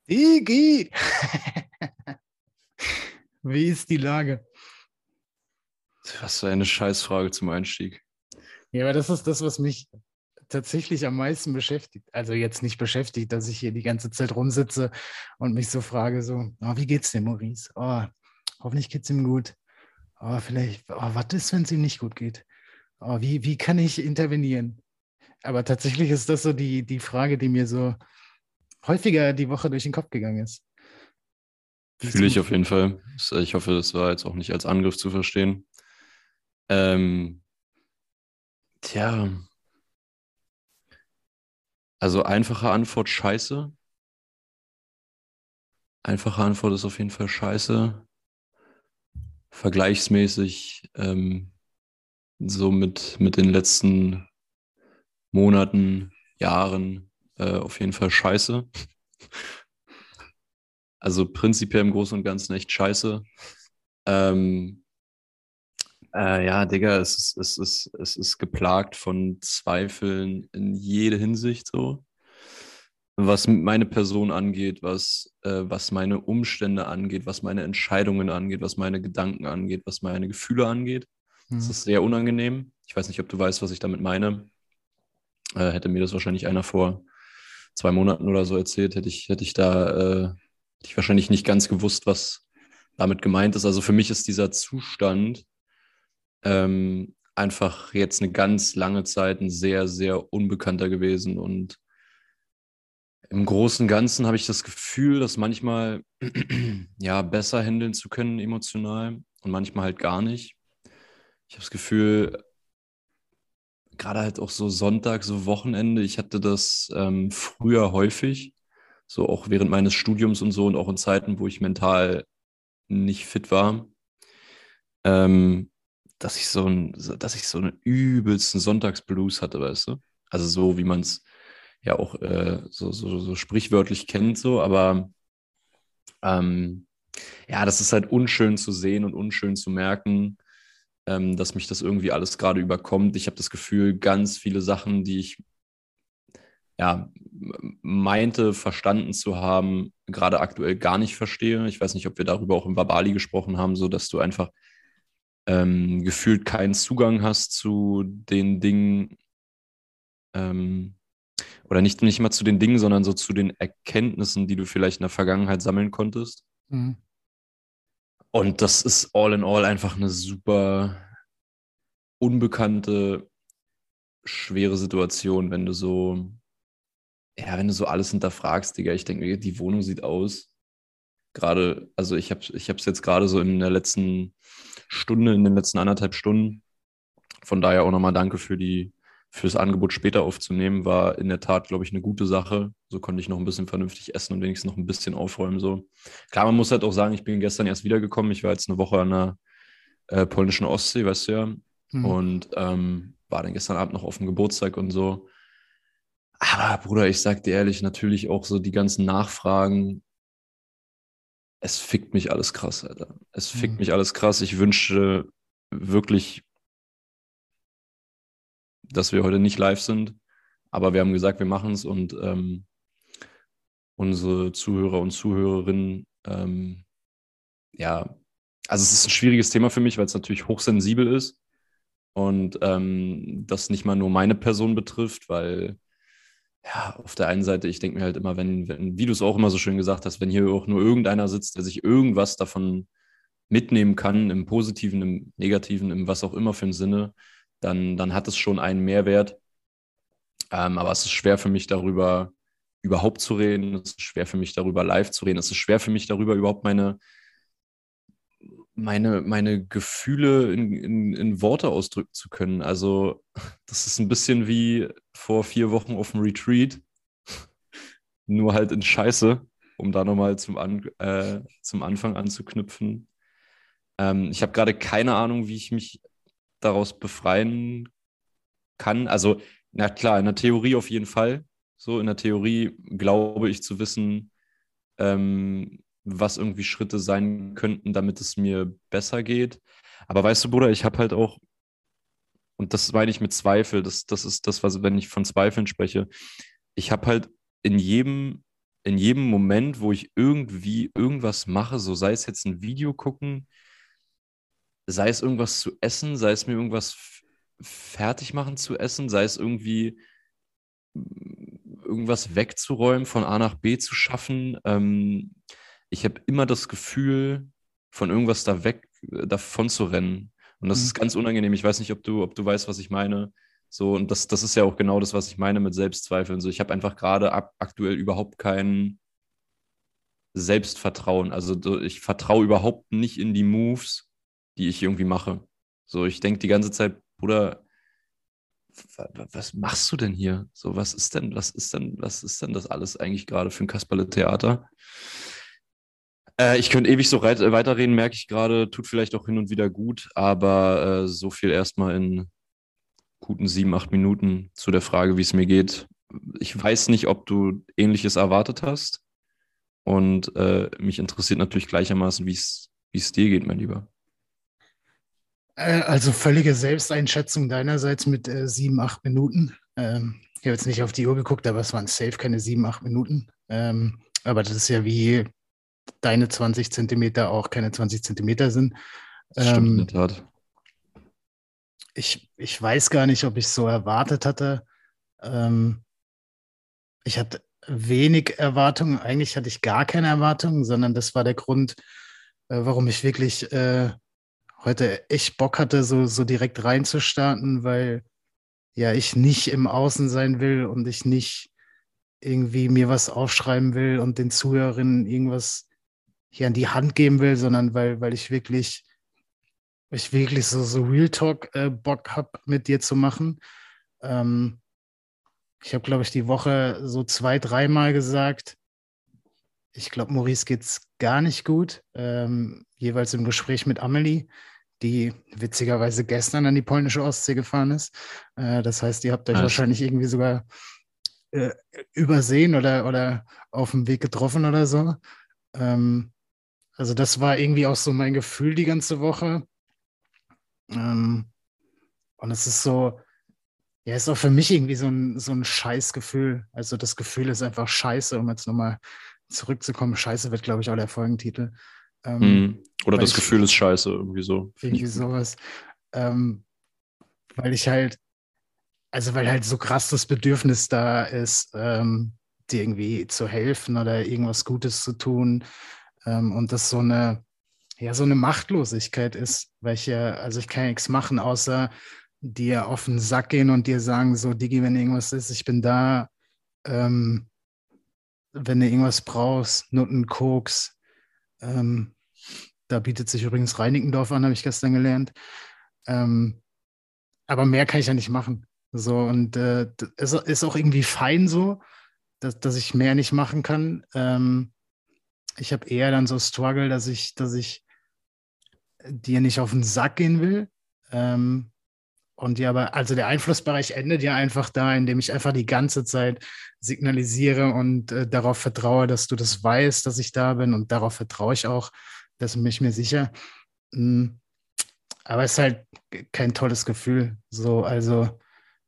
Digi! Wie ist die Lage? Was für eine Scheißfrage zum Einstieg. Ja, aber das ist das, was mich tatsächlich am meisten beschäftigt. Also jetzt nicht beschäftigt, dass ich hier die ganze Zeit rumsitze und mich so frage, so, oh, wie geht's dem Maurice? Oh, hoffentlich geht's ihm gut. Oh, vielleicht, oh, was ist, wenn es ihm nicht gut geht? Oh, wie kann ich intervenieren? Aber tatsächlich ist das so die Frage, die mir so häufiger die Woche durch den Kopf gegangen ist. Fühle ich auf jeden Fall. Ich hoffe, das war jetzt auch nicht als Angriff zu verstehen. Ähm, tja, also einfache Antwort scheiße. Einfache Antwort ist auf jeden Fall scheiße. Vergleichsmäßig so mit den letzten Monaten, Jahren auf jeden Fall scheiße. Also prinzipiell im Großen und Ganzen echt scheiße. Ähm, ja, Digga, es ist geplagt von Zweifeln in jede Hinsicht so. Was meine Person angeht, was meine Umstände angeht, was meine Entscheidungen angeht, was meine Gedanken angeht, was meine Gefühle angeht. Das ist sehr unangenehm. Ich weiß nicht, ob du weißt, was ich damit meine. Hätte mir das wahrscheinlich einer vor 2 Monaten oder so erzählt, hätte ich wahrscheinlich nicht ganz gewusst, was damit gemeint ist. Also für mich ist dieser Zustand einfach jetzt eine ganz lange Zeit ein sehr, sehr unbekannter gewesen. Und im Großen und Ganzen habe ich das Gefühl, das manchmal ja besser handeln zu können emotional und manchmal halt gar nicht. Ich habe das Gefühl, gerade halt auch so Sonntag, so Wochenende, ich hatte das früher häufig, so auch während meines Studiums und so und auch in Zeiten, wo ich mental nicht fit war, ähm, dass ich so einen übelsten Sonntagsblues hatte, weißt du? Also so, wie man es ja auch so sprichwörtlich kennt, so, aber ähm, ja, das ist halt unschön zu sehen und unschön zu merken, dass mich das irgendwie alles gerade überkommt. Ich habe das Gefühl, ganz viele Sachen, die ich ja meinte, verstanden zu haben, gerade aktuell gar nicht verstehe. Ich weiß nicht, ob wir darüber auch im Verbali gesprochen haben, so dass du einfach gefühlt keinen Zugang hast zu den Dingen, ähm, oder nicht mal zu den Dingen, sondern so zu den Erkenntnissen, die du vielleicht in der Vergangenheit sammeln konntest. Mhm. Und das ist all in all einfach eine super unbekannte, schwere Situation, wenn du so alles hinterfragst, Digga. Ich denke mir, die Wohnung sieht aus. Gerade, also ich habe es jetzt gerade so in der letzten Stunde, in den letzten 1,5 Stunden. Von daher auch nochmal danke für das Angebot später aufzunehmen. War in der Tat, glaube ich, eine gute Sache. So konnte ich noch ein bisschen vernünftig essen und wenigstens noch ein bisschen aufräumen. So. Klar, man muss halt auch sagen, ich bin gestern erst wiedergekommen. Ich war jetzt eine Woche an der polnischen Ostsee, weißt du ja. Mhm. Und war dann gestern Abend noch auf dem Geburtstag und so. Aber Bruder, ich sag dir ehrlich, natürlich auch so die ganzen Nachfragen. Es fickt mich alles krass, Alter. Es fickt Mhm. mich alles krass. Ich wünsche wirklich, dass wir heute nicht live sind. Aber wir haben gesagt, wir machen es und unsere Zuhörer und Zuhörerinnen, ja, also es ist ein schwieriges Thema für mich, weil es natürlich hochsensibel ist und das nicht mal nur meine Person betrifft, weil ja, auf der einen Seite, ich denke mir halt immer, wenn, wie du es auch immer so schön gesagt hast, wenn hier auch nur irgendeiner sitzt, der sich irgendwas davon mitnehmen kann, im Positiven, im Negativen, im was auch immer für einen Sinne, dann hat es schon einen Mehrwert. Aber es ist schwer für mich darüber überhaupt zu reden. Es ist schwer für mich darüber live zu reden. Es ist schwer für mich darüber überhaupt meine Gefühle in Worte ausdrücken zu können. Also das ist ein bisschen wie vor 4 Wochen auf dem Retreat, nur halt in Scheiße, um da nochmal zum Anfang anzuknüpfen. Ich habe gerade keine Ahnung, wie ich mich daraus befreien kann. Also, na klar, in der Theorie auf jeden Fall. So, in der Theorie glaube ich zu wissen, was irgendwie Schritte sein könnten, damit es mir besser geht. Aber weißt du, Bruder, ich habe halt auch, und das meine ich mit Zweifel, das ist das, was, wenn ich von Zweifeln spreche, ich habe halt in jedem, in jedem Moment, wo ich irgendwie irgendwas mache, so sei es jetzt ein Video gucken, sei es irgendwas zu essen, sei es mir irgendwas fertig machen zu essen, sei es irgendwie irgendwas wegzuräumen, von A nach B zu schaffen. Ich habe immer das Gefühl, von irgendwas davon zu rennen. Und das ist Mhm. ganz unangenehm. Ich weiß nicht, ob du weißt, was ich meine. So, und das ist ja auch genau das, was ich meine mit Selbstzweifeln. So, ich habe einfach gerade aktuell überhaupt kein Selbstvertrauen. Also ich vertraue überhaupt nicht in die Moves, die ich irgendwie mache. So, ich denke die ganze Zeit, Bruder, was machst du denn hier? So, was ist denn das alles eigentlich gerade für ein Kasperle-Theater? Ich könnte ewig so weiterreden, merke ich gerade, tut vielleicht auch hin und wieder gut, aber so viel erstmal in guten 7, 8 Minuten zu der Frage, wie es mir geht. Ich weiß nicht, ob du Ähnliches erwartet hast und mich interessiert natürlich gleichermaßen, wie es dir geht, mein Lieber. Also völlige Selbsteinschätzung deinerseits mit 7, 8 Minuten. Ich habe jetzt nicht auf die Uhr geguckt, aber es waren safe keine 7, 8 Minuten. Aber das ist ja wie deine 20 Zentimeter auch keine 20 Zentimeter sind. Das stimmt in der Ähm, Tat. ich weiß gar nicht, ob ich so erwartet hatte. Ähm, ich hatte wenig Erwartungen. Eigentlich hatte ich gar keine Erwartungen, sondern das war der Grund, warum ich wirklich heute echt Bock hatte, so direkt reinzustarten, weil ja ich nicht im Außen sein will und ich nicht irgendwie mir was aufschreiben will und den Zuhörerinnen irgendwas hier an die Hand geben will, sondern weil ich wirklich so Real Talk Bock habe, mit dir zu machen. Ähm, ich habe, glaube ich, die Woche so 2, 3 Mal gesagt, ich glaube, Maurice geht's gar nicht gut. Jeweils im Gespräch mit Amelie, die witzigerweise gestern an die polnische Ostsee gefahren ist. Das heißt, ihr habt euch Nice. wahrscheinlich irgendwie sogar äh, übersehen oder auf dem Weg getroffen oder so. Ähm, also das war irgendwie auch so mein Gefühl die ganze Woche. Ähm, und es ist so, ja, ist auch für mich irgendwie so ein Scheißgefühl. Also das Gefühl ist einfach scheiße, um jetzt nochmal zurückzukommen. Scheiße wird, glaube ich, auch der Folgentitel. Ähm, Oder weil das ich Gefühl ist scheiße, irgendwie so. Finde ich irgendwie gut. sowas, ähm, weil ich halt, also weil halt so krass das Bedürfnis da ist, dir irgendwie zu helfen oder irgendwas Gutes zu tun. Und das so eine Machtlosigkeit ist, weil also ich kann nichts machen, außer dir auf den Sack gehen und dir sagen, so, Digi, wenn irgendwas ist, ich bin da, ähm, wenn du irgendwas brauchst, Nutten, Koks, ähm, da bietet sich übrigens Reinickendorf an, habe ich gestern gelernt. Ähm, aber mehr kann ich ja nicht machen. So, und es ist auch irgendwie fein so, dass ich mehr nicht machen kann. Ich habe eher dann so Struggle, dass ich dir nicht auf den Sack gehen will. Ähm, und ja, aber also der Einflussbereich endet ja einfach da, indem ich einfach die ganze Zeit signalisiere und darauf vertraue, dass du das weißt, dass ich da bin und darauf vertraue ich auch, dass bin ich mir sicher. Mm, aber es ist halt kein tolles Gefühl. So, also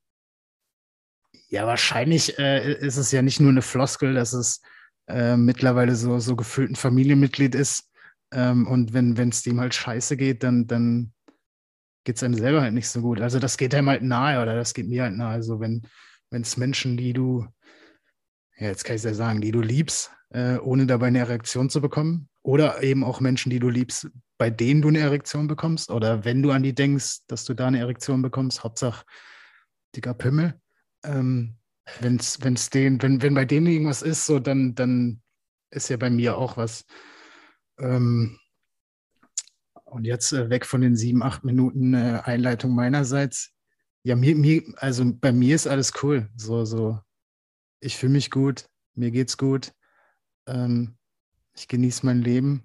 ja, wahrscheinlich ist es ja nicht nur eine Floskel, dass es mittlerweile so gefühlt ein Familienmitglied ist. Und wenn es dem halt scheiße geht, dann geht es einem selber halt nicht so gut. Also das geht einem halt nahe oder das geht mir halt nahe. Also wenn es Menschen, ja, jetzt kann ich es ja sagen, die du liebst, ohne dabei eine Erektion zu bekommen, oder eben auch Menschen, die du liebst, bei denen du eine Erektion bekommst, oder wenn du an die denkst, dass du da eine Erektion bekommst, Hauptsache dicker Pimmel. Ähm, wenn bei denen irgendwas ist, so dann ist ja bei mir auch was. Ähm, und jetzt weg von den 7, 8 Minuten Einleitung meinerseits. Ja, also bei mir ist alles cool. So, ich fühle mich gut, mir geht's gut, ähm, ich genieße mein Leben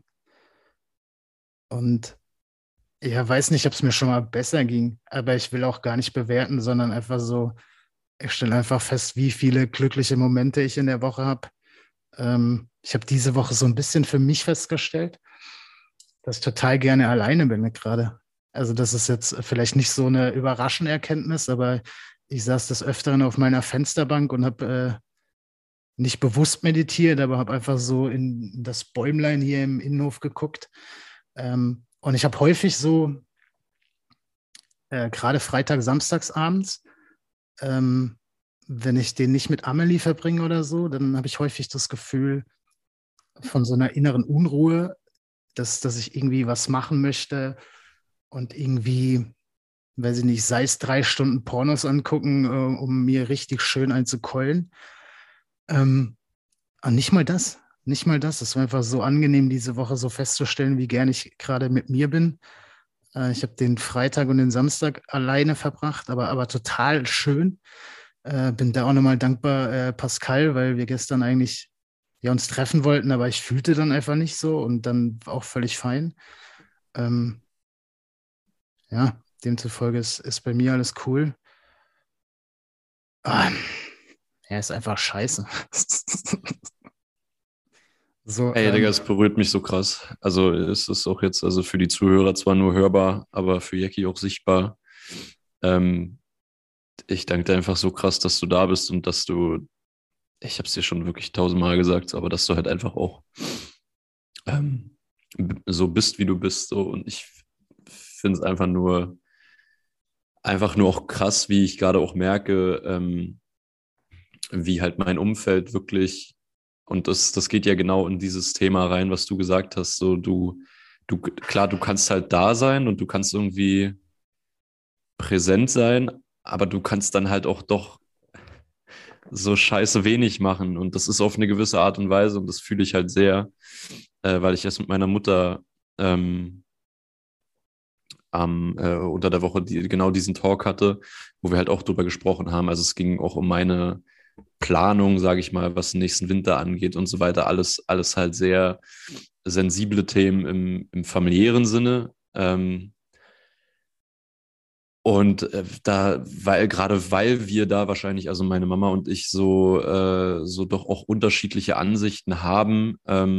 und ja, weiß nicht, ob es mir schon mal besser ging, aber ich will auch gar nicht bewerten, sondern einfach so, ich stelle einfach fest, wie viele glückliche Momente ich in der Woche habe. Ich habe diese Woche so ein bisschen für mich festgestellt, dass ich total gerne alleine bin gerade. Also das ist jetzt vielleicht nicht so eine überraschende Erkenntnis, aber ich saß des Öfteren auf meiner Fensterbank und habe nicht bewusst meditiert, aber habe einfach so in das Bäumlein hier im Innenhof geguckt. Und ich habe häufig so, gerade Freitag, Samstags abends, ähm, wenn ich den nicht mit Amelie verbringe oder so, dann habe ich häufig das Gefühl von so einer inneren Unruhe, dass ich irgendwie was machen möchte und irgendwie, weiß ich nicht, sei es 3 Stunden Pornos angucken, um mir richtig schön einzukeulen. Ähm, und nicht mal das. Nicht mal das. Es war einfach so angenehm, diese Woche so festzustellen, wie gern ich gerade mit mir bin. Ich habe den Freitag und den Samstag alleine verbracht, aber total schön. Bin da auch nochmal dankbar, Pascal, weil wir gestern eigentlich ja, uns treffen wollten, aber ich fühlte dann einfach nicht so und dann auch völlig fein. Ähm, ja, demzufolge ist bei mir alles cool. Ah, er ist einfach scheiße. So, Ey, Digga, es berührt mich so krass. Also es ist auch jetzt, also für die Zuhörer zwar nur hörbar, aber für Jackie auch sichtbar. Ähm, Ich danke dir einfach so krass, dass du da bist und dass du, ich habe es dir schon wirklich tausendmal gesagt, aber dass du halt einfach auch ähm, so bist, wie du bist. So. Und ich finde es einfach nur auch krass, wie ich gerade auch merke, wie halt mein Umfeld wirklich, und das geht ja genau in dieses Thema rein, was du gesagt hast, so klar, du kannst halt da sein und du kannst irgendwie präsent sein, aber du kannst dann halt auch doch so scheiße wenig machen und das ist auf eine gewisse Art und Weise und das fühle ich halt sehr, weil ich erst mit meiner Mutter ähm, unter der Woche genau diesen Talk hatte, wo wir halt auch drüber gesprochen haben. Also es ging auch um meine Planung, sage ich mal, was den nächsten Winter angeht und so weiter. Alles halt sehr sensible Themen im familiären Sinne. Und gerade weil wir da wahrscheinlich, also meine Mama und ich so doch auch unterschiedliche Ansichten haben,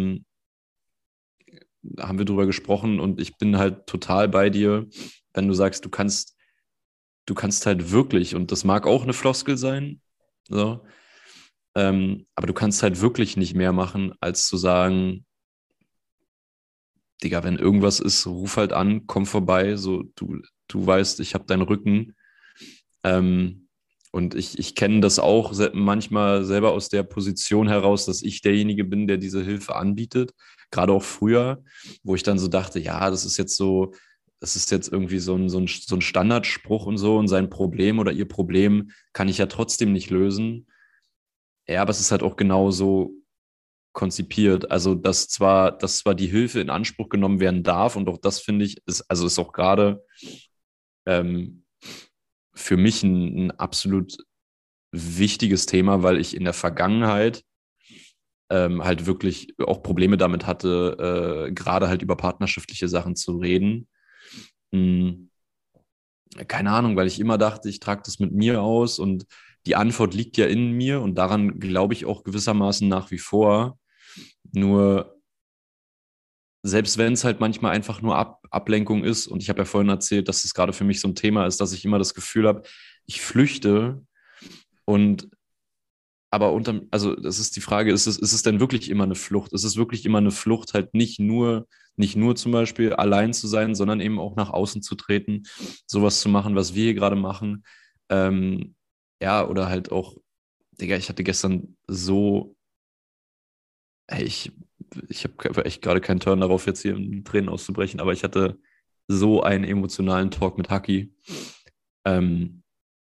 haben wir drüber gesprochen und ich bin halt total bei dir, wenn du sagst, du kannst halt wirklich, und das mag auch eine Floskel sein, so, aber du kannst halt wirklich nicht mehr machen, als zu sagen, Digga, wenn irgendwas ist, ruf halt an, komm vorbei, so, du weißt, ich habe deinen Rücken. Ähm, und ich kenne das auch manchmal selber aus der Position heraus, dass ich derjenige bin, der diese Hilfe anbietet. Gerade auch früher, wo ich dann so dachte, ja, das ist jetzt irgendwie so ein Standardspruch und so und sein Problem oder ihr Problem kann ich ja trotzdem nicht lösen. Ja, aber es ist halt auch genau so konzipiert. Also, dass zwar die Hilfe in Anspruch genommen werden darf und auch das finde ich, ist auch gerade ähm, für mich ein absolut wichtiges Thema, weil ich in der Vergangenheit halt wirklich auch Probleme damit hatte, gerade halt über partnerschaftliche Sachen zu reden. Hm, keine Ahnung, weil ich immer dachte, ich trage das mit mir aus und die Antwort liegt ja in mir und daran glaube ich auch gewissermaßen nach wie vor. Nur selbst wenn es halt manchmal einfach nur Ablenkung ist, und ich habe ja vorhin erzählt, dass es gerade für mich so ein Thema ist, dass ich immer das Gefühl habe, ich flüchte und aber also das ist die Frage, ist es denn wirklich immer eine Flucht? Ist es wirklich immer eine Flucht, halt nicht nur zum Beispiel allein zu sein, sondern eben auch nach außen zu treten, sowas zu machen, was wir hier gerade machen. Ähm, ja, oder halt auch, Digga, ich hatte gestern so, ey, ich habe echt gerade keinen Turn darauf, jetzt hier in Tränen auszubrechen, aber ich hatte so einen emotionalen Talk mit Haki. Ähm,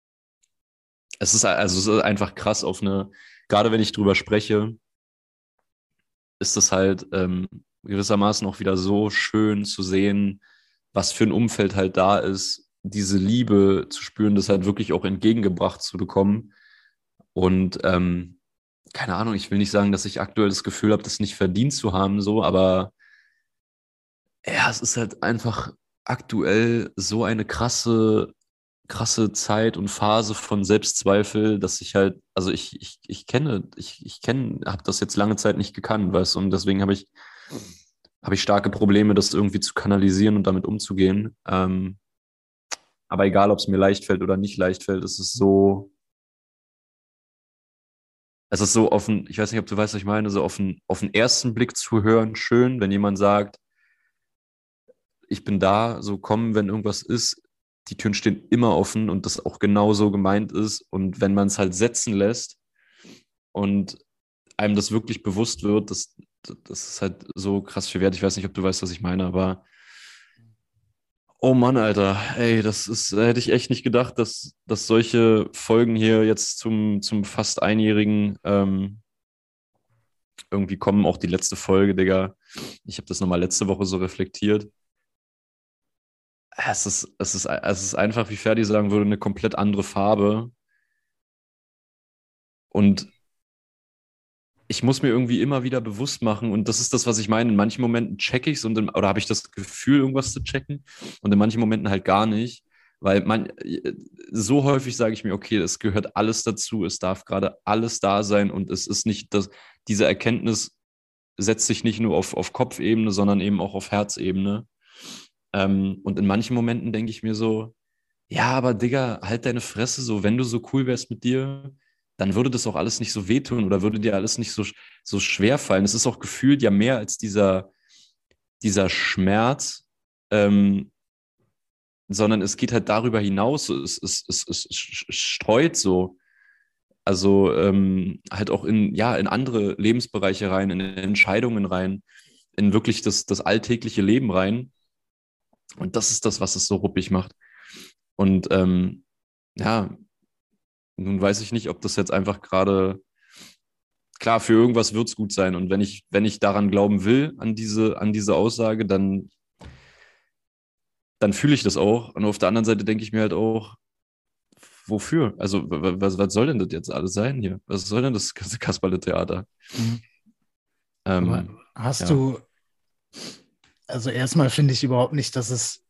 es ist einfach krass gerade wenn ich drüber spreche, ist es halt gewissermaßen auch wieder so schön zu sehen, was für ein Umfeld halt da ist, diese Liebe zu spüren, das halt wirklich auch entgegengebracht zu bekommen. Und keine Ahnung, ich will nicht sagen, dass ich aktuell das Gefühl habe, das nicht verdient zu haben, so, aber ja, es ist halt einfach aktuell so eine krasse Zeit und Phase von Selbstzweifel, dass ich halt, also habe das jetzt lange Zeit nicht gekannt, weißt du, und deswegen habe ich starke Probleme, das irgendwie zu kanalisieren und damit umzugehen. Aber egal, ob es mir leicht fällt oder nicht leicht fällt, es ist so, Es ist so offen, ich weiß nicht, ob du weißt, was ich meine, so auf den ersten Blick zu hören, schön, wenn jemand sagt, ich bin da, so kommen, wenn irgendwas ist. Die Türen stehen immer offen und das auch genau so gemeint ist. Und wenn man es halt setzen lässt und einem das wirklich bewusst wird, das ist halt so krass viel wert. Ich weiß nicht, ob du weißt, was ich meine, aber oh Mann, Alter, ey, hätte ich echt nicht gedacht, dass solche Folgen hier jetzt zum fast einjährigen irgendwie kommen. Auch die letzte Folge, Digga. Ich habe das nochmal letzte Woche so reflektiert. Es ist einfach, wie Ferdi sagen würde, eine komplett andere Farbe. Und ich muss mir irgendwie immer wieder bewusst machen, und das ist das, was ich meine. In manchen Momenten checke ich es oder habe ich das Gefühl, irgendwas zu checken, und in manchen Momenten halt gar nicht. Weil so häufig sage ich mir, okay, es gehört alles dazu, es darf gerade alles da sein, und es ist nicht das, diese Erkenntnis setzt sich nicht nur auf Kopfebene, sondern eben auch auf Herzebene. Und in manchen Momenten denke ich mir so, ja, aber Digga, halt deine Fresse so, wenn du so cool wärst mit dir, dann würde das auch alles nicht so wehtun oder würde dir alles nicht so schwer fallen. Es ist auch gefühlt ja mehr als dieser Schmerz, ähm, sondern es geht halt darüber hinaus. So, es streut so, also halt auch in andere Lebensbereiche rein, in Entscheidungen rein, in wirklich das alltägliche Leben rein. Und das ist das, was es so ruppig macht. Und ja, nun weiß ich nicht, ob das jetzt einfach gerade, klar, für irgendwas wird es gut sein. Und wenn ich daran glauben will, an diese Aussage, dann fühle ich das auch. Und auf der anderen Seite denke ich mir halt auch, wofür? Also, was soll denn das jetzt alles sein hier? Was soll denn das ganze Kasperle-Theater? Mhm. Aber Ähm, hast ja. du, also erstmal finde ich überhaupt nicht, dass es,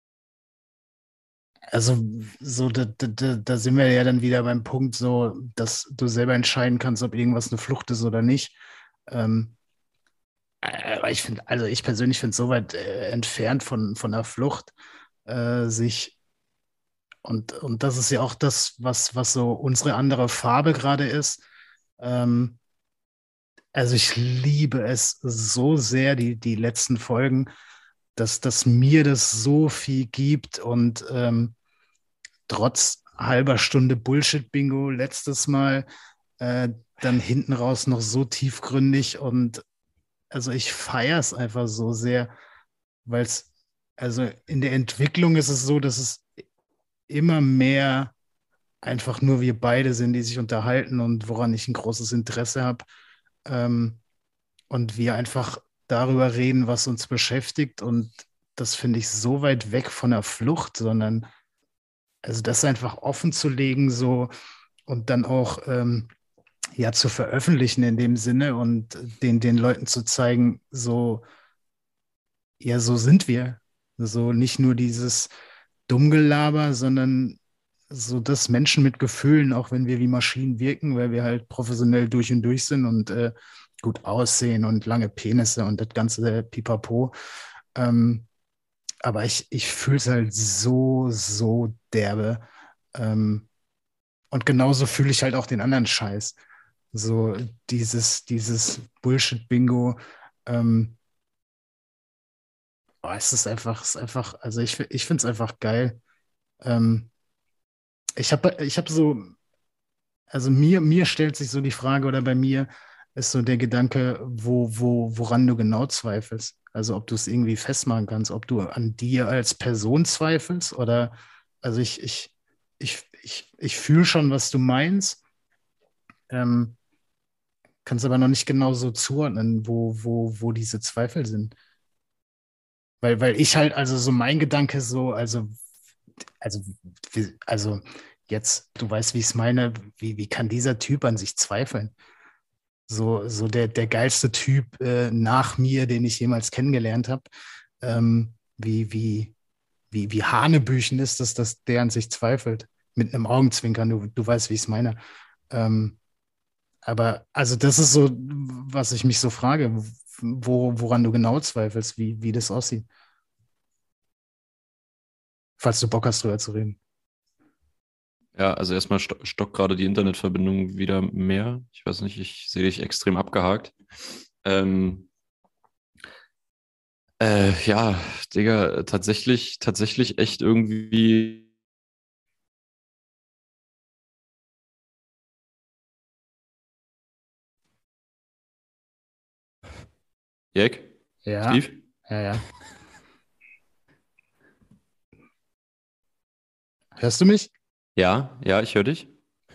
also so, da sind wir ja dann wieder beim Punkt, so, dass du selber entscheiden kannst, ob irgendwas eine Flucht ist oder nicht. Ähm, aber ich finde, also ich persönlich finde es so weit entfernt von der Flucht, sich, und das ist ja auch das, was so unsere andere Farbe gerade ist. Ähm, also ich liebe es so sehr, die letzten Folgen, dass mir das so viel gibt und trotz halber Stunde Bullshit-Bingo letztes Mal äh, dann hinten raus noch so tiefgründig, und also ich feiere es einfach so sehr, weil es, also in der Entwicklung ist es so, dass es immer mehr einfach nur wir beide sind, die sich unterhalten und woran ich ein großes Interesse habe. Ähm, und wir einfach darüber reden, was uns beschäftigt. Und das finde ich so weit weg von der Flucht, sondern also das einfach offen zu legen, so, und dann auch ja zu veröffentlichen in dem Sinne und den Leuten zu zeigen, so, ja, so sind wir. So nicht nur dieses Dummgelaber, sondern so das Menschen mit Gefühlen, auch wenn wir wie Maschinen wirken, weil wir halt professionell durch und durch sind und gut aussehen und lange Penisse und das ganze Pipapo. Ähm, aber ich fühle es halt so, so derbe. Ähm, und genauso fühle ich halt auch den anderen Scheiß. So dieses Bullshit-Bingo. Ähm, es ist einfach, also ich finde es einfach geil. Ähm, ich hab so, also mir stellt sich so die Frage, oder bei mir ist so der Gedanke, woran du genau zweifelst. Also ob du es irgendwie festmachen kannst, ob du an dir als Person zweifelst oder, also ich fühle schon, was du meinst, ähm, kann es aber noch nicht genau so zuordnen, wo diese Zweifel sind. Weil ich halt, also so mein Gedanke so, also, also jetzt, du weißt, wie ich es meine, wie kann dieser Typ an sich zweifeln? So der geilste Typ nach mir, den ich jemals kennengelernt habe. Wie Hanebüchen ist es, dass der an sich zweifelt. Mit einem Augenzwinkern, du weißt, wie ich es meine. Ähm, aber also das ist so, was ich mich so frage, woran du genau zweifelst, wie das aussieht. Falls du Bock hast, drüber zu reden. Ja, also erstmal stockt gerade die Internetverbindung wieder mehr. Ich weiß nicht, ich sehe dich extrem abgehakt. Ähm, ja, Digga, tatsächlich echt irgendwie. Jack? Ja, Steve? ja, ja. Hörst du mich? Ja, ja, ich höre dich.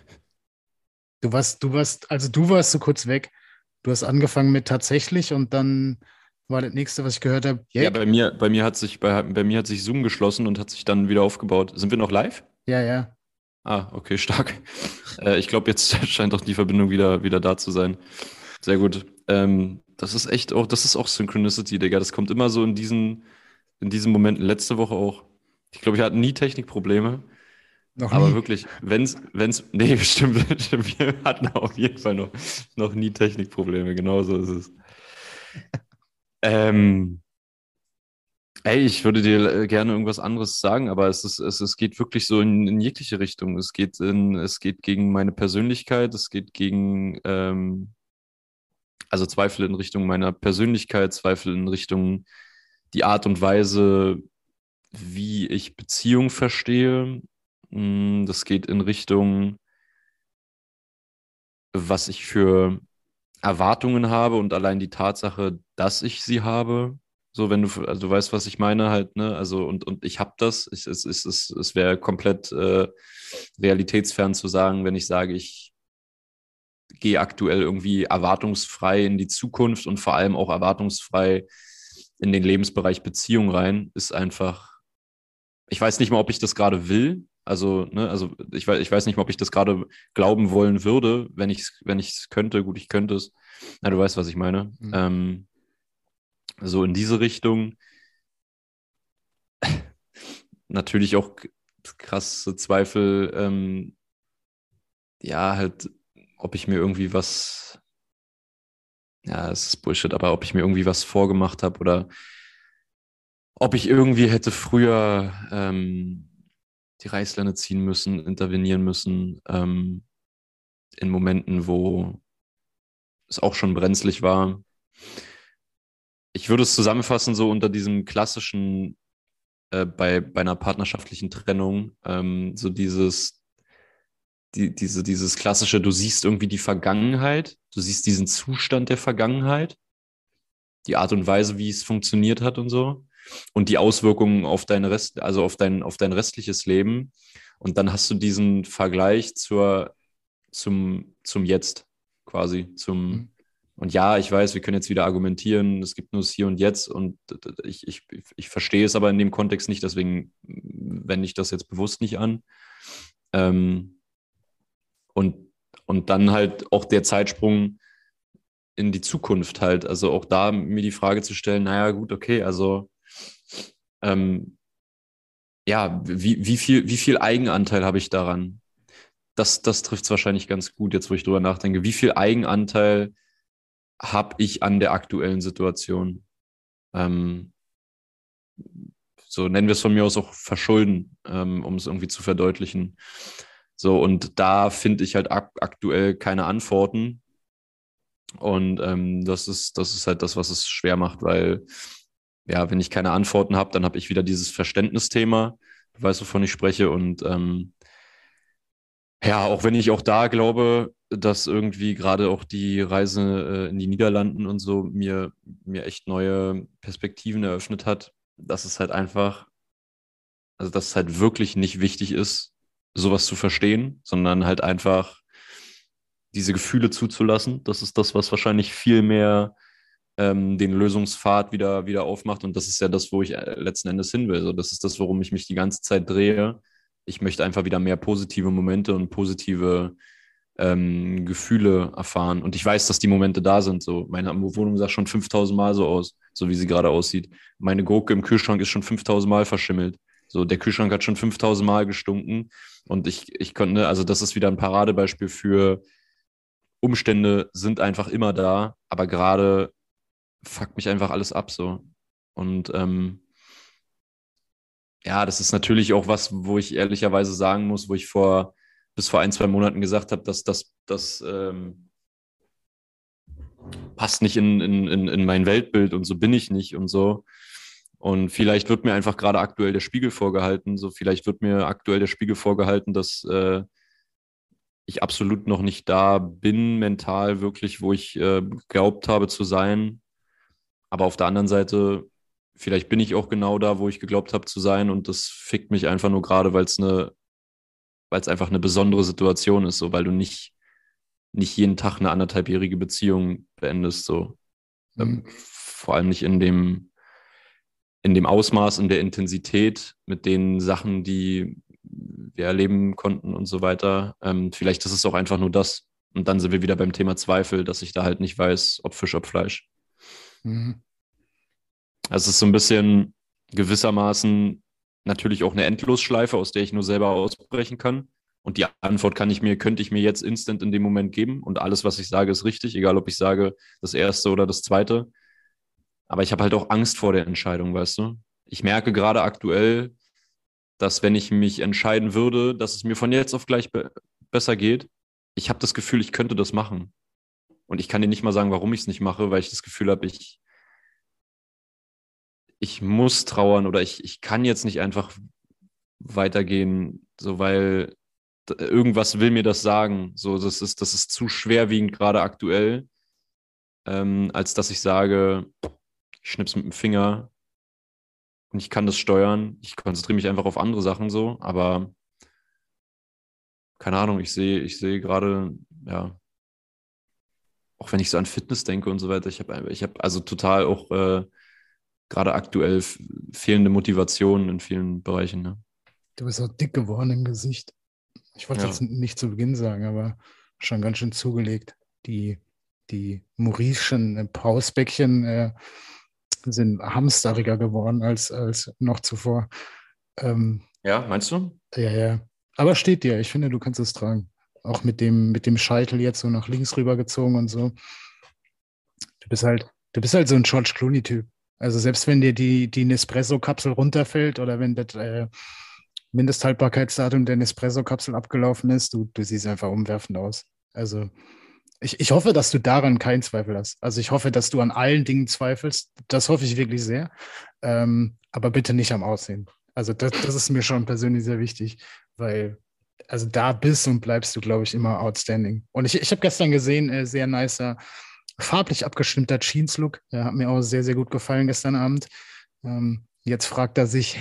Also du warst so kurz weg. Du hast angefangen mit tatsächlich und dann war das nächste, was ich gehört habe, Ja, Jake? bei mir hat sich Zoom geschlossen und hat sich dann wieder aufgebaut. Sind wir noch live? Ja, ja. Ah, okay, stark. Ich glaube, jetzt scheint doch die Verbindung wieder da zu sein. Sehr gut. Das ist auch Synchronicity, Digga. Das kommt immer so in diesen Momenten. Letzte Woche auch. Ich glaube, wir hatten nie Technikprobleme. Noch Aber nie. wirklich, nee, stimmt, wir hatten auf jeden Fall noch nie Technikprobleme. Genau so ist es. Ähm, Ey, ich würde dir gerne irgendwas anderes sagen, aber es geht wirklich so in jegliche Richtung. Es geht gegen meine Persönlichkeit, es geht gegen, also Zweifel in Richtung meiner Persönlichkeit, Zweifel in Richtung die Art und Weise, wie ich Beziehung verstehe. Das geht in Richtung, was ich für Erwartungen habe und allein die Tatsache, dass ich sie habe. So, wenn also du weißt, was ich meine, halt, ne? Also, und ich habe das. Es wäre komplett realitätsfern zu sagen, wenn ich sage, ich gehe aktuell irgendwie erwartungsfrei in die Zukunft und vor allem auch erwartungsfrei in den Lebensbereich Beziehung rein, ist einfach, ich weiß nicht mal, ob ich das gerade will. Also, ne, also ich weiß nicht mal, ob ich das gerade glauben wollen würde, wenn ich's könnte. Gut, ich könnte es. Na, du weißt, was ich meine. Hm. So in diese Richtung. Natürlich auch krasse Zweifel, ja, halt, ob ich mir irgendwie was, ja, es ist Bullshit, aber ob ich mir irgendwie was vorgemacht habe oder ob ich irgendwie hätte früher die Reißleine ziehen müssen, intervenieren müssen, in Momenten, wo es auch schon brenzlig war. Ich würde es zusammenfassen, so unter diesem klassischen, bei einer partnerschaftlichen Trennung, so dieses klassische, du siehst irgendwie die Vergangenheit, du siehst diesen Zustand der Vergangenheit, die Art und Weise, wie es funktioniert hat und so, und die Auswirkungen auf also auf dein restliches Leben. Und dann hast du diesen Vergleich zum Jetzt quasi, Hm. und ja, ich weiß, wir können jetzt wieder argumentieren, es gibt nur das Hier und Jetzt und ich verstehe es aber in dem Kontext nicht, deswegen wende ich das jetzt bewusst nicht an. Ähm, und, und dann halt auch der Zeitsprung in die Zukunft halt. Also auch da mir die Frage zu stellen, naja, gut, okay, also ähm, ja, wie viel Eigenanteil habe ich daran? Das trifft es wahrscheinlich ganz gut, jetzt wo ich drüber nachdenke. Wie viel Eigenanteil habe ich an der aktuellen Situation? Ähm, so nennen wir es von mir aus auch verschulden, um es irgendwie zu verdeutlichen. So, und da finde ich halt aktuell keine Antworten. Und das ist halt das, was es schwer macht, weil, ja, wenn ich keine Antworten habe, dann habe ich wieder dieses Verständnisthema. Du weißt, wovon ich spreche. Und ja, auch wenn ich auch da glaube, dass irgendwie gerade auch die Reise in die Niederlanden und so mir echt neue Perspektiven eröffnet hat, dass es halt einfach, also dass es halt wirklich nicht wichtig ist, sowas zu verstehen, sondern halt einfach diese Gefühle zuzulassen. Das ist das, was wahrscheinlich viel mehr den Lösungspfad wieder aufmacht. Und das ist ja das, wo ich letzten Endes hin will. Also das ist das, worum ich mich die ganze Zeit drehe. Ich möchte einfach wieder mehr positive Momente und positive Gefühle erfahren. Und ich weiß, dass die Momente da sind. So, meine Wohnung sah schon 5000 Mal so aus, so wie sie gerade aussieht. Meine Gurke im Kühlschrank ist schon 5000 Mal verschimmelt. So, der Kühlschrank hat schon 5000 Mal gestunken. Und ich konnte, also das ist wieder ein Paradebeispiel für Umstände sind einfach immer da, aber gerade fuckt mich einfach alles ab so. Und ja, das ist natürlich auch was, wo ich ehrlicherweise sagen muss, wo ich vor bis vor 1-2 Monaten gesagt habe, dass das passt nicht in mein Weltbild und so bin ich nicht und so. Und vielleicht wird mir einfach gerade aktuell der Spiegel vorgehalten, so vielleicht wird mir aktuell der Spiegel vorgehalten, dass ich absolut noch nicht da bin, mental wirklich, wo ich geglaubt habe zu sein. Aber auf der anderen Seite, vielleicht bin ich auch genau da, wo ich geglaubt habe zu sein und das fickt mich einfach nur gerade, weil es einfach eine besondere Situation ist, so weil du nicht jeden Tag eine 1,5-jährige Beziehung beendest, so. Vor allem nicht in dem Ausmaß und der Intensität mit den Sachen, die wir erleben konnten und so weiter. Vielleicht ist es auch einfach nur das. Und dann sind wir wieder beim Thema Zweifel, dass ich da halt nicht weiß, ob Fisch, ob Fleisch. Mhm. Also es ist so ein bisschen gewissermaßen natürlich auch eine Endlosschleife, aus der ich nur selber ausbrechen kann. Und die Antwort könnte ich mir jetzt instant in dem Moment geben. Und alles, was ich sage, ist richtig, egal ob ich sage das erste oder das zweite. Aber ich habe halt auch Angst vor der Entscheidung, weißt du? Ich merke gerade aktuell, dass wenn ich mich entscheiden würde, dass es mir von jetzt auf gleich besser geht, ich habe das Gefühl, ich könnte das machen. Und ich kann dir nicht mal sagen, warum ich es nicht mache, weil ich das Gefühl habe, ich muss trauern oder ich kann jetzt nicht einfach weitergehen, so weil irgendwas will mir das sagen. So, das ist zu schwerwiegend gerade aktuell, als dass ich sage, ich schnipp's mit dem Finger und ich kann das steuern. Ich konzentriere mich einfach auf andere Sachen so, aber keine Ahnung, ich sehe gerade, ja, auch wenn ich so an Fitness denke und so weiter, ich hab also total auch gerade aktuell fehlende Motivation in vielen Bereichen. Ne? Du bist auch dick geworden im Gesicht. Ich wollte Ja. das nicht zu Beginn sagen, aber schon ganz schön zugelegt. Die Maurischen Pausbäckchen sind hamsteriger geworden als noch zuvor. Ähm, Ja, meinst du? ja, ja. Aber steht dir, ich finde, du kannst es tragen. Auch mit dem Scheitel jetzt so nach links rüber gezogen und so. Du bist halt so ein George Clooney-Typ. Also selbst wenn dir die Nespresso-Kapsel runterfällt oder wenn das Mindesthaltbarkeitsdatum der Nespresso-Kapsel abgelaufen ist, du siehst einfach umwerfend aus. Also ich hoffe, dass du daran keinen Zweifel hast. Also ich hoffe, dass du an allen Dingen zweifelst. Das hoffe ich wirklich sehr. Aber bitte nicht am Aussehen. Also das ist mir schon persönlich sehr wichtig, weil also da bist und bleibst du, glaube ich, immer outstanding. Und ich habe gestern gesehen, sehr nicer, farblich abgestimmter Jeans-Look. Hat mir auch sehr, sehr gut gefallen gestern Abend. Jetzt fragt er sich,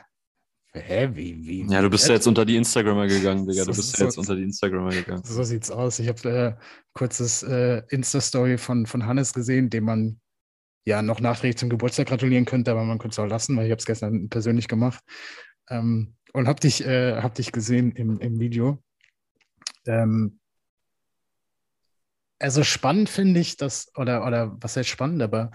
Ja, du wie bist ja wird? jetzt unter die Instagrammer gegangen, Digga. So, Du bist ja so, jetzt unter die Instagrammer gegangen. so sieht's aus. Ich habe kurzes Insta-Story von Hannes gesehen, dem man ja noch nachträglich zum Geburtstag gratulieren könnte, aber man könnte es auch lassen, weil ich habe es gestern persönlich gemacht. Und hab dich gesehen im Video. Ähm, also spannend finde ich das, oder was heißt spannend, aber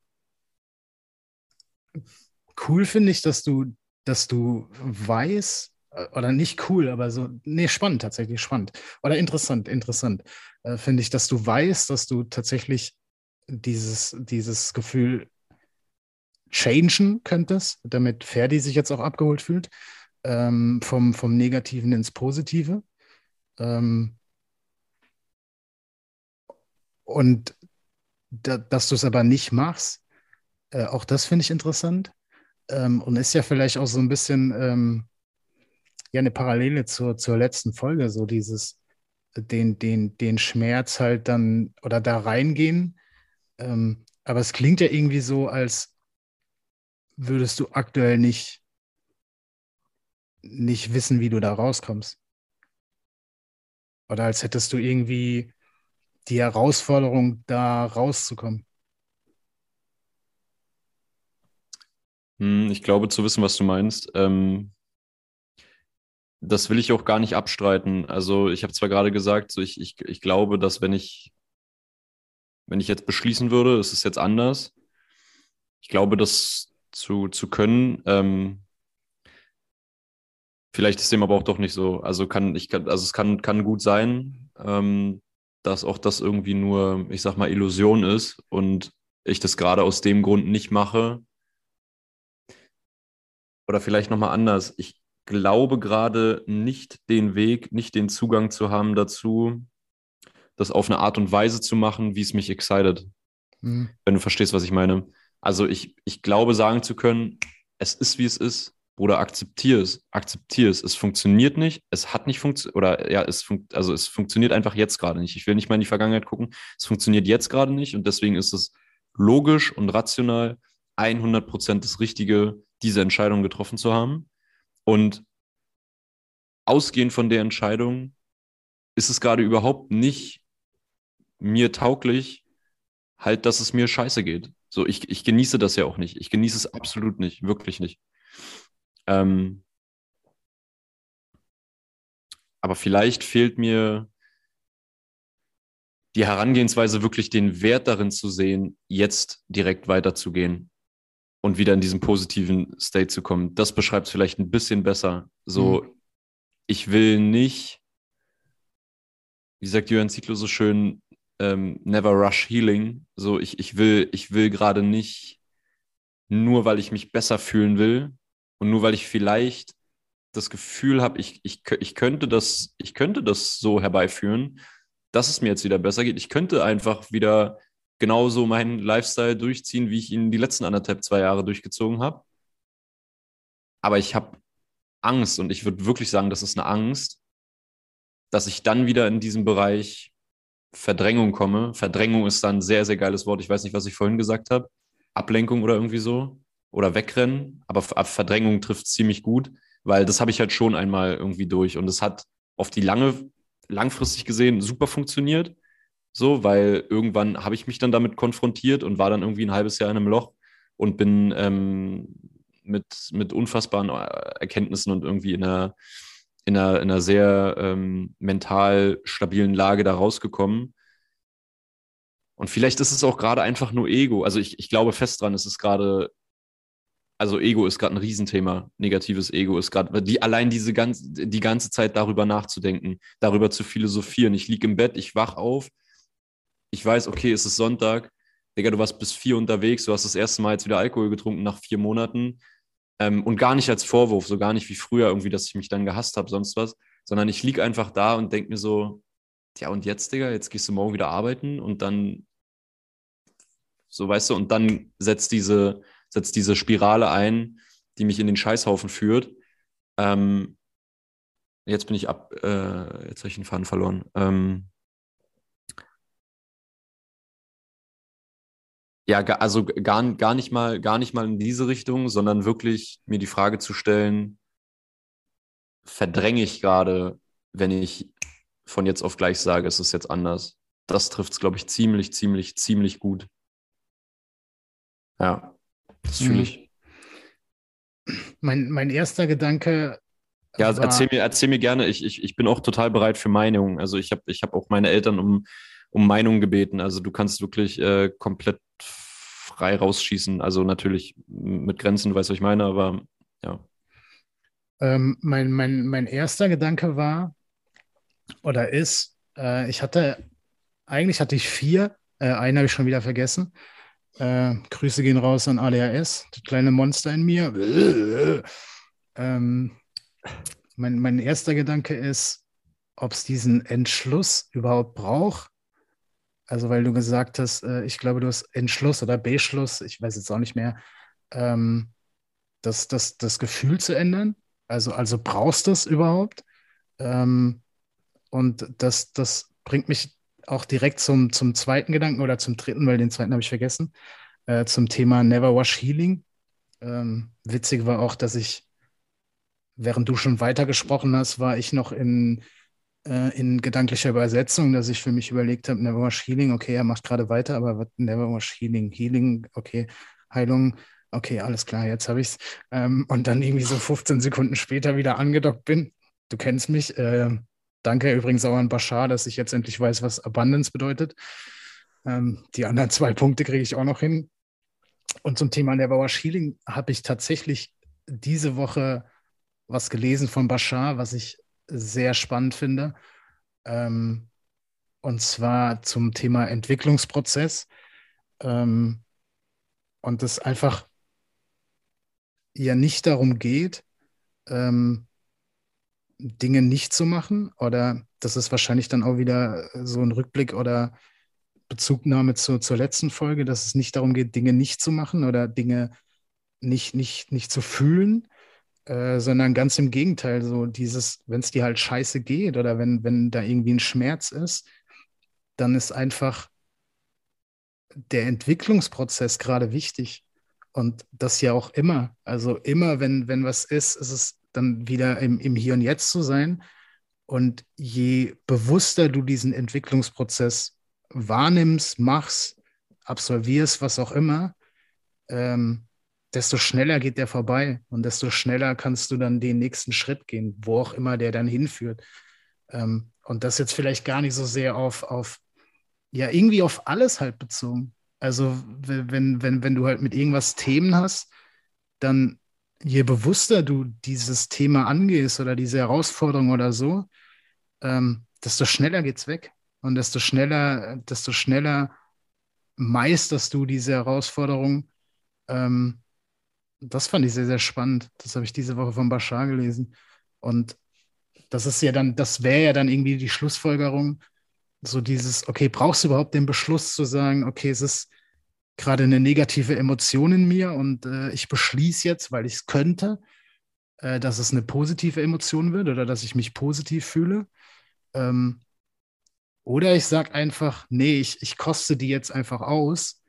cool finde ich, dass du weißt, oder nicht cool, aber so, nee, spannend, tatsächlich spannend. Oder interessant, finde ich, dass du weißt, dass du tatsächlich dieses Gefühl changen könntest, damit Ferdi sich jetzt auch abgeholt fühlt, vom Negativen ins Positive. Ähm, und dass du es aber nicht machst, auch das finde ich interessant. Und ist ja vielleicht auch so ein bisschen ja eine Parallele zur letzten Folge, so dieses den Schmerz halt dann oder da reingehen. Aber es klingt ja irgendwie so, als würdest du aktuell nicht wissen, wie du da rauskommst. Oder als hättest du irgendwie die Herausforderung, da rauszukommen. Ich glaube zu wissen, was du meinst. Das will ich auch gar nicht abstreiten. Also ich habe zwar gerade gesagt, so ich glaube, dass wenn ich jetzt beschließen würde, es ist jetzt anders. Ich glaube, das zu können. Vielleicht ist dem aber auch doch nicht so. Also es kann gut sein, dass auch das irgendwie nur, ich sag mal, Illusion ist und ich das gerade aus dem Grund nicht mache. Oder vielleicht nochmal anders. Ich glaube gerade nicht den Weg, nicht den Zugang zu haben dazu, das auf eine Art und Weise zu machen, wie es mich excited, Hm. wenn du verstehst, was ich meine. Also ich glaube sagen zu können, es ist, wie es ist, Bruder, akzeptiere es. Es funktioniert nicht, es hat nicht funktioniert, oder ja, also es funktioniert einfach jetzt gerade nicht. Ich will nicht mal in die Vergangenheit gucken, es funktioniert jetzt gerade nicht und deswegen ist es logisch und rational 100% das Richtige, diese Entscheidung getroffen zu haben. Und ausgehend von der Entscheidung ist es gerade überhaupt nicht mir tauglich, halt, dass es mir scheiße geht. So, ich genieße das ja auch nicht. Ich genieße es absolut nicht, wirklich nicht. Ähm, aber vielleicht fehlt mir die Herangehensweise, wirklich den Wert darin zu sehen, jetzt direkt weiterzugehen und wieder in diesen positiven State zu kommen. Das beschreibt es vielleicht ein bisschen besser. Hm. So, ich will nicht, wie sagt Jürgen Zietlow so schön, never rush healing. So, ich will gerade nicht, nur weil ich mich besser fühlen will und nur weil ich vielleicht das Gefühl habe, ich könnte das so herbeiführen, dass es mir jetzt wieder besser geht. Ich könnte einfach wieder genauso meinen Lifestyle durchziehen, wie ich ihn die letzten 2 Jahre durchgezogen habe. Aber ich habe Angst und ich würde wirklich sagen, das ist eine Angst, dass ich dann wieder in diesem Bereich Verdrängung komme. Verdrängung ist dann ein sehr, sehr geiles Wort. Ich weiß nicht, was ich vorhin gesagt habe. Ablenkung oder irgendwie so. Oder wegrennen. Aber Verdrängung trifft ziemlich gut, weil das habe ich halt schon einmal irgendwie durch. Und es hat auf die langfristig gesehen super funktioniert. So, weil irgendwann habe ich mich dann damit konfrontiert und war dann irgendwie ein halbes Jahr in einem Loch und bin mit unfassbaren Erkenntnissen und irgendwie in einer sehr mental stabilen Lage da rausgekommen. Und vielleicht ist es auch gerade einfach nur Ego. Also ich glaube fest dran, es ist gerade, also Ego ist gerade ein Riesenthema. Negatives Ego ist gerade, allein die ganze Zeit darüber nachzudenken, darüber zu philosophieren. Ich liege im Bett, ich wach auf, ich weiß, okay, es ist Sonntag. Digga, du warst bis 4 unterwegs, du hast das erste Mal jetzt wieder Alkohol getrunken nach 4 Monaten. Und gar nicht als Vorwurf, so gar nicht wie früher irgendwie, dass ich mich dann gehasst habe, sonst was, sondern ich liege einfach da und denke mir so, ja, und jetzt, Digga, jetzt gehst du morgen wieder arbeiten und dann, so weißt du, und dann setzt diese Spirale ein, die mich in den Scheißhaufen führt. Ähm, jetzt bin ich jetzt habe ich den Faden verloren. Ja, also gar nicht mal in diese Richtung, sondern wirklich mir die Frage zu stellen, verdränge ich gerade, wenn ich von jetzt auf gleich sage, es ist jetzt anders. Das trifft es, glaube ich, ziemlich, ziemlich, ziemlich gut. Ja, das fühle Hm. ich. Mein erster Gedanke Ja, also war, erzähl mir gerne. Ich bin auch total bereit für Meinungen. Also ich hab auch meine Eltern um Meinung gebeten. Also du kannst wirklich komplett frei rausschießen. Also natürlich mit Grenzen, du weißt, was ich meine, aber ja. mein erster Gedanke war oder ist, eigentlich hatte ich vier, einen habe ich schon wieder vergessen. Grüße gehen raus an ADHS, das kleine Monster in mir. Ähm, mein erster Gedanke ist, ob es diesen Entschluss überhaupt braucht. Also, weil du gesagt hast, ich glaube, du hast Entschluss oder Beschluss, ich weiß jetzt auch nicht mehr, ähm, das Gefühl zu ändern. Also brauchst du es überhaupt? Ähm, und das bringt mich auch direkt zum zweiten Gedanken oder zum dritten, weil den zweiten habe ich vergessen, zum Thema Never Wash Healing. Witzig war auch, dass während du schon weitergesprochen hast, war ich noch in gedanklicher Übersetzung, dass ich für mich überlegt habe, Never Wash Healing, okay, er macht gerade weiter, aber was Never Wash Healing? Healing, okay, Heilung, okay, alles klar, jetzt habe ich es. Und dann irgendwie so 15 Sekunden später wieder angedockt bin. Du kennst mich. Danke übrigens auch an Bashar, dass ich jetzt endlich weiß, was Abundance bedeutet. Die anderen zwei Punkte kriege ich auch noch hin. Und zum Thema Never Wash Healing habe ich tatsächlich diese Woche was gelesen von Bashar, was ich sehr spannend finde. Ähm, und zwar zum Thema Entwicklungsprozess. Ähm, und es einfach ja nicht darum geht, ähm, Dinge nicht zu machen? Oder das ist wahrscheinlich dann auch wieder so ein Rückblick oder Bezugnahme zur letzten Folge, dass es nicht darum geht, Dinge nicht zu machen oder Dinge nicht zu fühlen, sondern ganz im Gegenteil, so dieses, wenn es dir halt scheiße geht oder wenn da irgendwie ein Schmerz ist, dann ist einfach der Entwicklungsprozess gerade wichtig. Und das ja auch immer. Also immer, wenn was ist es dann wieder im Hier und Jetzt zu sein. Und je bewusster du diesen Entwicklungsprozess wahrnimmst, machst, absolvierst, was auch immer, ähm, desto schneller geht der vorbei und desto schneller kannst du dann den nächsten Schritt gehen, wo auch immer der dann hinführt. Und das jetzt vielleicht gar nicht so sehr ja, irgendwie auf alles halt bezogen. Also, wenn du halt mit irgendwas Themen hast, dann je bewusster du dieses Thema angehst oder diese Herausforderung oder so, desto schneller geht's weg. Und desto schneller meisterst du diese Herausforderung. Ähm, Das fand ich sehr, sehr spannend. Das habe ich diese Woche von Bashar gelesen. Und das wäre ja dann irgendwie die Schlussfolgerung, so dieses, okay, brauchst du überhaupt den Beschluss zu sagen, okay, es ist gerade eine negative Emotion in mir und ich beschließe jetzt, weil ich es könnte, dass es eine positive Emotion wird oder dass ich mich positiv fühle. Ähm, oder ich sage einfach, nee, ich koste die jetzt einfach aus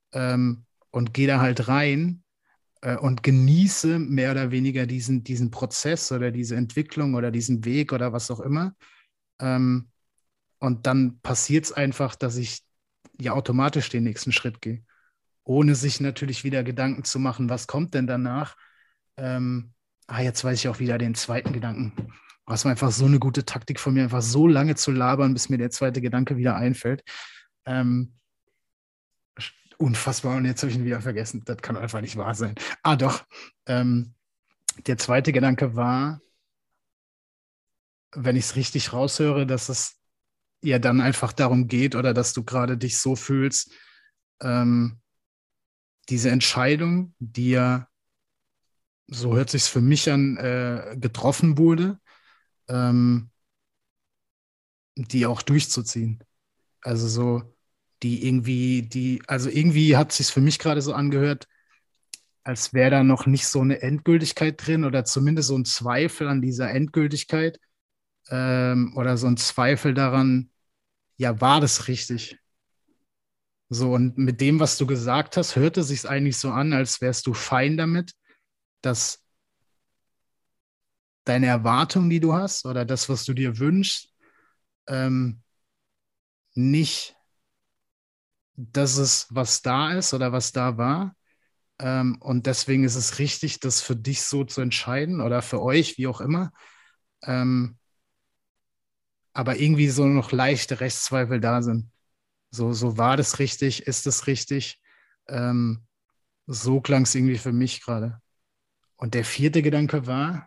und gehe da halt rein und genieße mehr oder weniger diesen Prozess oder diese Entwicklung oder diesen Weg oder was auch immer. Ähm, und dann passiert es einfach, dass ich ja automatisch den nächsten Schritt gehe, ohne sich natürlich wieder Gedanken zu machen, was kommt denn danach. Jetzt weiß ich auch wieder den zweiten Gedanken. Das war einfach so eine gute Taktik von mir, einfach so lange zu labern, bis mir der zweite Gedanke wieder einfällt. Ähm, Unfassbar. Und jetzt habe ich ihn wieder vergessen. Das kann einfach nicht wahr sein. Doch. Ähm, Der zweite Gedanke war, wenn ich es richtig raushöre, dass es ja dann einfach darum geht oder dass du gerade dich so fühlst, ähm, diese Entscheidung, die ja, so hört sich für mich an, getroffen wurde, ähm, die auch durchzuziehen. Also so, also irgendwie hat es sich für mich gerade so angehört, als wäre da noch nicht so eine Endgültigkeit drin oder zumindest so ein Zweifel an dieser Endgültigkeit oder so ein Zweifel daran, ja, war das richtig? So, und mit dem, was du gesagt hast, hörte sich eigentlich so an, als wärst du fein damit, dass deine Erwartung, die du hast, oder das, was du dir wünschst, ähm, nicht das ist, was da ist oder was da war. Und deswegen ist es richtig, das für dich so zu entscheiden oder für euch, wie auch immer. Ähm, aber irgendwie so noch leichte Rechtszweifel da sind. So war das richtig, ist es richtig? Ähm, so klang es irgendwie für mich gerade. Und der vierte Gedanke war,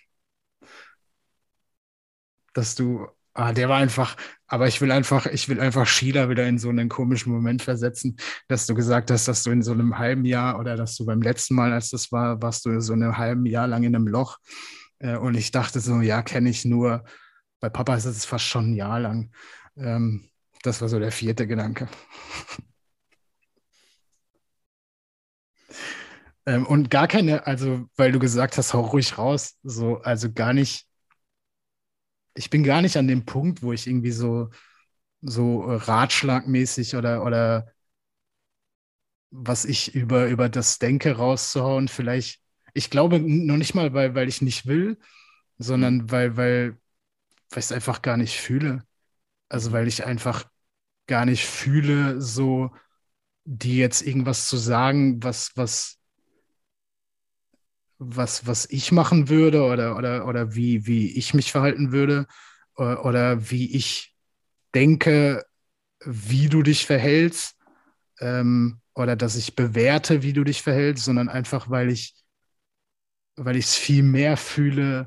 dass der war einfach, aber ich will einfach Sheila wieder in so einen komischen Moment versetzen, dass du gesagt hast, dass du in so einem halben Jahr oder dass du beim letzten Mal, als das war, warst du so ein halben Jahr lang in einem Loch. Und ich dachte so, ja, kenne ich nur. Bei Papa ist es fast schon ein Jahr lang. Ähm, Das war so der vierte Gedanke. Und gar keine, also, weil du gesagt hast, hau ruhig raus, so, also gar nicht, ich bin gar nicht an dem Punkt, wo ich irgendwie so ratschlagmäßig oder was ich über das denke, rauszuhauen. Vielleicht, ich glaube noch nicht mal, weil ich nicht will, Mhm. sondern weil ich es einfach gar nicht fühle. Also Mhm. weil ich einfach gar nicht fühle, so die jetzt irgendwas zu sagen, was ich machen würde oder wie ich mich verhalten würde oder wie ich denke, wie du dich verhältst oder dass ich bewerte, wie du dich verhältst, sondern einfach, weil ich es viel mehr fühle,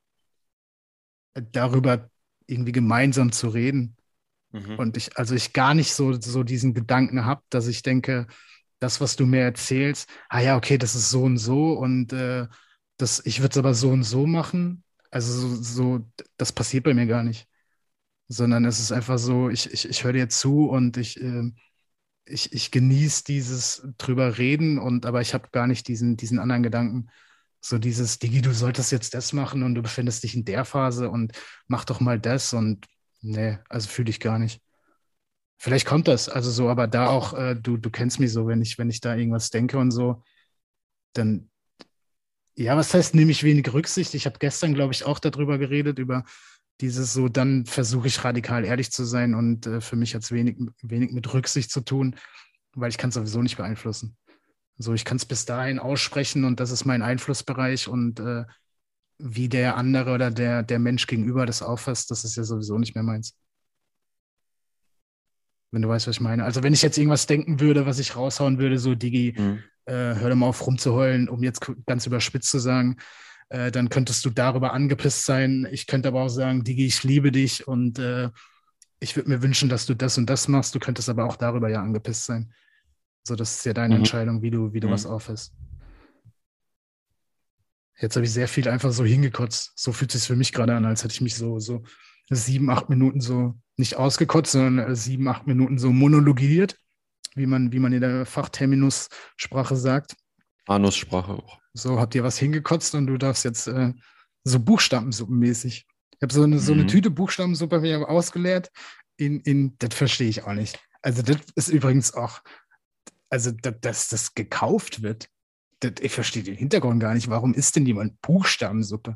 darüber irgendwie gemeinsam zu reden. Mhm. Und also ich gar nicht so diesen Gedanken habe, dass ich denke, das, was du mir erzählst, ja, okay, das ist so und so und ich würde es aber so und so machen. Also das passiert bei mir gar nicht. Sondern es ist einfach so, ich höre dir zu und ich genieße dieses drüber reden aber ich habe gar nicht diesen anderen Gedanken. So dieses, Digi, du solltest jetzt das machen und du befindest dich in der Phase und mach doch mal das und nee, also fühle ich gar nicht. Vielleicht kommt das, also so, aber da auch, du kennst mich so, wenn ich da irgendwas denke und so, dann, ja, was heißt, nehme ich wenig Rücksicht? Ich habe gestern, glaube ich, auch darüber geredet, über dieses so, dann versuche ich radikal ehrlich zu sein und für mich hat es wenig mit Rücksicht zu tun, weil ich kann es sowieso nicht beeinflussen. So, ich kann es bis dahin aussprechen und das ist mein Einflussbereich und wie der andere oder der Mensch gegenüber das auffasst, das ist ja sowieso nicht mehr meins. Wenn du weißt, was ich meine. Also wenn ich jetzt irgendwas denken würde, was ich raushauen würde, so Digi, Mhm. hör doch mal auf rumzuheulen, um jetzt ganz überspitzt zu sagen, dann könntest du darüber angepisst sein. Ich könnte aber auch sagen, Digi, ich liebe dich und ich würde mir wünschen, dass du das und das machst. Du könntest aber auch darüber ja angepisst sein. So, das ist ja deine Mhm. Entscheidung, wie du was Mhm. auffasst. Jetzt habe ich sehr viel einfach so hingekotzt. So fühlt es sich für mich gerade an, als hätte ich mich so 7, 8 Minuten so nicht ausgekotzt, sondern 7, 8 Minuten so monologiert, wie man in der Fachterminussprache sagt. Anussprache auch. So habt ihr was hingekotzt und du darfst jetzt so Buchstabensuppenmäßig. Ich habe so eine Mhm. Tüte Buchstabensuppe mir ausgeleert. Das verstehe ich auch nicht. Also, das ist übrigens auch, also, dass das gekauft wird. Ich verstehe den Hintergrund gar nicht. Warum isst denn jemand Buchstabensuppe?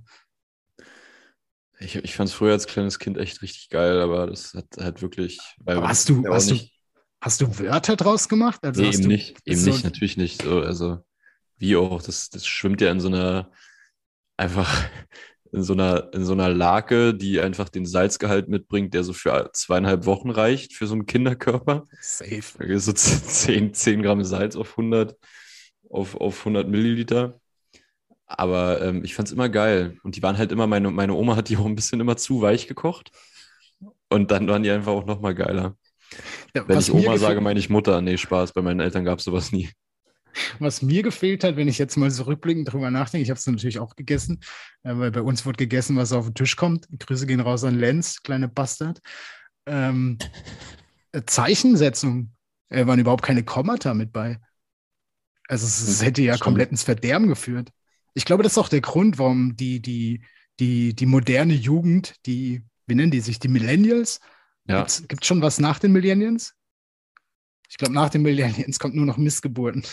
Ich fand es früher als kleines Kind echt richtig geil, aber das hat halt wirklich, weil Aber du hast kannst du, ja auch hast du, nicht, hast du Wörter draus gemacht? Also nee, hast du eben so, nicht, natürlich nicht. So, also wie auch, das schwimmt ja in so einer, einfach in so einer Lake, die einfach den Salzgehalt mitbringt, der so für 2,5 Wochen reicht für so einen Kinderkörper. safe. So 10 Gramm Salz auf 100, auf 100 Milliliter. Aber ich fand es immer geil. Und die waren halt immer, meine Oma hat die auch ein bisschen immer zu weich gekocht. Und dann waren die einfach auch noch mal geiler. Ja, Wenn ich Oma sage, meine ich Mutter. Nee, Spaß. Bei meinen Eltern gab es sowas nie. was mir gefehlt hat, wenn ich jetzt mal so rückblickend drüber nachdenke, ich habe es natürlich auch gegessen, weil bei uns wird gegessen, was auf den Tisch kommt. Grüße gehen raus an Lenz, kleine Bastard. Ähm, Zeichensetzung waren überhaupt keine Kommata mit bei. Also es hätte ja komplett Stimmt. ins Verderben geführt. Ich glaube, das ist auch der Grund, warum die moderne Jugend, wie nennen die sich, die Millennials, Ja. gibt's schon was nach den Millennials? Ich glaube, nach den Millennials kommt nur noch Missgeburten.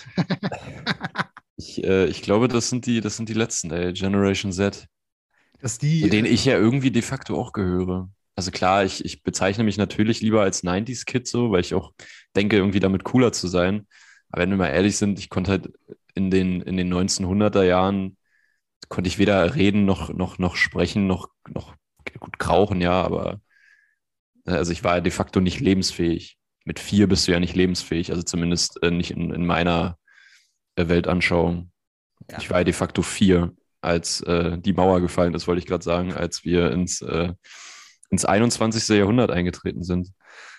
Ich glaube, das sind die letzten, ey. Generation Z. Dass Zu die, denen ich ja irgendwie de facto auch gehöre. Also klar, ich bezeichne mich natürlich lieber als 90s-Kid so, weil ich auch denke, irgendwie damit cooler zu sein. Aber wenn wir mal ehrlich sind, ich konnte halt in den 1900er Jahren, konnte ich weder reden noch sprechen, noch gut krauchen, ja, aber also ich war ja de facto nicht lebensfähig. Mit 4 bist du ja nicht lebensfähig, also zumindest nicht in meiner Weltanschauung. ja, Ich war ja de facto 4, als die Mauer gefallen ist, wollte ich gerade sagen, als wir ins 21. Jahrhundert eingetreten sind.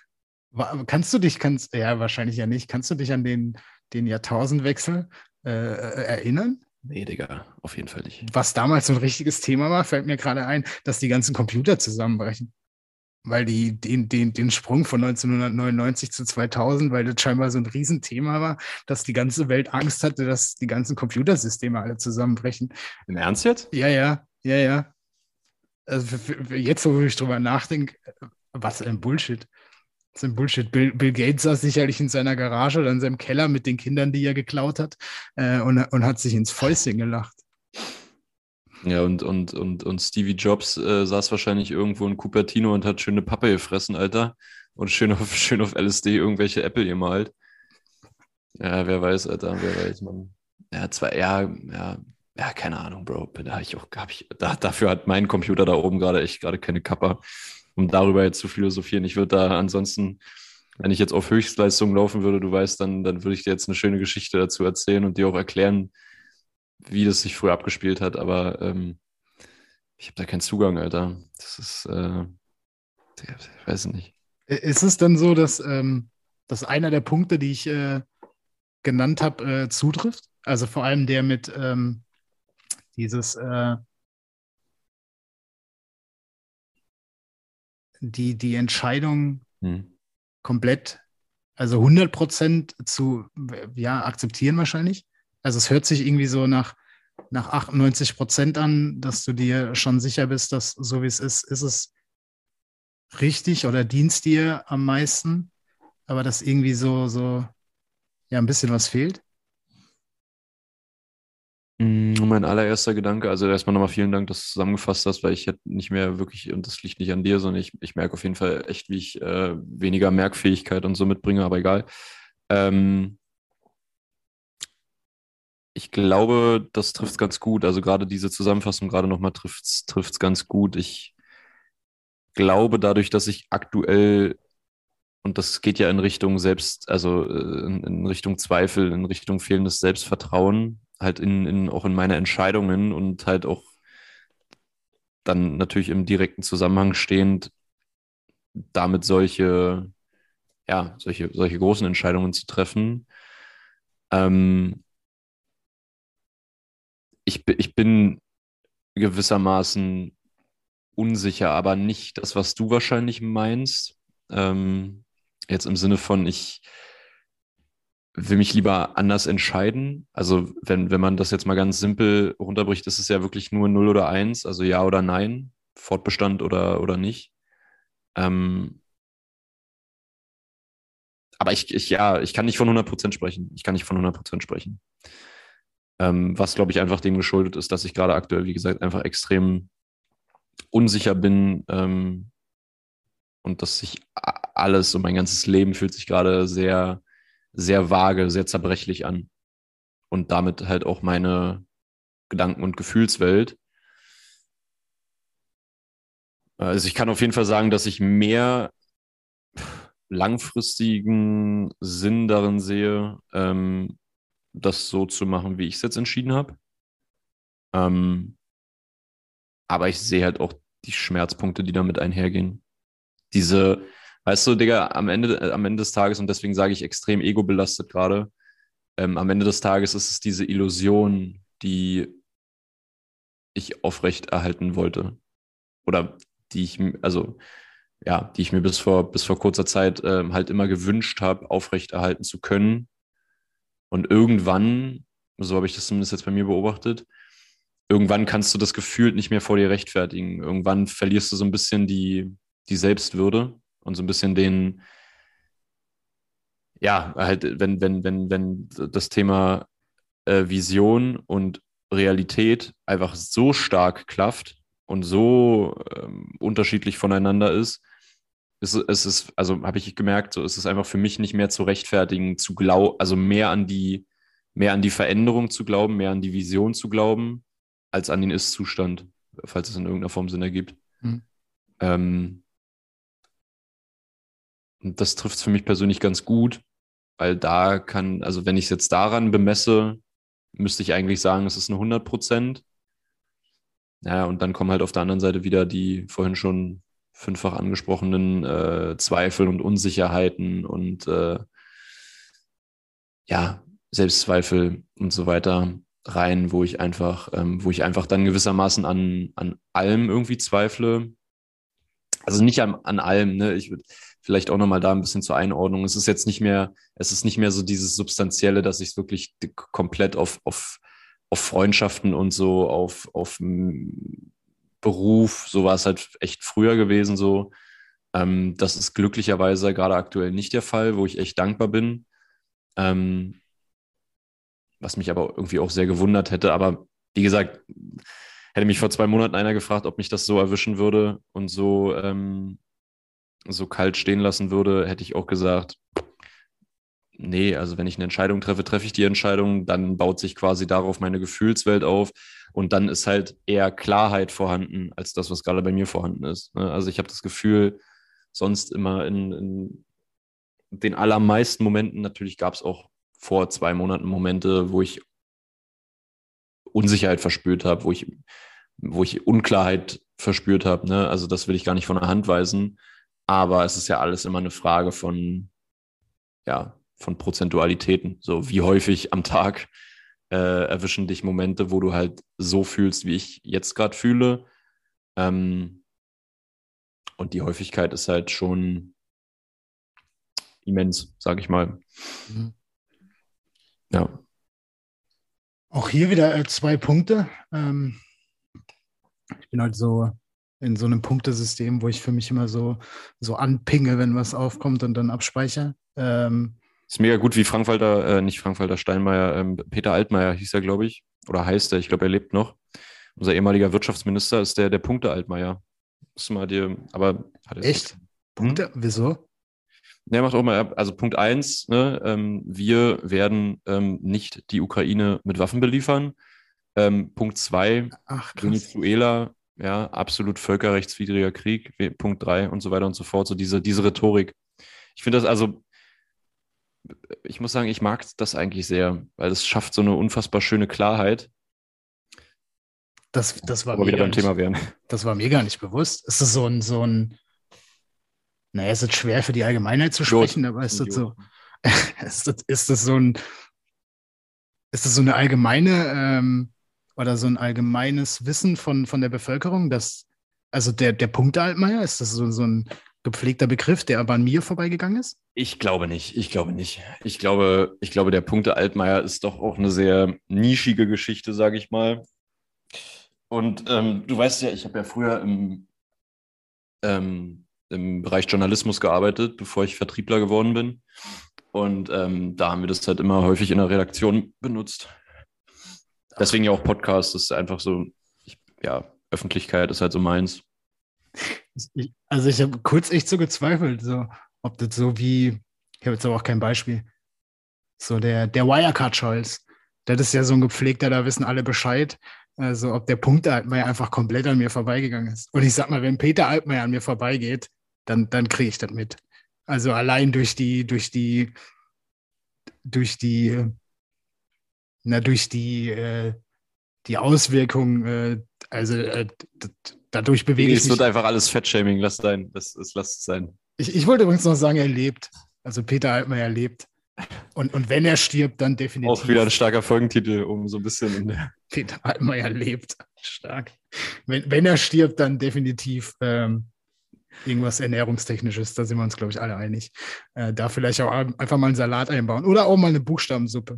ja, wahrscheinlich ja nicht, kannst du dich an den Jahrtausendwechsel erinnern? Nee, Digga, auf jeden Fall nicht. Was damals so ein richtiges Thema war, fällt mir gerade ein, dass die ganzen Computer zusammenbrechen. Weil den Sprung von 1999 zu 2000, weil das scheinbar so ein Riesenthema war, dass die ganze Welt Angst hatte, dass die ganzen Computersysteme alle zusammenbrechen. Im Ernst jetzt? Ja, ja, ja, ja. Also jetzt, wo ich drüber nachdenke, was ein Bullshit. Das ist ein Bullshit. Bill Gates saß sicherlich in seiner Garage oder in seinem Keller mit den Kindern, die er geklaut hat, und hat sich ins Fäustchen gelacht. Ja, und Stevie Jobs saß wahrscheinlich irgendwo in Cupertino und hat schöne Pappe gefressen, Alter. Und schön auf LSD irgendwelche Apple gemalt. Ja, wer weiß, Alter, wer weiß, man. Ja, ja, keine Ahnung, Bro. Dafür hat mein Computer da oben echt gerade keine Kappa, um darüber jetzt zu philosophieren. Ich würde da ansonsten, wenn ich jetzt auf Höchstleistung laufen würde, du weißt, dann würde ich dir jetzt eine schöne Geschichte dazu erzählen und dir auch erklären, wie das sich früher abgespielt hat, aber ich habe da keinen Zugang, Alter. Das ist, ich weiß nicht. Ist es dann so, dass einer der Punkte, die ich genannt habe, zutrifft? Also vor allem der mit dieses die Entscheidung Hm. komplett, also 100% zu, ja, akzeptieren wahrscheinlich. Also es hört sich irgendwie so nach 98% an, dass du dir schon sicher bist, dass so wie es ist es richtig oder dienst dir am meisten, aber dass irgendwie so, ja, ein bisschen was fehlt. Mein allererster Gedanke, also erstmal nochmal vielen Dank, dass du zusammengefasst hast, weil ich hätte nicht mehr wirklich, und das liegt nicht an dir, sondern ich merke auf jeden Fall echt, wie ich weniger Merkfähigkeit und so mitbringe, aber egal. Ähm, Ich glaube, das trifft es ganz gut. Also gerade diese Zusammenfassung gerade nochmal trifft's ganz gut. Ich glaube dadurch, dass ich aktuell, und das geht ja in Richtung Selbst, also in Richtung Zweifel, in Richtung fehlendes Selbstvertrauen, halt auch in meine Entscheidungen und halt auch dann natürlich im direkten Zusammenhang stehend, damit solche großen Entscheidungen zu treffen. Ähm, ich bin gewissermaßen unsicher, aber nicht das, was du wahrscheinlich meinst. Jetzt im Sinne von, ich will mich lieber anders entscheiden. Also wenn man das jetzt mal ganz simpel runterbricht, ist es ja wirklich nur 0 oder 1, also ja oder nein, Fortbestand oder nicht. Ähm, aber ich kann nicht von 100% sprechen. Ich kann nicht von 100% sprechen. Was, glaube ich, einfach dem geschuldet ist, dass ich gerade aktuell, wie gesagt, einfach extrem unsicher bin, und dass sich alles und mein ganzes Leben fühlt sich gerade sehr, sehr vage, sehr zerbrechlich an. Und damit halt auch meine Gedanken- und Gefühlswelt. Also ich kann auf jeden Fall sagen, dass ich mehr langfristigen Sinn darin sehe, das so zu machen, wie ich es jetzt entschieden habe. Ähm, aber ich sehe halt auch die Schmerzpunkte, die damit einhergehen. Diese, weißt du, Digga, am Ende des Tages, und deswegen sage ich extrem ego-belastet gerade, am Ende des Tages ist es diese Illusion, die ich aufrechterhalten wollte. Oder die ich, also, ja, die ich mir bis vor kurzer Zeit halt immer gewünscht habe, aufrechterhalten zu können. Und irgendwann, so habe ich das zumindest jetzt bei mir beobachtet, irgendwann kannst du das gefühlt nicht mehr vor dir rechtfertigen. Irgendwann verlierst du so ein bisschen die Selbstwürde und so ein bisschen ja, halt, wenn das Thema Vision und Realität einfach so stark klafft und so unterschiedlich voneinander ist, es ist, also habe ich gemerkt, so ist es einfach für mich nicht mehr zu rechtfertigen, zu glauben, also mehr an die Veränderung zu glauben, mehr an die Vision zu glauben, als an den Ist-Zustand, falls es in irgendeiner Form Sinn ergibt. Hm. Ähm, und das trifft es für mich persönlich ganz gut, weil da kann, also wenn ich es jetzt daran bemesse, müsste ich eigentlich sagen, es ist eine 100%. Naja, und dann kommen halt auf der anderen Seite wieder die vorhin schon fünffach angesprochenen Zweifel und Unsicherheiten und ja, Selbstzweifel und so weiter rein, wo ich einfach dann gewissermaßen an allem irgendwie zweifle. Also nicht an allem, ne? Ich würde vielleicht auch nochmal da ein bisschen zur Einordnung. Es ist nicht mehr so dieses Substanzielle, dass ich es wirklich komplett auf Freundschaften und so, auf Beruf, so war es halt echt früher gewesen, so. Das ist glücklicherweise gerade aktuell nicht der Fall, wo ich echt dankbar bin. Ähm, Was mich aber irgendwie auch sehr gewundert hätte. Aber wie gesagt, hätte mich vor 2 Monaten einer gefragt, ob mich das so erwischen würde und so kalt stehen lassen würde, hätte ich auch gesagt, nee, also wenn ich eine Entscheidung treffe, treffe ich die Entscheidung, dann baut sich quasi darauf meine Gefühlswelt auf und dann ist halt eher Klarheit vorhanden, als das, was gerade bei mir vorhanden ist. Ne? Also ich habe das Gefühl, sonst immer in den allermeisten Momenten, natürlich gab es auch vor 2 Monaten Momente, wo ich Unsicherheit verspürt habe, wo ich Unklarheit verspürt habe. Ne? Also das will ich gar nicht von der Hand weisen. Aber es ist ja alles immer eine Frage ja, von Prozentualitäten. So wie häufig am Tag erwischen dich Momente, wo du halt so fühlst, wie ich jetzt gerade fühle. Ähm, Und die Häufigkeit ist halt schon immens, sage ich mal. Mhm. Ja. Auch hier wieder 2 Punkte. Ich bin halt so in so einem Punktesystem, wo ich für mich immer so anpinge, wenn was aufkommt und dann abspeichere. Ist mega gut, wie nicht Frank-Walter Steinmeier, Peter Altmaier hieß er, glaube ich, oder heißt er, ich glaube, er lebt noch. Unser ehemaliger Wirtschaftsminister ist der Punkte-Altmaier. Musst du mal dir, aber hat er Echt? Punkte? Wieso? Der macht auch mal, also Punkt 1, ne, wir werden nicht die Ukraine mit Waffen beliefern. Punkt 2, Ach, krass. Venezuela, ja, absolut völkerrechtswidriger Krieg. Punkt 3 und so weiter und so fort. So diese Rhetorik. Ich finde das also, ich muss sagen, ich mag das eigentlich sehr, weil es schafft so eine unfassbar schöne Klarheit. Das war Aber mir wieder gar beim nicht, Thema wären. das war mir gar nicht bewusst. Ist das naja, es ist schwer für die Allgemeinheit zu sprechen, aber ist das so, ist das so eine allgemeine oder so ein allgemeines Wissen von der Bevölkerung, dass, also der Punkte-Altmaier, ist das so ein gepflegter Begriff, der aber an mir vorbeigegangen ist? Ich glaube nicht. Ich glaube nicht. Ich glaube, der Punkte Altmaier ist doch auch eine sehr nischige Geschichte, sage ich mal. Und du weißt ja, ich habe ja früher im Bereich Journalismus gearbeitet, bevor ich Vertriebler geworden bin. Und da haben wir das halt immer häufig in der Redaktion benutzt. Deswegen ja auch Podcast, das ist einfach so, Öffentlichkeit ist halt so meins. Also ich habe kurz echt so gezweifelt, so, ob das so wie, ich habe jetzt aber auch kein Beispiel, so der Wirecard-Scholz, das ist ja so ein gepflegter, da wissen alle Bescheid, also ob der Punkte Altmaier einfach komplett an mir vorbeigegangen ist. Und ich sag mal, wenn Peter Altmaier an mir vorbeigeht, dann kriege ich das mit. Also allein durch die die Auswirkungen, dadurch bewege ich Es mich. wird einfach alles Fettshaming, lass es sein. Ich wollte übrigens noch sagen, er lebt. Also Peter Altmaier lebt. Und wenn er stirbt, dann definitiv. Auch wieder ein starker Folgentitel, um so ein bisschen in der. Peter Altmaier lebt. Stark. Wenn er stirbt, dann definitiv irgendwas Ernährungstechnisches. Da sind wir uns, glaube ich, alle einig. Da vielleicht auch einfach mal einen Salat einbauen oder auch mal eine Buchstabensuppe.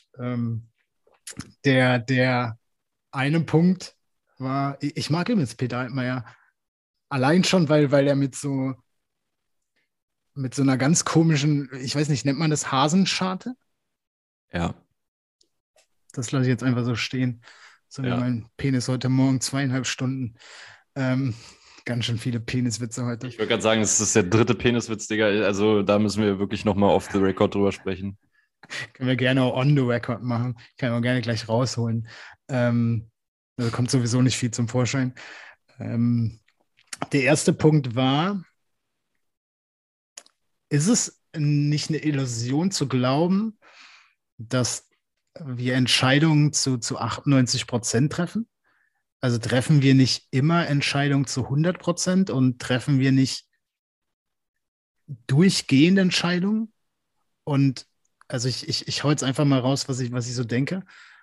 Der eine Punkt war, ich mag übrigens Peter Altmaier. Allein schon, weil er mit so einer ganz komischen, ich weiß nicht, nennt man das Hasenscharte? Ja. Das lasse ich jetzt einfach so stehen. So wie mein Penis heute Morgen 2,5 Stunden. Ganz schön viele Peniswitze heute. Ich würde gerade sagen, das ist der 3. Peniswitz, Digga. Also da müssen wir wirklich nochmal off the record drüber sprechen. Können wir gerne auch on the record machen. Kann ich auch gerne gleich rausholen. Also kommt sowieso nicht viel zum Vorschein. Der erste Punkt war, ist es nicht eine Illusion zu glauben, dass wir Entscheidungen zu 98% treffen? Also treffen wir nicht immer Entscheidungen zu 100% und treffen wir nicht durchgehend Entscheidungen? Und also ich hau jetzt einfach mal raus, was ich so denke.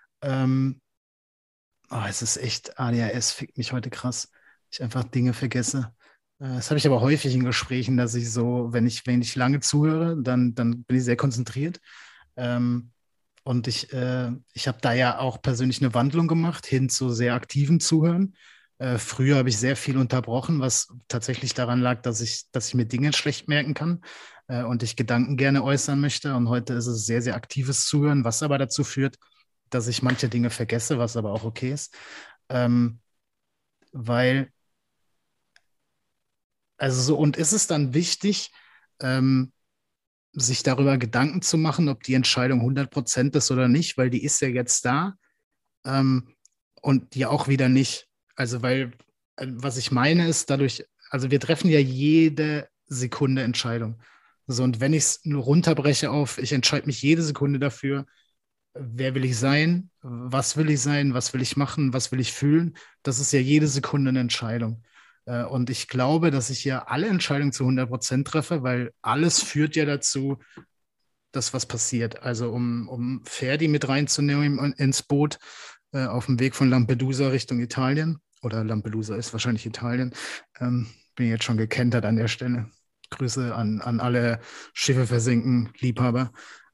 Es ist echt, ADHS fickt mich heute krass. Ich einfach Dinge vergesse. Das habe ich aber häufig in Gesprächen, dass ich so, wenn ich lange zuhöre, dann bin ich sehr konzentriert. Und ich habe da ja auch persönlich eine Wandlung gemacht hin zu sehr aktivem Zuhören. Früher habe ich sehr viel unterbrochen, was tatsächlich daran lag, dass ich mir Dinge schlecht merken kann und ich Gedanken gerne äußern möchte. Und heute ist es sehr, sehr aktives Zuhören, was aber dazu führt, dass ich manche Dinge vergesse, was aber auch okay ist. Weil, also so, und ist es dann wichtig, sich darüber Gedanken zu machen, ob die Entscheidung 100% ist oder nicht, weil die ist ja jetzt da und die auch wieder nicht. Also weil, was ich meine ist, dadurch, also wir treffen ja jede Sekunde Entscheidung. So, und wenn ich es nur runterbreche auf, ich entscheide mich jede Sekunde dafür, wer will ich sein, was will ich machen, was will ich fühlen, das ist ja jede Sekunde eine Entscheidung. Und ich glaube, dass ich ja alle Entscheidungen zu 100% treffe, weil alles führt ja dazu, dass was passiert. Also um Ferdi mit reinzunehmen ins Boot auf dem Weg von Lampedusa Richtung Italien, oder Lampedusa ist wahrscheinlich Italien, bin jetzt schon gekentert an der Stelle. Grüße an alle Schiffe versinken, Liebhaber.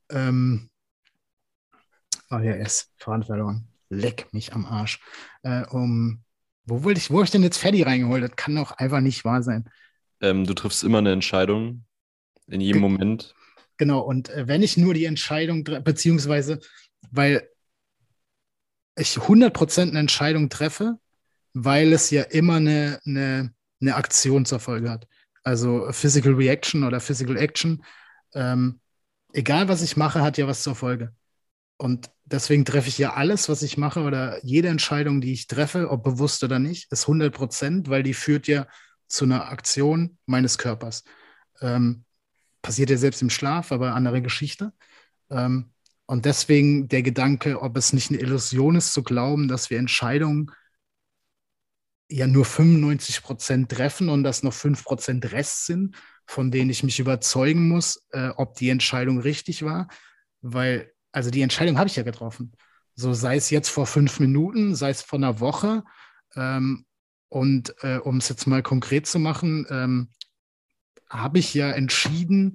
ADS, Faden verloren. Leck mich am Arsch. Wo hab ich denn jetzt Ferdi reingeholt? Das kann doch einfach nicht wahr sein. Du triffst immer eine Entscheidung in jedem Moment. Genau, und wenn ich nur die Entscheidung, beziehungsweise, weil ich 100% eine Entscheidung treffe, weil es ja immer eine Aktion zur Folge hat. Also Physical Reaction oder Physical Action. Egal, was ich mache, hat ja was zur Folge. Und deswegen treffe ich ja alles, was ich mache oder jede Entscheidung, die ich treffe, ob bewusst oder nicht, ist 100%, weil die führt ja zu einer Aktion meines Körpers. Passiert ja selbst im Schlaf, aber andere Geschichte. Und deswegen der Gedanke, ob es nicht eine Illusion ist, zu glauben, dass wir Entscheidungen ja nur 95% treffen und dass noch 5% Rest sind, von denen ich mich überzeugen muss, ob die Entscheidung richtig war. Weil, also die Entscheidung habe ich ja getroffen. So sei es jetzt vor 5 Minuten, sei es vor einer Woche. Und um es jetzt mal konkret zu machen, habe ich ja entschieden,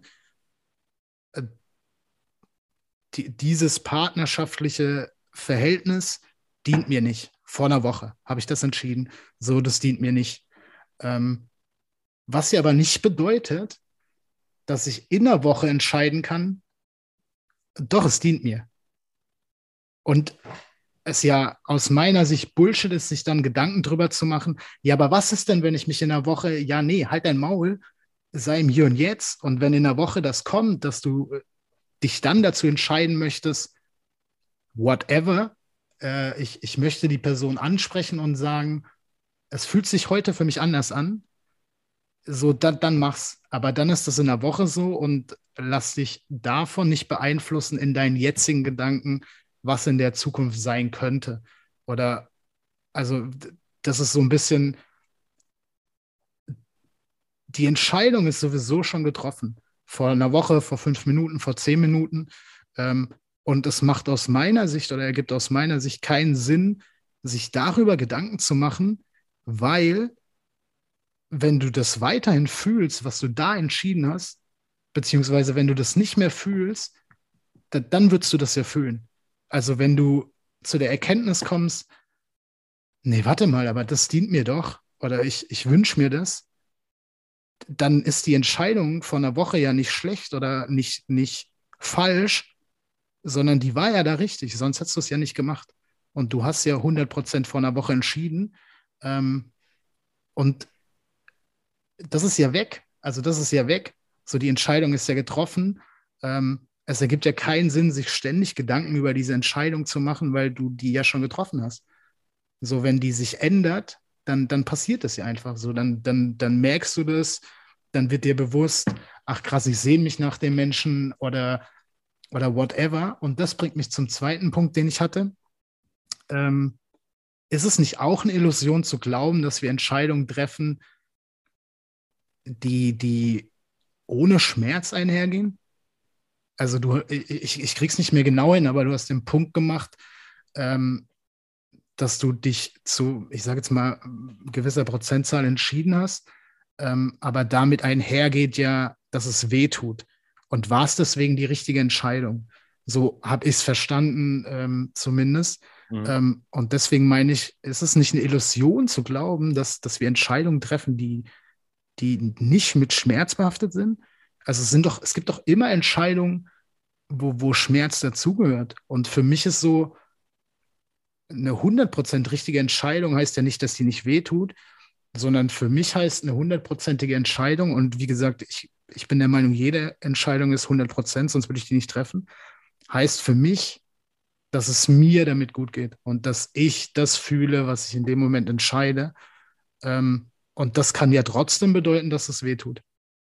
dieses partnerschaftliche Verhältnis dient mir nicht. Vor einer Woche habe ich das entschieden. So, das dient mir nicht. Was ja aber nicht bedeutet, dass ich in einer Woche entscheiden kann, doch, es dient mir. Und es ja aus meiner Sicht Bullshit ist, sich dann Gedanken drüber zu machen, ja, aber was ist denn, wenn ich mich in einer Woche, ja, nee, halt dein Maul, sei im Hier und Jetzt. Und wenn in einer Woche das kommt, dass du dich dann dazu entscheiden möchtest, whatever, ich möchte die Person ansprechen und sagen, es fühlt sich heute für mich anders an, so dann mach's. Aber dann ist das in der Woche so und lass dich davon nicht beeinflussen in deinen jetzigen Gedanken, was in der Zukunft sein könnte. Oder, also, das ist so ein bisschen, die Entscheidung ist sowieso schon getroffen. Vor einer Woche, vor 5 Minuten, vor 10 Minuten. Und es macht aus meiner Sicht oder ergibt aus meiner Sicht keinen Sinn, sich darüber Gedanken zu machen, weil wenn du das weiterhin fühlst, was du da entschieden hast, beziehungsweise wenn du das nicht mehr fühlst, dann würdest du das ja fühlen. Also wenn du zu der Erkenntnis kommst, nee, warte mal, aber das dient mir doch oder ich wünsche mir das, dann ist die Entscheidung von einer Woche ja nicht schlecht oder nicht falsch, sondern die war ja da richtig, sonst hättest du es ja nicht gemacht. Und du hast ja 100% vor einer Woche entschieden. Und das ist ja weg. Also das ist ja weg. So die Entscheidung ist ja getroffen. Es ergibt ja keinen Sinn, sich ständig Gedanken über diese Entscheidung zu machen, weil du die ja schon getroffen hast. So, wenn die sich ändert, dann passiert das ja einfach so. Dann merkst du das, dann wird dir bewusst, ach krass, ich sehe mich nach dem Menschen oder whatever. Und das bringt mich zum zweiten Punkt, den ich hatte. Ist es nicht auch eine Illusion zu glauben, dass wir Entscheidungen treffen, die ohne Schmerz einhergehen? Also ich krieg's nicht mehr genau hin, aber du hast den Punkt gemacht, dass du dich zu, ich sage jetzt mal, gewisser Prozentzahl entschieden hast, aber damit einhergeht ja, dass es weh tut. Und war es deswegen die richtige Entscheidung? So habe ich es verstanden, zumindest. Und deswegen meine ich, ist es nicht eine Illusion zu glauben, dass wir Entscheidungen treffen, die nicht mit Schmerz behaftet sind? Also es gibt doch immer Entscheidungen, wo Schmerz dazugehört. Und für mich ist so, eine 100% richtige Entscheidung heißt ja nicht, dass die nicht wehtut, sondern für mich heißt eine 100%ige Entscheidung, und wie gesagt, ich bin der Meinung, jede Entscheidung ist 100%, sonst würde ich die nicht treffen, heißt für mich, dass es mir damit gut geht und dass ich das fühle, was ich in dem Moment entscheide. Und das kann ja trotzdem bedeuten, dass es wehtut.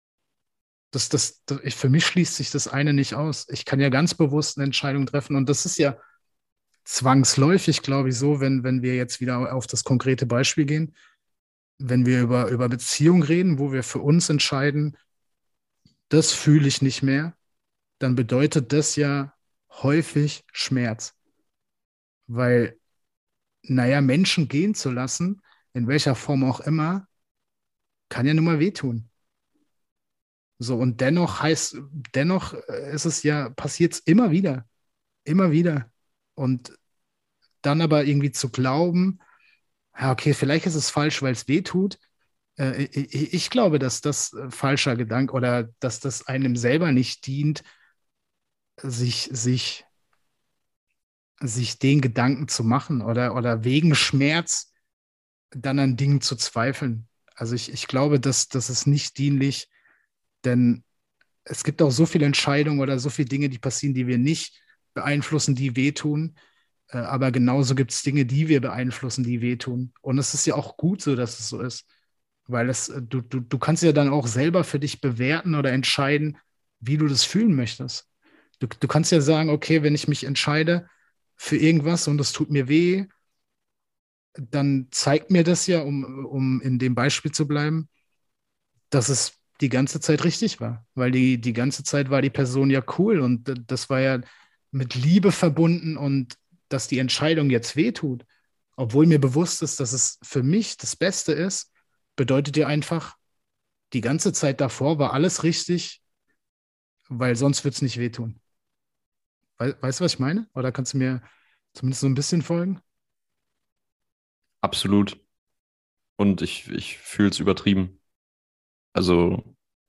Für mich schließt sich das eine nicht aus. Ich kann ja ganz bewusst eine Entscheidung treffen, und das ist ja zwangsläufig, glaube ich, so, wenn wir jetzt wieder auf das konkrete Beispiel gehen, wenn wir über Beziehung reden, wo wir für uns entscheiden, das fühle ich nicht mehr, dann bedeutet das ja häufig Schmerz. Weil, naja, Menschen gehen zu lassen, in welcher Form auch immer, kann ja nun mal wehtun. So, und dennoch ist es ja, passiert es immer wieder. Immer wieder. Und dann aber irgendwie zu glauben, ja, okay, vielleicht ist es falsch, weil es weh tut. Ich glaube, dass das falscher Gedanke oder dass das einem selber nicht dient, sich, sich, sich den Gedanken zu machen oder wegen Schmerz dann an Dingen zu zweifeln. Also ich glaube, dass das ist nicht dienlich, denn es gibt auch so viele Entscheidungen oder so viele Dinge, die passieren, die wir nicht beeinflussen, die wehtun. Aber genauso gibt es Dinge, die wir beeinflussen, die wehtun. Und es ist ja auch gut so, dass es so ist. Weil du kannst ja dann auch selber für dich bewerten oder entscheiden, wie du das fühlen möchtest. Du kannst ja sagen, okay, wenn ich mich entscheide für irgendwas und es tut mir weh, dann zeigt mir das ja, um in dem Beispiel zu bleiben, dass es die ganze Zeit richtig war. Weil die ganze Zeit war die Person ja cool und das war ja mit Liebe verbunden und dass die Entscheidung jetzt wehtut, obwohl mir bewusst ist, dass es für mich das Beste ist, bedeutet ja einfach, die ganze Zeit davor war alles richtig, weil sonst wird es nicht wehtun. Weißt du, was ich meine? Oder kannst du mir zumindest so ein bisschen folgen? Absolut. Und ich fühle es übertrieben. Also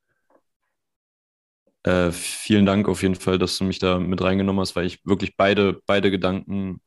vielen Dank auf jeden Fall, dass du mich da mit reingenommen hast, weil ich wirklich beide Gedanken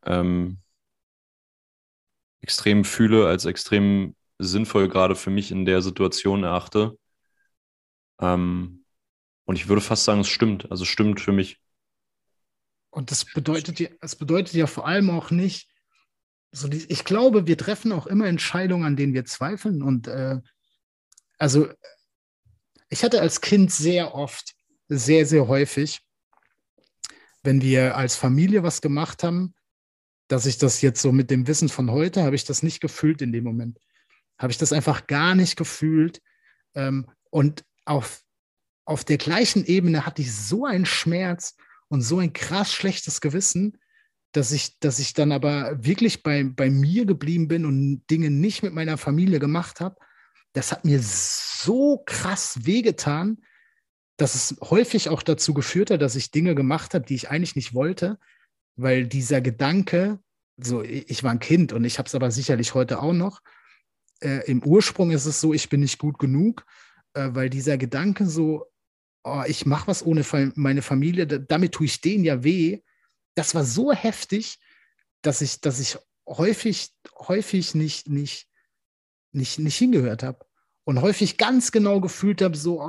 extrem fühle, als extrem sinnvoll gerade für mich in der Situation erachte. Ähm, und ich würde fast sagen, es stimmt. Also es stimmt für mich. Und es bedeutet ja vor allem auch nicht, ich glaube, wir treffen auch immer Entscheidungen, an denen wir zweifeln. Und also ich hatte als Kind sehr oft, sehr, sehr häufig, wenn wir als Familie was gemacht haben, dass ich das jetzt so mit dem Wissen von heute, habe ich das nicht gefühlt in dem Moment. Habe ich das einfach gar nicht gefühlt. Und auf der gleichen Ebene hatte ich so einen Schmerz und so ein krass schlechtes Gewissen, dass ich dann aber wirklich bei mir geblieben bin und Dinge nicht mit meiner Familie gemacht habe. Das hat mir so krass wehgetan, dass es häufig auch dazu geführt hat, dass ich Dinge gemacht habe, die ich eigentlich nicht wollte, weil dieser Gedanke, so ich war ein Kind und ich habe es aber sicherlich heute auch noch, im Ursprung ist es so, ich bin nicht gut genug, weil dieser Gedanke so, oh, ich mache was ohne meine Familie, damit tue ich denen ja weh. Das war so heftig, dass ich häufig nicht hingehört habe und häufig ganz genau gefühlt habe, so,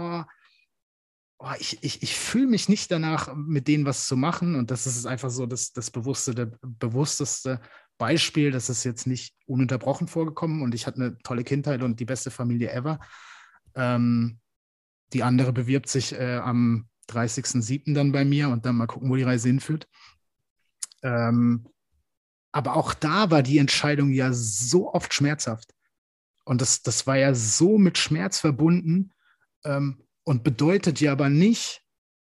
ich fühle mich nicht danach, mit denen was zu machen. Und das ist einfach so das bewussteste Beispiel. Das ist jetzt nicht ununterbrochen vorgekommen und ich hatte eine tolle Kindheit und die beste Familie ever. Die andere bewirbt sich am 30.07. dann bei mir und dann mal gucken, wo die Reise hinführt. Aber auch da war die Entscheidung ja so oft schmerzhaft. Und das war ja so mit Schmerz verbunden und bedeutet ja aber nicht,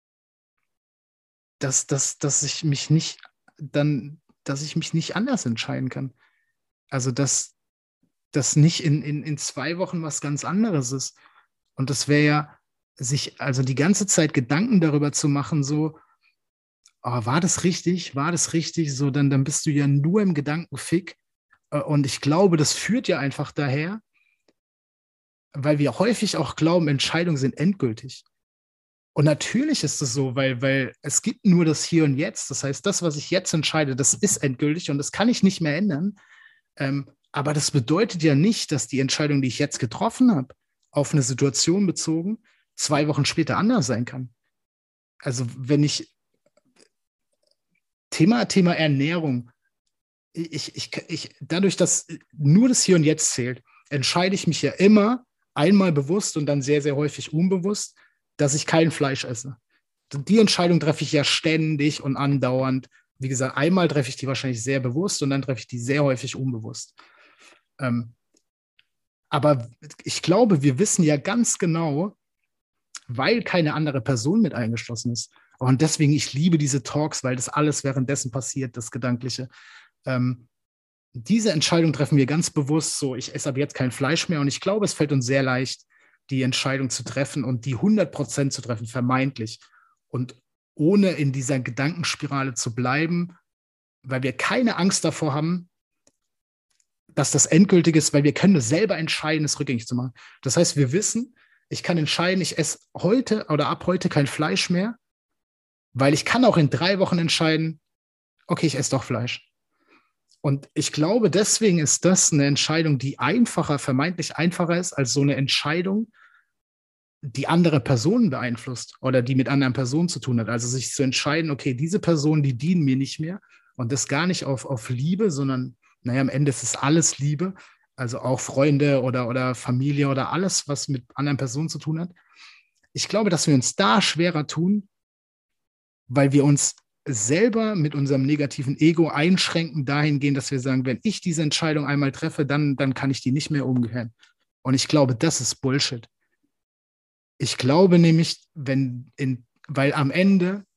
dass ich mich nicht dass ich mich nicht anders entscheiden kann. Also, dass das nicht in 2 Wochen was ganz anderes ist. Und das wäre ja, sich also die ganze Zeit Gedanken darüber zu machen, so, oh, war das richtig? War das richtig? So, dann bist du ja nur im Gedankenfick. Und ich glaube, das führt ja einfach daher, weil wir häufig auch glauben, Entscheidungen sind endgültig. Und natürlich ist es so, weil es gibt nur das Hier und Jetzt. Das heißt, das, was ich jetzt entscheide, das ist endgültig und das kann ich nicht mehr ändern. Aber das bedeutet ja nicht, dass die Entscheidung, die ich jetzt getroffen habe, auf eine Situation bezogen, 2 Wochen später anders sein kann. Also wenn ich Thema Ernährung, dadurch, dass nur das Hier und Jetzt zählt, entscheide ich mich ja immer einmal bewusst und dann sehr, sehr häufig unbewusst, dass ich kein Fleisch esse. Die Entscheidung treffe ich ja ständig und andauernd. Wie gesagt, einmal treffe ich die wahrscheinlich sehr bewusst und dann treffe ich die sehr häufig unbewusst. Aber ich glaube, wir wissen ja ganz genau, weil keine andere Person mit eingeschlossen ist. Und deswegen, ich liebe diese Talks, weil das alles währenddessen passiert, das Gedankliche. Diese Entscheidung treffen wir ganz bewusst so, ich esse ab jetzt kein Fleisch mehr und ich glaube, es fällt uns sehr leicht, die Entscheidung zu treffen und die 100% zu treffen, vermeintlich. Und ohne in dieser Gedankenspirale zu bleiben, weil wir keine Angst davor haben, dass das endgültig ist, weil wir können es selber entscheiden, es rückgängig zu machen. Das heißt, wir wissen, ich kann entscheiden, ich esse heute oder ab heute kein Fleisch mehr, weil ich kann auch in 3 Wochen entscheiden, okay, ich esse doch Fleisch. Und ich glaube, deswegen ist das eine Entscheidung, die einfacher, vermeintlich einfacher ist, als so eine Entscheidung, die andere Personen beeinflusst oder die mit anderen Personen zu tun hat. Also sich zu entscheiden, okay, diese Personen, die dienen mir nicht mehr, und das gar nicht auf Liebe, sondern, naja, am Ende ist es alles Liebe, also auch Freunde oder Familie oder alles, was mit anderen Personen zu tun hat. Ich glaube, dass wir uns da schwerer tun, weil wir uns selber mit unserem negativen Ego einschränken dahingehend, dass wir sagen, wenn ich diese Entscheidung einmal treffe, dann kann ich die nicht mehr umkehren. Und ich glaube, das ist Bullshit. Ich glaube nämlich, weil am Ende,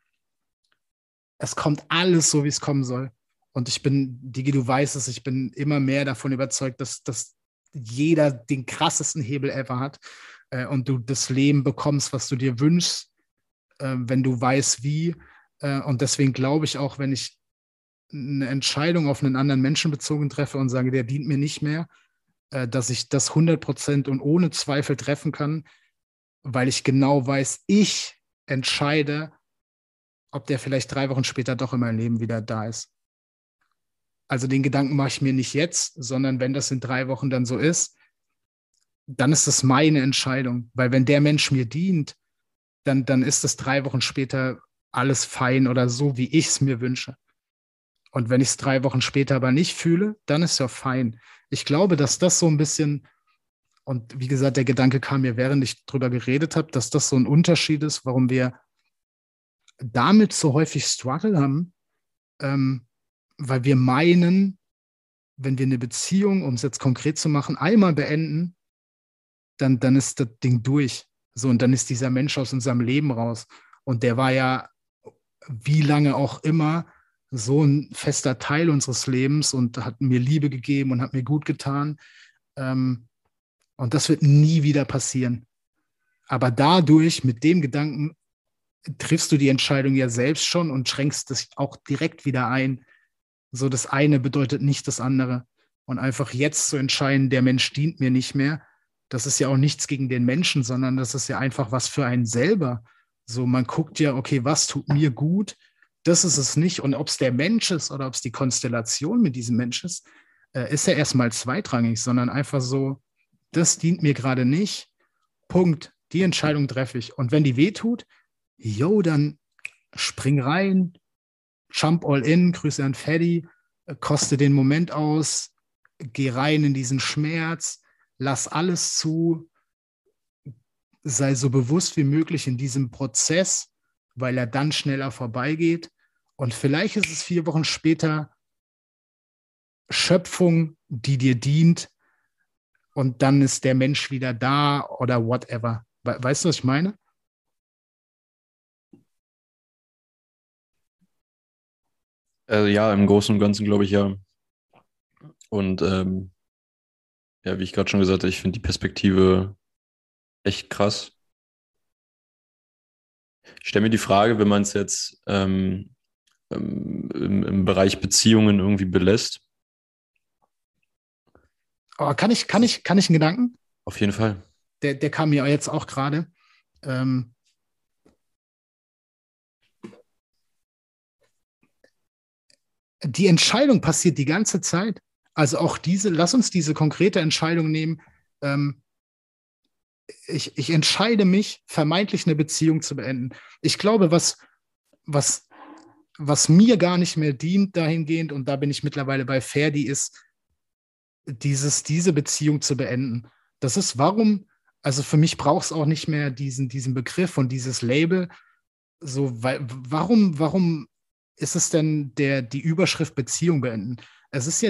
es kommt alles so, wie es kommen soll. Und Digi, du weißt es, ich bin immer mehr davon überzeugt, dass jeder den krassesten Hebel ever hat und du das Leben bekommst, was du dir wünschst, wenn du weißt, wie. Und deswegen glaube ich auch, wenn ich eine Entscheidung auf einen anderen Menschen bezogen treffe und sage, der dient mir nicht mehr, dass ich das 100% und ohne Zweifel treffen kann, weil ich genau weiß, ich entscheide, ob der vielleicht 3 Wochen später doch in meinem Leben wieder da ist. Also den Gedanken mache ich mir nicht jetzt, sondern wenn das in 3 Wochen dann so ist, dann ist das meine Entscheidung. Weil wenn der Mensch mir dient, dann ist das 3 Wochen später alles fein oder so, wie ich es mir wünsche. Und wenn ich es 3 Wochen später aber nicht fühle, dann ist ja fein. Ich glaube, dass das so ein bisschen, und wie gesagt, der Gedanke kam mir, während ich drüber geredet habe, dass das so ein Unterschied ist, warum wir damit so häufig Struggle haben, weil wir meinen, wenn wir eine Beziehung, um es jetzt konkret zu machen, einmal beenden, dann ist das Ding durch. So, und dann ist dieser Mensch aus unserem Leben raus. Und der war ja, wie lange auch immer, so ein fester Teil unseres Lebens und hat mir Liebe gegeben und hat mir gut getan. Und das wird nie wieder passieren. Aber dadurch, mit dem Gedanken, triffst du die Entscheidung ja selbst schon und schränkst das auch direkt wieder ein. So, das eine bedeutet nicht das andere. Und einfach jetzt zu entscheiden, der Mensch dient mir nicht mehr, das ist ja auch nichts gegen den Menschen, sondern das ist ja einfach was für einen selber. So, man guckt ja, okay, was tut mir gut? Das ist es nicht. Und ob es der Mensch ist oder ob es die Konstellation mit diesem Mensch ist ja erstmal zweitrangig, sondern einfach so, das dient mir gerade nicht. Punkt. Die Entscheidung treffe ich. Und wenn die wehtut, dann spring rein, jump all in, Grüße an Freddy, koste den Moment aus, geh rein in diesen Schmerz, lass alles zu, sei so bewusst wie möglich in diesem Prozess, weil er dann schneller vorbeigeht. Und vielleicht ist es 4 Wochen später Schöpfung, die dir dient, und dann ist der Mensch wieder da oder whatever. Weißt du, was ich meine? Ja, im Großen und Ganzen glaube ich ja. Und ja, wie ich gerade schon gesagt habe, ich finde die Perspektive echt krass. Ich stelle mir die Frage, wenn man es jetzt im Bereich Beziehungen irgendwie belässt. Aber kann ich einen Gedanken? Auf jeden Fall. Der kam mir jetzt auch gerade. Die Entscheidung passiert die ganze Zeit. Also auch lass uns diese konkrete Entscheidung nehmen. Ich entscheide mich, vermeintlich eine Beziehung zu beenden. Ich glaube, was mir gar nicht mehr dient dahingehend, und da bin ich mittlerweile bei Ferdi, ist, diese Beziehung zu beenden. Das ist, also für mich braucht es auch nicht mehr diesen Begriff und dieses Label. So, warum ist es denn die Überschrift Beziehung beenden? Es ist ja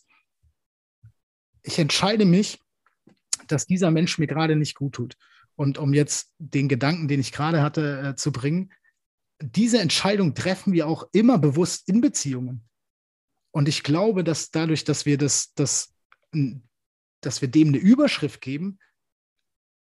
ich entscheide mich, dass dieser Mensch mir gerade nicht gut tut. Und um jetzt den Gedanken, den ich gerade hatte, zu bringen, diese Entscheidung treffen wir auch immer bewusst in Beziehungen. Und ich glaube, dass dadurch, dass wir dem eine Überschrift geben,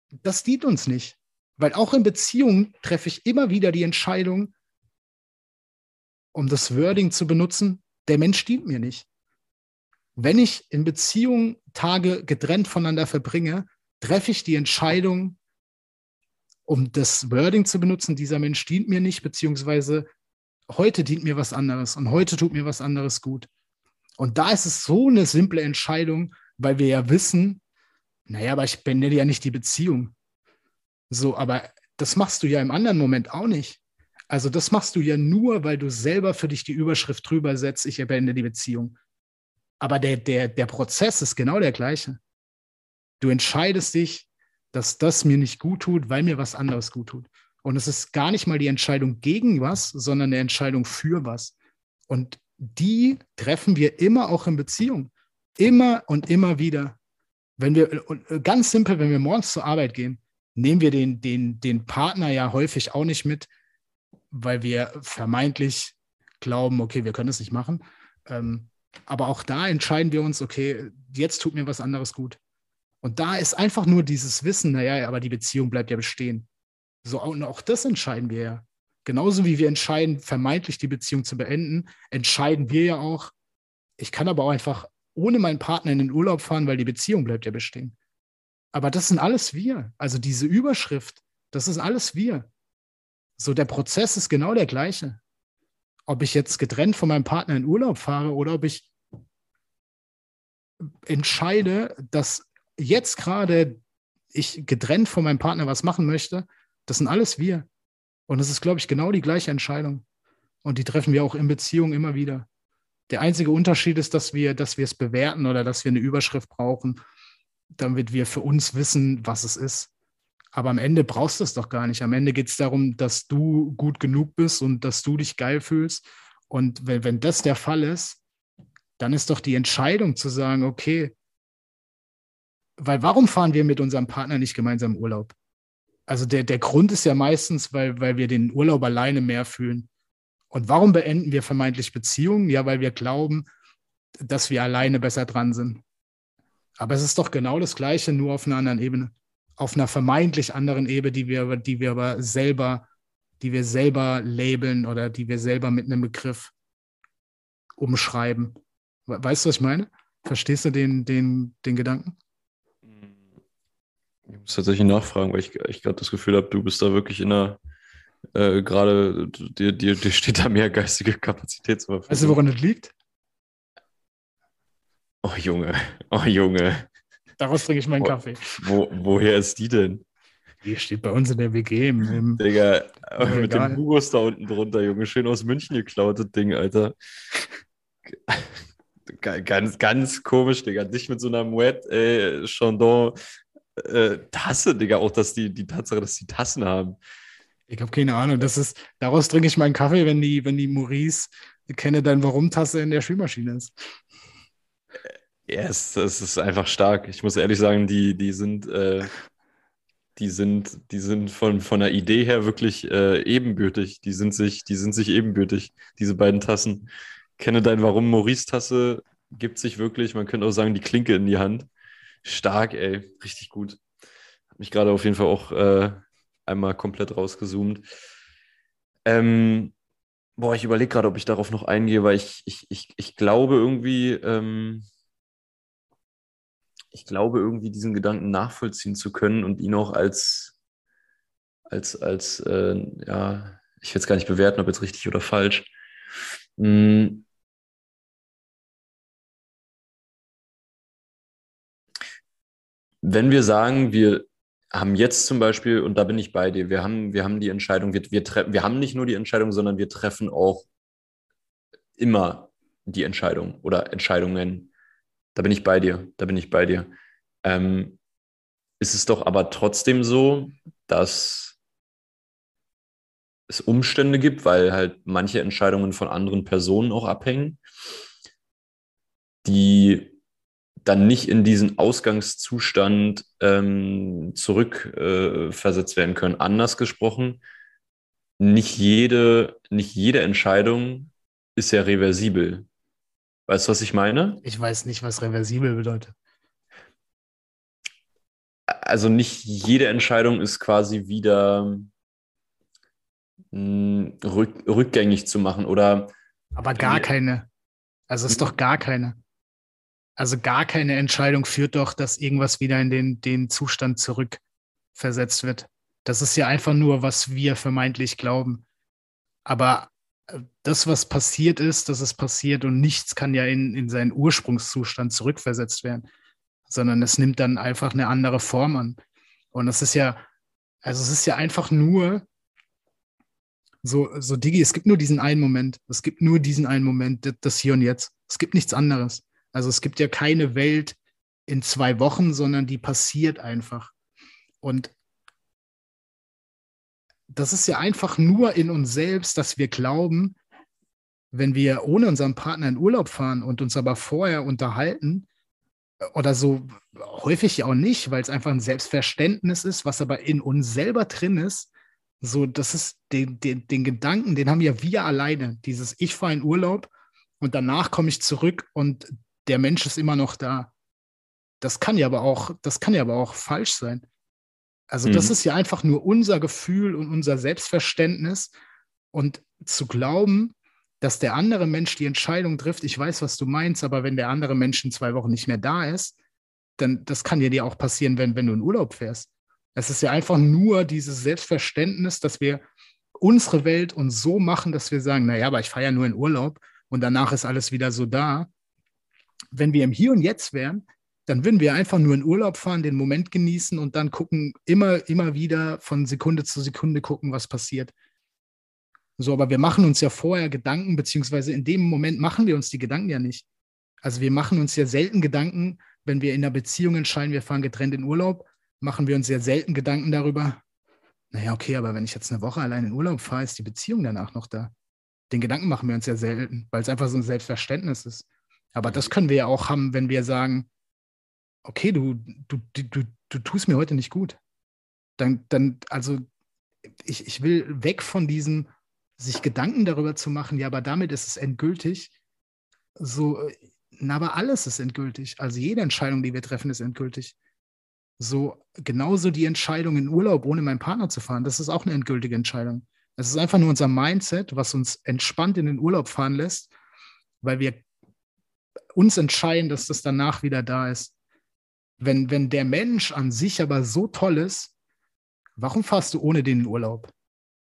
das dient uns nicht. Weil auch in Beziehungen treffe ich immer wieder die Entscheidung, um das Wording zu benutzen, der Mensch dient mir nicht. Wenn ich in Beziehungen Tage getrennt voneinander verbringe, treffe ich die Entscheidung, um das Wording zu benutzen, dieser Mensch dient mir nicht, beziehungsweise heute dient mir was anderes und heute tut mir was anderes gut. Und da ist es so eine simple Entscheidung, weil wir ja wissen, naja, aber ich beende ja nicht die Beziehung. So, aber das machst du ja im anderen Moment auch nicht. Also das machst du ja nur, weil du selber für dich die Überschrift drüber setzt, ich beende die Beziehung. Aber der Prozess ist genau der gleiche. Du entscheidest dich, dass das mir nicht gut tut, weil mir was anderes gut tut. Und es ist gar nicht mal die Entscheidung gegen was, sondern eine Entscheidung für was. Und die treffen wir immer auch in Beziehung. Immer und immer wieder. Wenn wir, ganz simpel, wenn wir morgens zur Arbeit gehen, nehmen wir den Partner ja häufig auch nicht mit, weil wir vermeintlich glauben, okay, wir können es nicht machen. Aber auch da entscheiden wir uns, okay, jetzt tut mir was anderes gut. Und da ist einfach nur dieses Wissen, naja, aber die Beziehung bleibt ja bestehen. So, und auch das entscheiden wir ja. Genauso wie wir entscheiden, vermeintlich die Beziehung zu beenden, entscheiden wir ja auch, ich kann aber auch einfach ohne meinen Partner in den Urlaub fahren, weil die Beziehung bleibt ja bestehen. Aber das sind alles wir. Also diese Überschrift, das ist alles wir. So, der Prozess ist genau der gleiche. Ob ich jetzt getrennt von meinem Partner in Urlaub fahre oder ob ich entscheide, dass jetzt gerade ich getrennt von meinem Partner was machen möchte, das sind alles wir. Und das ist, glaube ich, genau die gleiche Entscheidung. Und die treffen wir auch in Beziehungen immer wieder. Der einzige Unterschied ist, dass wir es bewerten oder dass wir eine Überschrift brauchen, damit wir für uns wissen, was es ist. Aber am Ende brauchst du es doch gar nicht. Am Ende geht es darum, dass du gut genug bist und dass du dich geil fühlst. Und wenn das der Fall ist, dann ist doch die Entscheidung zu sagen, okay, weil warum fahren wir mit unserem Partner nicht gemeinsam Urlaub? Also der Grund ist ja meistens, weil wir den Urlaub alleine mehr fühlen. Und warum beenden wir vermeintlich Beziehungen? Ja, weil wir glauben, dass wir alleine besser dran sind. Aber es ist doch genau das Gleiche, nur auf einer anderen Ebene. Auf einer vermeintlich anderen Ebene, die wir selber labeln oder die wir selber mit einem Begriff umschreiben. Weißt du, was ich meine? Verstehst du den Gedanken? Ich muss tatsächlich nachfragen, weil ich gerade das Gefühl habe, du bist da wirklich in einer, gerade, dir steht da mehr geistige Kapazität zur Weißt du, Verfügung. woran das liegt? Oh Junge, oh Junge. Daraus trinke ich meinen Kaffee. Woher ist die denn? Die steht bei uns in der WG Digga, mit Regal. dem Hugos da unten drunter, Junge. Schön aus München geklautes Ding, Alter. Ganz, ganz komisch, Digga. Dich mit so einer Moet Chandon Tasse, Digga. Auch die Tatsache, dass die Tassen haben. Ich habe keine Ahnung. Daraus trinke ich meinen Kaffee, wenn die Maurice kenne dein Warum-Tasse in der Spülmaschine ist. Ja, es ist einfach stark. Ich muss ehrlich sagen, die sind von der Idee her wirklich ebenbürtig. Die sind sich ebenbürtig, diese beiden Tassen. Kenne dein Warum Maurice-Tasse gibt sich wirklich, man könnte auch sagen, die Klinke in die Hand. Stark, ey. Richtig gut. Hat mich gerade auf jeden Fall auch einmal komplett rausgezoomt. Ich überlege gerade, ob ich darauf noch eingehe, weil ich glaube irgendwie, diesen Gedanken nachvollziehen zu können und ihn auch ja, ich will es gar nicht bewerten, ob jetzt richtig oder falsch. Wenn wir sagen, wir haben jetzt zum Beispiel, und da bin ich bei dir, wir haben die Entscheidung, wir haben nicht nur die Entscheidung, sondern wir treffen auch immer die Entscheidung oder Entscheidungen. Da bin ich bei dir, da bin ich bei dir. Ist es doch aber trotzdem so, dass es Umstände gibt, weil halt manche Entscheidungen von anderen Personen auch abhängen, die dann nicht in diesen Ausgangszustand zurückversetzt werden können. Anders gesprochen, nicht jede Entscheidung ist ja reversibel. Weißt du, was ich meine? Ich weiß nicht, was reversibel bedeutet. also nicht jede Entscheidung ist quasi wieder rückgängig zu machen oder Aber gar keine. Also ist doch gar keine. Also gar keine Entscheidung führt doch, dass irgendwas wieder in den Zustand zurückversetzt wird. Das ist ja einfach nur, was wir vermeintlich glauben. Aber das, was passiert ist, das ist passiert und nichts kann ja in seinen Ursprungszustand zurückversetzt werden, sondern es nimmt dann einfach eine andere Form an. Und das ist ja, also es ist ja einfach nur so Digi, es gibt nur diesen einen Moment. Es gibt nur diesen einen Moment, das Hier und Jetzt. Es gibt nichts anderes. Also es gibt ja keine Welt in 2 Wochen, sondern die passiert einfach. Und das ist ja einfach nur in uns selbst, dass wir glauben, wenn wir ohne unseren Partner in Urlaub fahren und uns aber vorher unterhalten, oder so häufig ja auch nicht, weil es einfach ein Selbstverständnis ist, was aber in uns selber drin ist, so, das ist den Gedanken, den haben ja wir alleine. Dieses Ich fahre in Urlaub und danach komme ich zurück und der Mensch ist immer noch da. Das kann ja aber auch falsch sein. Also das ist ja einfach nur unser Gefühl und unser Selbstverständnis und zu glauben, dass der andere Mensch die Entscheidung trifft, ich weiß, was du meinst, aber wenn der andere Mensch in 2 Wochen nicht mehr da ist, dann das kann dir auch passieren, wenn du in Urlaub fährst. Es ist ja einfach nur dieses Selbstverständnis, dass wir unsere Welt uns so machen, dass wir sagen, naja, aber ich fahre ja nur in Urlaub und danach ist alles wieder so da. Wenn wir im Hier und Jetzt wären, dann würden wir einfach nur in Urlaub fahren, den Moment genießen und dann gucken, immer wieder von Sekunde zu Sekunde gucken, was passiert. So, aber wir machen uns ja vorher Gedanken, beziehungsweise in dem Moment machen wir uns die Gedanken ja nicht. Also wir machen uns ja selten Gedanken, wenn wir in einer Beziehung entscheiden, wir fahren getrennt in Urlaub, machen wir uns ja selten Gedanken darüber, naja, okay, aber wenn ich jetzt eine Woche allein in Urlaub fahre, ist die Beziehung danach noch da. Den Gedanken machen wir uns ja selten, weil es einfach so ein Selbstverständnis ist. Aber das können wir ja auch haben, wenn wir sagen, okay, du tust mir heute nicht gut. Also ich will weg von diesem, sich Gedanken darüber zu machen, ja, aber damit ist es endgültig. So, na, aber alles ist endgültig. Also jede Entscheidung, die wir treffen, ist endgültig. So, genauso die Entscheidung, in Urlaub ohne meinen Partner zu fahren, das ist auch eine endgültige Entscheidung. Es ist einfach nur unser Mindset, was uns entspannt in den Urlaub fahren lässt, weil wir uns entscheiden, dass das danach wieder da ist. Wenn der Mensch an sich aber so toll ist, warum fahrst du ohne den in Urlaub?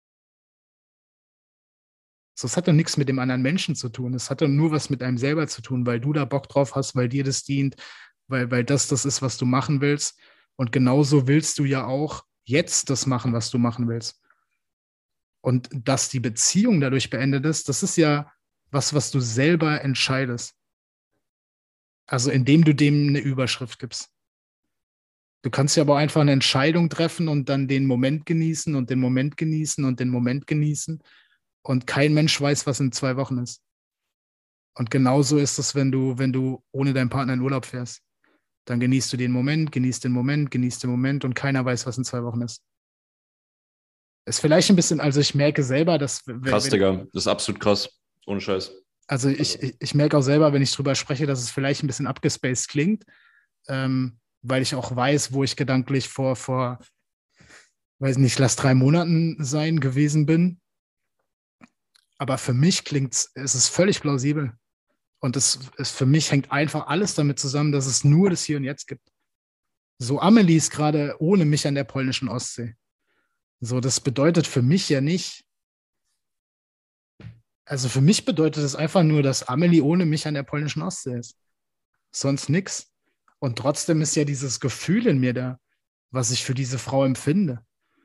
So, es hat doch nichts mit dem anderen Menschen zu tun. Es hat doch nur was mit einem selber zu tun, weil du da Bock drauf hast, weil dir das dient, weil das ist, was du machen willst. Und genauso willst du ja auch jetzt das machen, was du machen willst. Und dass die Beziehung dadurch beendet ist, das ist ja was du selber entscheidest. Also indem du dem eine Überschrift gibst. Du kannst ja aber einfach eine Entscheidung treffen und dann den Moment genießen und den Moment genießen und den Moment genießen. Und kein Mensch weiß, was in 2 Wochen ist. Und genauso ist es, wenn du ohne deinen Partner in Urlaub fährst. Dann genießt du den Moment, genießt den Moment, genießt den Moment und keiner weiß, was in 2 Wochen ist. Ist vielleicht ein bisschen, also ich merke selber, dass... Krass, Digga. Das ist absolut krass. Ohne Scheiß. Also ich merke auch selber, wenn ich drüber spreche, dass es vielleicht ein bisschen abgespaced klingt, weil ich auch weiß, wo ich gedanklich vor weiß nicht, lass 3 Monaten sein gewesen bin. Aber für mich es ist völlig plausibel. Und für mich hängt einfach alles damit zusammen, dass es nur das Hier und Jetzt gibt. So, Amelie ist gerade ohne mich an der polnischen Ostsee. So, das bedeutet für mich ja nicht, also für mich bedeutet es einfach nur, dass Amelie ohne mich an der polnischen Ostsee ist. Sonst nichts. Und trotzdem ist ja dieses Gefühl in mir da, was ich für diese Frau empfinde.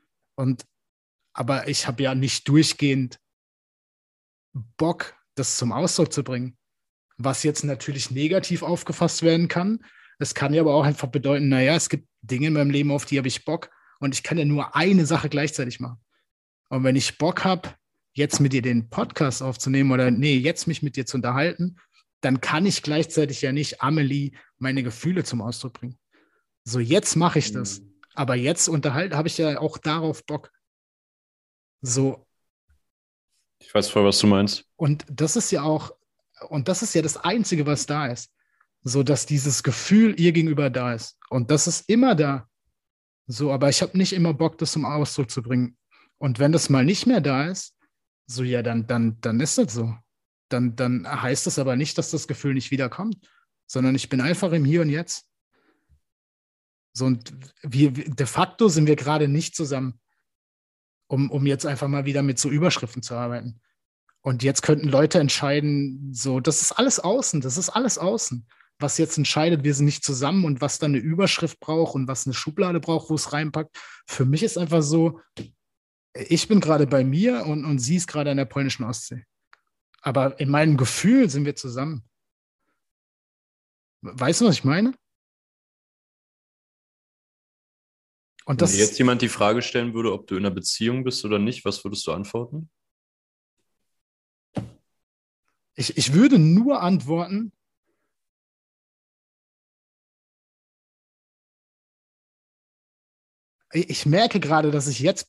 Aber ich habe ja nicht durchgehend Bock, das zum Ausdruck zu bringen. Was jetzt natürlich negativ aufgefasst werden kann. Es kann ja aber auch einfach bedeuten, naja, es gibt Dinge in meinem Leben, auf die habe ich Bock und ich kann ja nur eine Sache gleichzeitig machen. Und wenn ich Bock habe, jetzt mit dir den Podcast aufzunehmen oder jetzt mich mit dir zu unterhalten, dann kann ich gleichzeitig ja nicht Amelie meine Gefühle zum Ausdruck bringen. So, jetzt mache ich das. Aber jetzt habe ich ja auch darauf Bock. So. Ich weiß voll, was du meinst. Und das ist ja das Einzige, was da ist. So, dass dieses Gefühl ihr gegenüber da ist. Und das ist immer da. So, aber ich habe nicht immer Bock, das zum Ausdruck zu bringen. Und wenn das mal nicht mehr da ist, so ja, dann ist das so. Dann heißt das aber nicht, dass das Gefühl nicht wiederkommt, sondern ich bin einfach im Hier und Jetzt. So, und de facto sind wir gerade nicht zusammen, um jetzt einfach mal wieder mit so Überschriften zu arbeiten. Und jetzt könnten Leute entscheiden, so, das ist alles außen, das ist alles außen. Was jetzt entscheidet, wir sind nicht zusammen und was dann eine Überschrift braucht und was eine Schublade braucht, wo es reinpackt. Für mich ist einfach so, ich bin gerade bei mir und sie ist gerade an der polnischen Ostsee. Aber in meinem Gefühl sind wir zusammen. Weißt du, was ich meine? Und Wenn dir das, jetzt jemand die Frage stellen würde, ob du in einer Beziehung bist oder nicht, was würdest du antworten? ich würde nur antworten, ich merke gerade, dass ich jetzt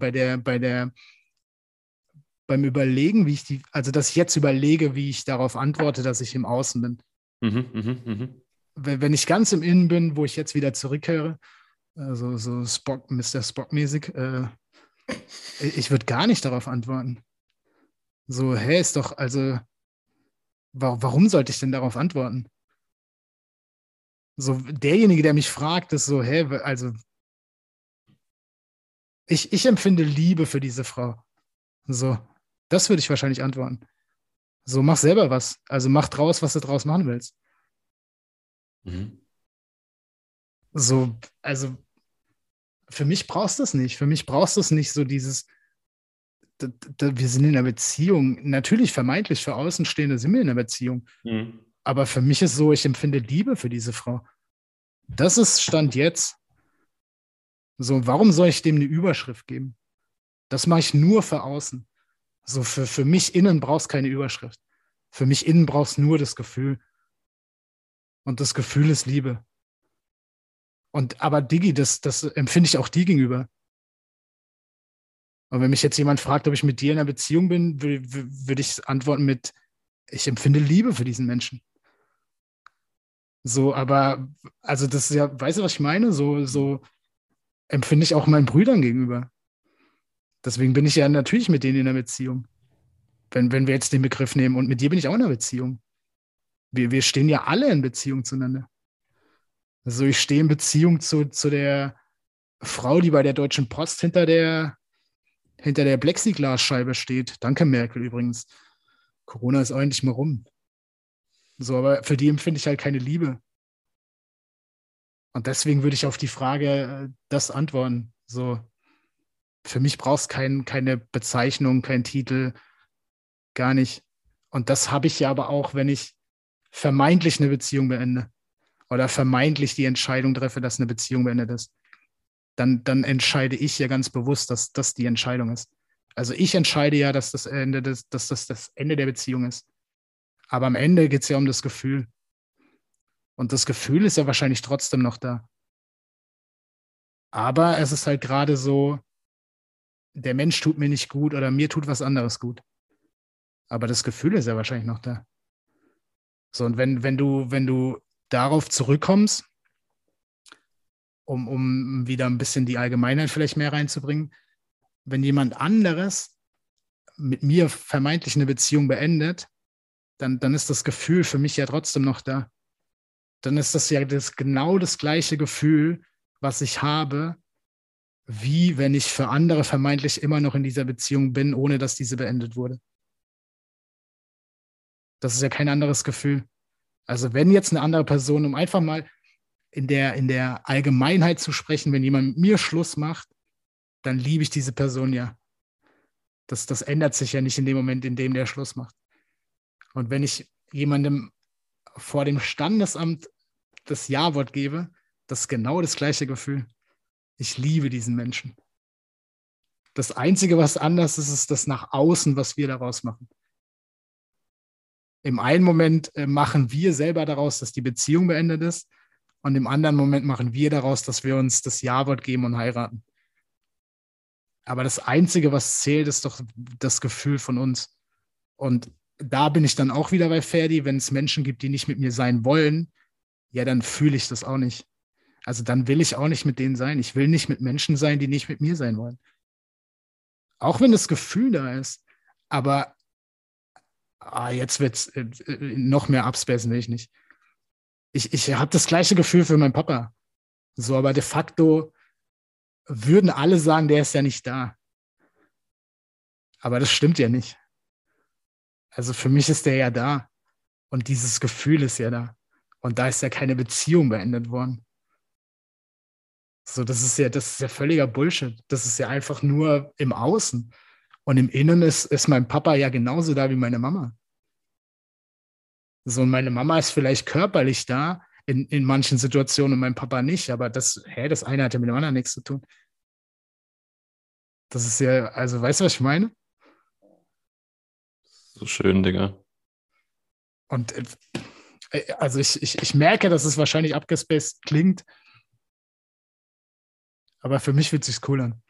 beim Überlegen, also dass ich jetzt überlege, wie ich darauf antworte, dass ich im Außen bin. Wenn ich ganz im Innen bin, wo ich jetzt wieder zurückkehre, also so Spock, Mr. Spock-mäßig, ich würde gar nicht darauf antworten. So, hä, ist doch, also, warum sollte ich denn darauf antworten? So, derjenige, der mich fragt, ist so, hä, also, ich empfinde Liebe für diese Frau. So, das würde ich wahrscheinlich antworten. So, mach selber was. Also mach draus, was du draus machen willst. Mhm. So, also für mich brauchst du es nicht. Für mich brauchst du es nicht so dieses, wir sind in einer Beziehung. Natürlich, vermeintlich für Außenstehende sind wir in einer Beziehung. Mhm. Aber für mich ist so, ich empfinde Liebe für diese Frau. Das ist Stand jetzt. So, warum soll ich dem eine Überschrift geben? Das mache ich nur für außen. So, für mich innen brauchst keine Überschrift. Für mich innen brauchst nur das Gefühl. Und das Gefühl ist Liebe. Aber Digi, das empfinde ich auch dir gegenüber. Und wenn mich jetzt jemand fragt, ob ich mit dir in einer Beziehung bin, würde ich antworten mit, ich empfinde Liebe für diesen Menschen. So, aber, also das ist ja, weißt du, was ich meine? So empfinde ich auch meinen Brüdern gegenüber. Deswegen bin ich ja natürlich mit denen in einer Beziehung. Wenn wir jetzt den Begriff nehmen. Und mit dir bin ich auch in einer Beziehung. Wir stehen ja alle in Beziehung zueinander. Also ich stehe in Beziehung zu der Frau, die bei der Deutschen Post hinter der Plexiglasscheibe steht. Danke, Merkel übrigens. Corona ist auch endlich mal rum. So, aber für die empfinde ich halt keine Liebe. Und deswegen würde ich auf die Frage das antworten. So, für mich brauchst keine Bezeichnung, kein Titel, gar nicht. Und das habe ich ja aber auch, wenn ich vermeintlich eine Beziehung beende oder vermeintlich die Entscheidung treffe, dass eine Beziehung beendet ist. Dann entscheide ich ja ganz bewusst, dass das die Entscheidung ist. Also ich entscheide ja, dass das das Ende der Beziehung ist. Aber am Ende geht es ja um das Gefühl. Und das Gefühl ist ja wahrscheinlich trotzdem noch da. Aber es ist halt gerade so, der Mensch tut mir nicht gut oder mir tut was anderes gut. Aber das Gefühl ist ja wahrscheinlich noch da. So, und wenn du darauf zurückkommst, um wieder ein bisschen die Allgemeinheit vielleicht mehr reinzubringen, wenn jemand anderes mit mir vermeintlich eine Beziehung beendet, dann ist das Gefühl für mich ja trotzdem noch da. Dann ist das ja genau das gleiche Gefühl, was ich habe, wie wenn ich für andere vermeintlich immer noch in dieser Beziehung bin, ohne dass diese beendet wurde. Das ist ja kein anderes Gefühl. Also wenn jetzt eine andere Person, um einfach mal in der Allgemeinheit zu sprechen, wenn jemand mit mir Schluss macht, dann liebe ich diese Person ja. Das ändert sich ja nicht in dem Moment, in dem der Schluss macht. Und wenn ich jemandem vor dem Standesamt das Ja-Wort gebe, das ist genau das gleiche Gefühl. Ich liebe diesen Menschen. Das Einzige, was anders ist, ist das nach außen, was wir daraus machen. Im einen Moment machen wir selber daraus, dass die Beziehung beendet ist. Und im anderen Moment machen wir daraus, dass wir uns das Ja-Wort geben und heiraten. Aber das Einzige, was zählt, ist doch das Gefühl von uns. Und da bin ich dann auch wieder bei Ferdi, wenn es Menschen gibt, die nicht mit mir sein wollen, ja, dann fühle ich das auch nicht. Also dann will ich auch nicht mit denen sein. Ich will nicht mit Menschen sein, die nicht mit mir sein wollen. Auch wenn das Gefühl da ist. Aber jetzt wird es noch mehr abspacen, will ich nicht. Ich habe das gleiche Gefühl für meinen Papa. So, aber de facto würden alle sagen, der ist ja nicht da. Aber das stimmt ja nicht. Also für mich ist der ja da. Und dieses Gefühl ist ja da. Und da ist ja keine Beziehung beendet worden. So, das ist ja völliger Bullshit. Das ist ja einfach nur im Außen. Und im Innen ist mein Papa ja genauso da wie meine Mama. So, und meine Mama ist vielleicht körperlich da in manchen Situationen und mein Papa nicht, aber das eine hat ja mit dem anderen nichts zu tun. Das ist ja, also weißt du, was ich meine? So schön, Digga. Und also ich merke, dass es wahrscheinlich abgespaced klingt, aber für mich fühlt es sich cool an.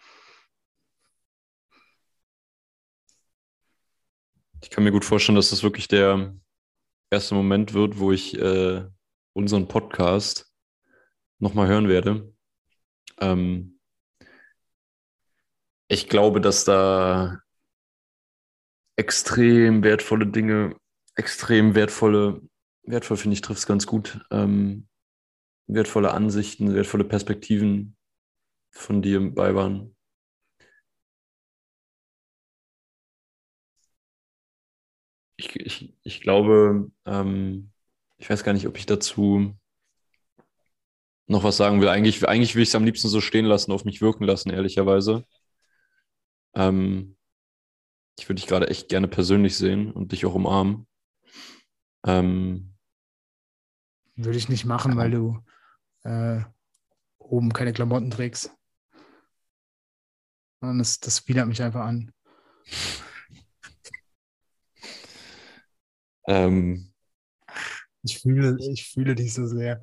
Ich kann mir gut vorstellen, dass das wirklich der erste Moment wird, wo ich unseren Podcast nochmal hören werde. Ich glaube, dass da extrem wertvolle Dinge, wertvoll finde ich, trifft es ganz gut, wertvolle Ansichten, wertvolle Perspektiven von dir bei waren. Ich glaube, ich weiß gar nicht, ob ich dazu noch was sagen will. Eigentlich will ich es am liebsten so stehen lassen, auf mich wirken lassen, ehrlicherweise. Ich würde dich gerade echt gerne persönlich sehen und dich auch umarmen. Würde ich nicht machen, weil du oben keine Klamotten trägst. Und das widert mich einfach an. Ich fühle dich so sehr.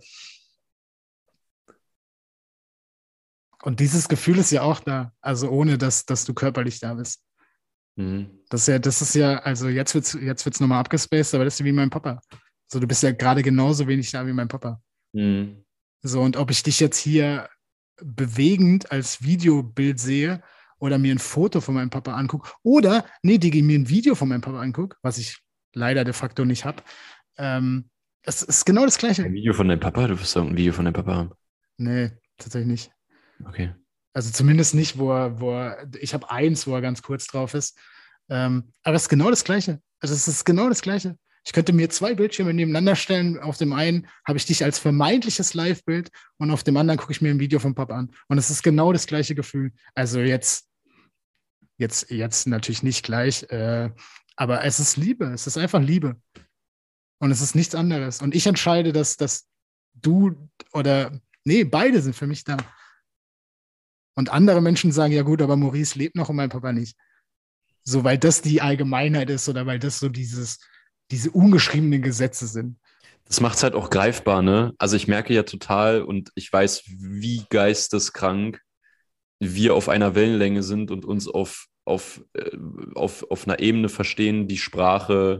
Und dieses Gefühl ist ja auch da, also ohne, dass du körperlich da bist. Mhm. Das ist ja, also jetzt wird's nochmal abgespaced, aber das ist ja wie mein Papa. So, du bist ja gerade genauso wenig da wie mein Papa. Mhm. So, und ob ich dich jetzt hier bewegend als Videobild sehe oder mir ein Foto von meinem Papa angucke oder, nee, Digi, mir ein Video von meinem Papa angucke, was ich leider de facto nicht habe, das ist genau das Gleiche. Ein Video von deinem Papa? Du wirst doch ein Video von deinem Papa haben. Nee, tatsächlich nicht. Okay. Also zumindest nicht, ich habe eins, wo er ganz kurz drauf ist. Aber es ist genau das Gleiche. Also es ist genau das Gleiche. Ich könnte mir zwei Bildschirme nebeneinander stellen. Auf dem einen habe ich dich als vermeintliches Live-Bild und auf dem anderen gucke ich mir ein Video vom Papa an. Und es ist genau das gleiche Gefühl. Also jetzt natürlich nicht gleich, aber es ist Liebe. Es ist einfach Liebe. Und es ist nichts anderes. Und ich entscheide, dass du oder, nee, beide sind für mich da. Und andere Menschen sagen, ja gut, aber Maurice lebt noch und mein Papa nicht. So, weil das die Allgemeinheit ist oder weil das so diese ungeschriebenen Gesetze sind. Das macht es halt auch greifbar, ne? Also ich merke ja total und ich weiß, wie geisteskrank wir auf einer Wellenlänge sind und uns auf einer Ebene verstehen, die Sprache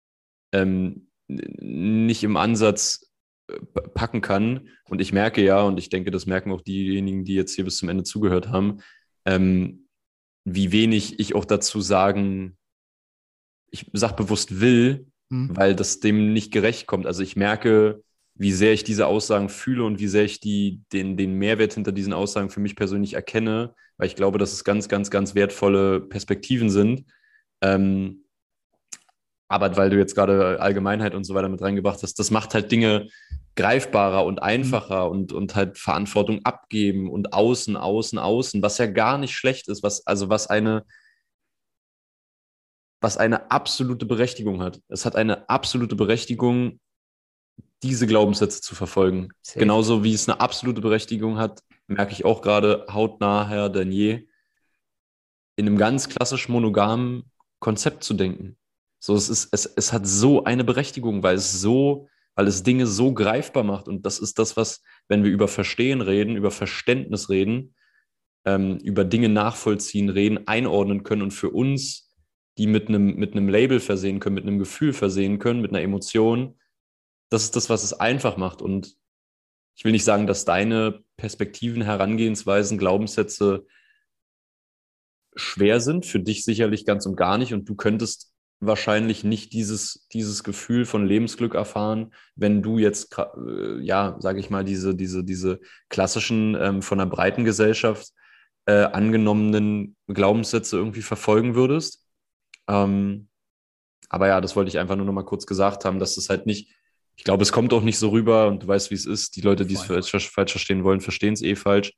nicht im Ansatz packen kann. Und ich merke ja, und ich denke, das merken auch diejenigen, die jetzt hier bis zum Ende zugehört haben, wie wenig ich auch dazu sagen, ich sage bewusst will, weil das dem nicht gerecht kommt. Also ich merke, wie sehr ich diese Aussagen fühle und wie sehr ich den Mehrwert hinter diesen Aussagen für mich persönlich erkenne, weil ich glaube, dass es ganz, ganz, ganz wertvolle Perspektiven sind. Aber weil du jetzt gerade Allgemeinheit und so weiter mit reingebracht hast, das macht halt Dinge greifbarer und einfacher und halt Verantwortung abgeben und außen, was ja gar nicht schlecht ist, was eine absolute Berechtigung hat. Es hat eine absolute Berechtigung, diese Glaubenssätze zu verfolgen. Safe. Genauso wie es eine absolute Berechtigung hat, merke ich auch gerade hautnah denn je, in einem ganz klassisch monogamen Konzept zu denken. So, es hat so eine Berechtigung, weil es Dinge so greifbar macht. Und das ist das, was, wenn wir über Verstehen reden, über Verständnis reden, über Dinge nachvollziehen reden, einordnen können und für uns die mit einem Label versehen können, mit einem Gefühl versehen können, mit einer Emotion. Das ist das, was es einfach macht. Und ich will nicht sagen, dass deine Perspektiven, Herangehensweisen, Glaubenssätze schwer sind, für dich sicherlich ganz und gar nicht. Und du könntest wahrscheinlich nicht dieses Gefühl von Lebensglück erfahren, wenn du jetzt, ja, sage ich mal, diese klassischen, von der breiten Gesellschaft angenommenen Glaubenssätze irgendwie verfolgen würdest. Aber ja, das wollte ich einfach nur noch mal kurz gesagt haben, dass es halt nicht, ich glaube, es kommt auch nicht so rüber und du weißt, wie es ist. Die Leute, die es falsch verstehen wollen, verstehen es eh falsch.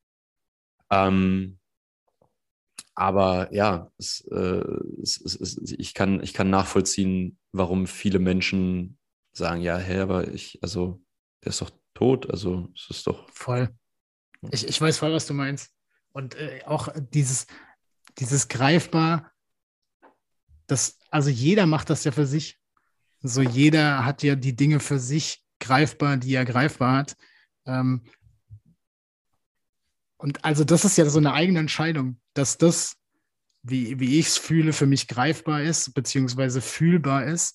Aber ja, ich kann nachvollziehen, warum viele Menschen sagen, ja, hä, aber also, der ist doch tot, also es ist doch. Voll. Ich weiß voll, was du meinst. Und auch dieses greifbar, also jeder macht das ja für sich. So jeder hat ja die Dinge für sich greifbar, die er greifbar hat. Und also das ist ja so eine eigene Entscheidung, dass das, wie ich es fühle, für mich greifbar ist, beziehungsweise fühlbar ist.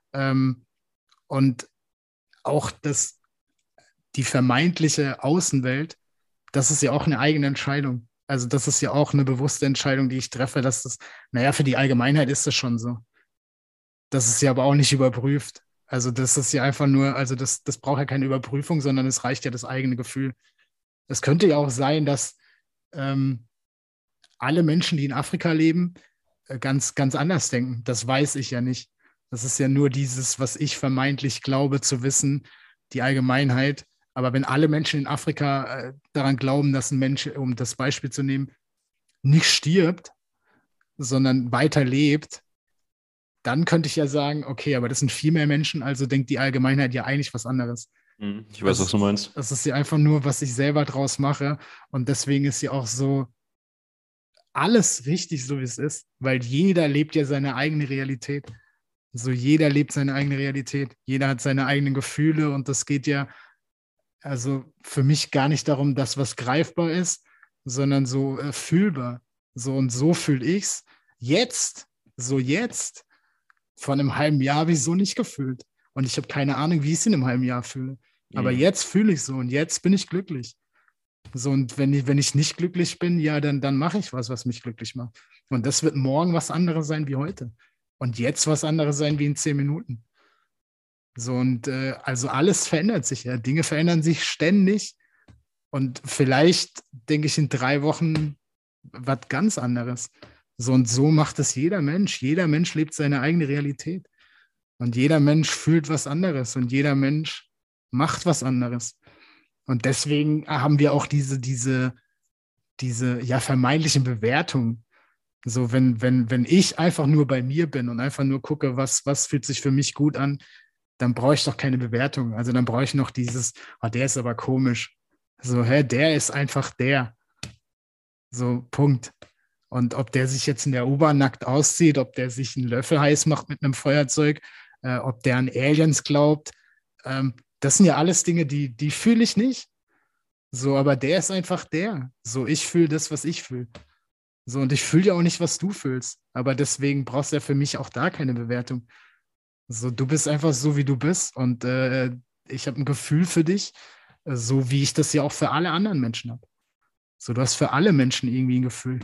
Und auch die vermeintliche Außenwelt, das ist ja auch eine eigene Entscheidung. Also das ist ja auch eine bewusste Entscheidung, die ich treffe, dass das, naja, für die Allgemeinheit ist das schon so. Das ist ja aber auch nicht überprüft. Also das ist ja einfach nur, also das braucht ja keine Überprüfung, sondern es reicht ja das eigene Gefühl. Es könnte ja auch sein, dass alle Menschen, die in Afrika leben, ganz, ganz anders denken. Das weiß ich ja nicht. Das ist ja nur dieses, was ich vermeintlich glaube zu wissen, die Allgemeinheit. Aber wenn alle Menschen in Afrika daran glauben, dass ein Mensch, um das Beispiel zu nehmen, nicht stirbt, sondern weiterlebt, dann könnte ich ja sagen, okay, aber das sind viel mehr Menschen, also denkt die Allgemeinheit ja eigentlich was anderes. Ich weiß, was du meinst. Das ist ja einfach nur, was ich selber draus mache. Und deswegen ist ja auch so alles richtig, so wie es ist, weil jeder lebt ja seine eigene Realität. So jeder lebt seine eigene Realität. Jeder hat seine eigenen Gefühle und das geht ja also für mich gar nicht darum, dass was greifbar ist, sondern so fühlbar. So und so fühle ich es. Jetzt, so jetzt, vor einem halben Jahr habe ich so nicht gefühlt. Und ich habe keine Ahnung, wie ich es in einem halben Jahr fühle. Aber jetzt fühle ich so und jetzt bin ich glücklich. So, und wenn ich nicht glücklich bin, ja, dann mache ich was mich glücklich macht. Und das wird morgen was anderes sein wie heute. Und jetzt was anderes sein wie in 10 Minuten. So, und also alles verändert sich ja. Dinge verändern sich ständig. Und vielleicht denke ich in 3 Wochen was ganz anderes. So und so macht es jeder Mensch. Jeder Mensch lebt seine eigene Realität. Und jeder Mensch fühlt was anderes. Und jeder Mensch macht was anderes. Und deswegen haben wir auch diese ja, vermeintlichen Bewertungen. So, wenn ich einfach nur bei mir bin und einfach nur gucke, was fühlt sich für mich gut an, dann brauche ich doch keine Bewertung. Also dann brauche ich noch dieses, oh, der ist aber komisch. So, der ist einfach der. So, Punkt. Und ob der sich jetzt in der U-Bahn nackt auszieht, ob der sich einen Löffel heiß macht mit einem Feuerzeug, ob der an Aliens glaubt, das sind ja alles Dinge, die fühle ich nicht. So, aber der ist einfach der. So, ich fühle das, was ich fühle. So, und ich fühle ja auch nicht, was du fühlst. Aber deswegen brauchst du ja für mich auch da keine Bewertung. So, du bist einfach so, wie du bist. Und ich habe ein Gefühl für dich, so wie ich das ja auch für alle anderen Menschen habe. So, du hast für alle Menschen irgendwie ein Gefühl.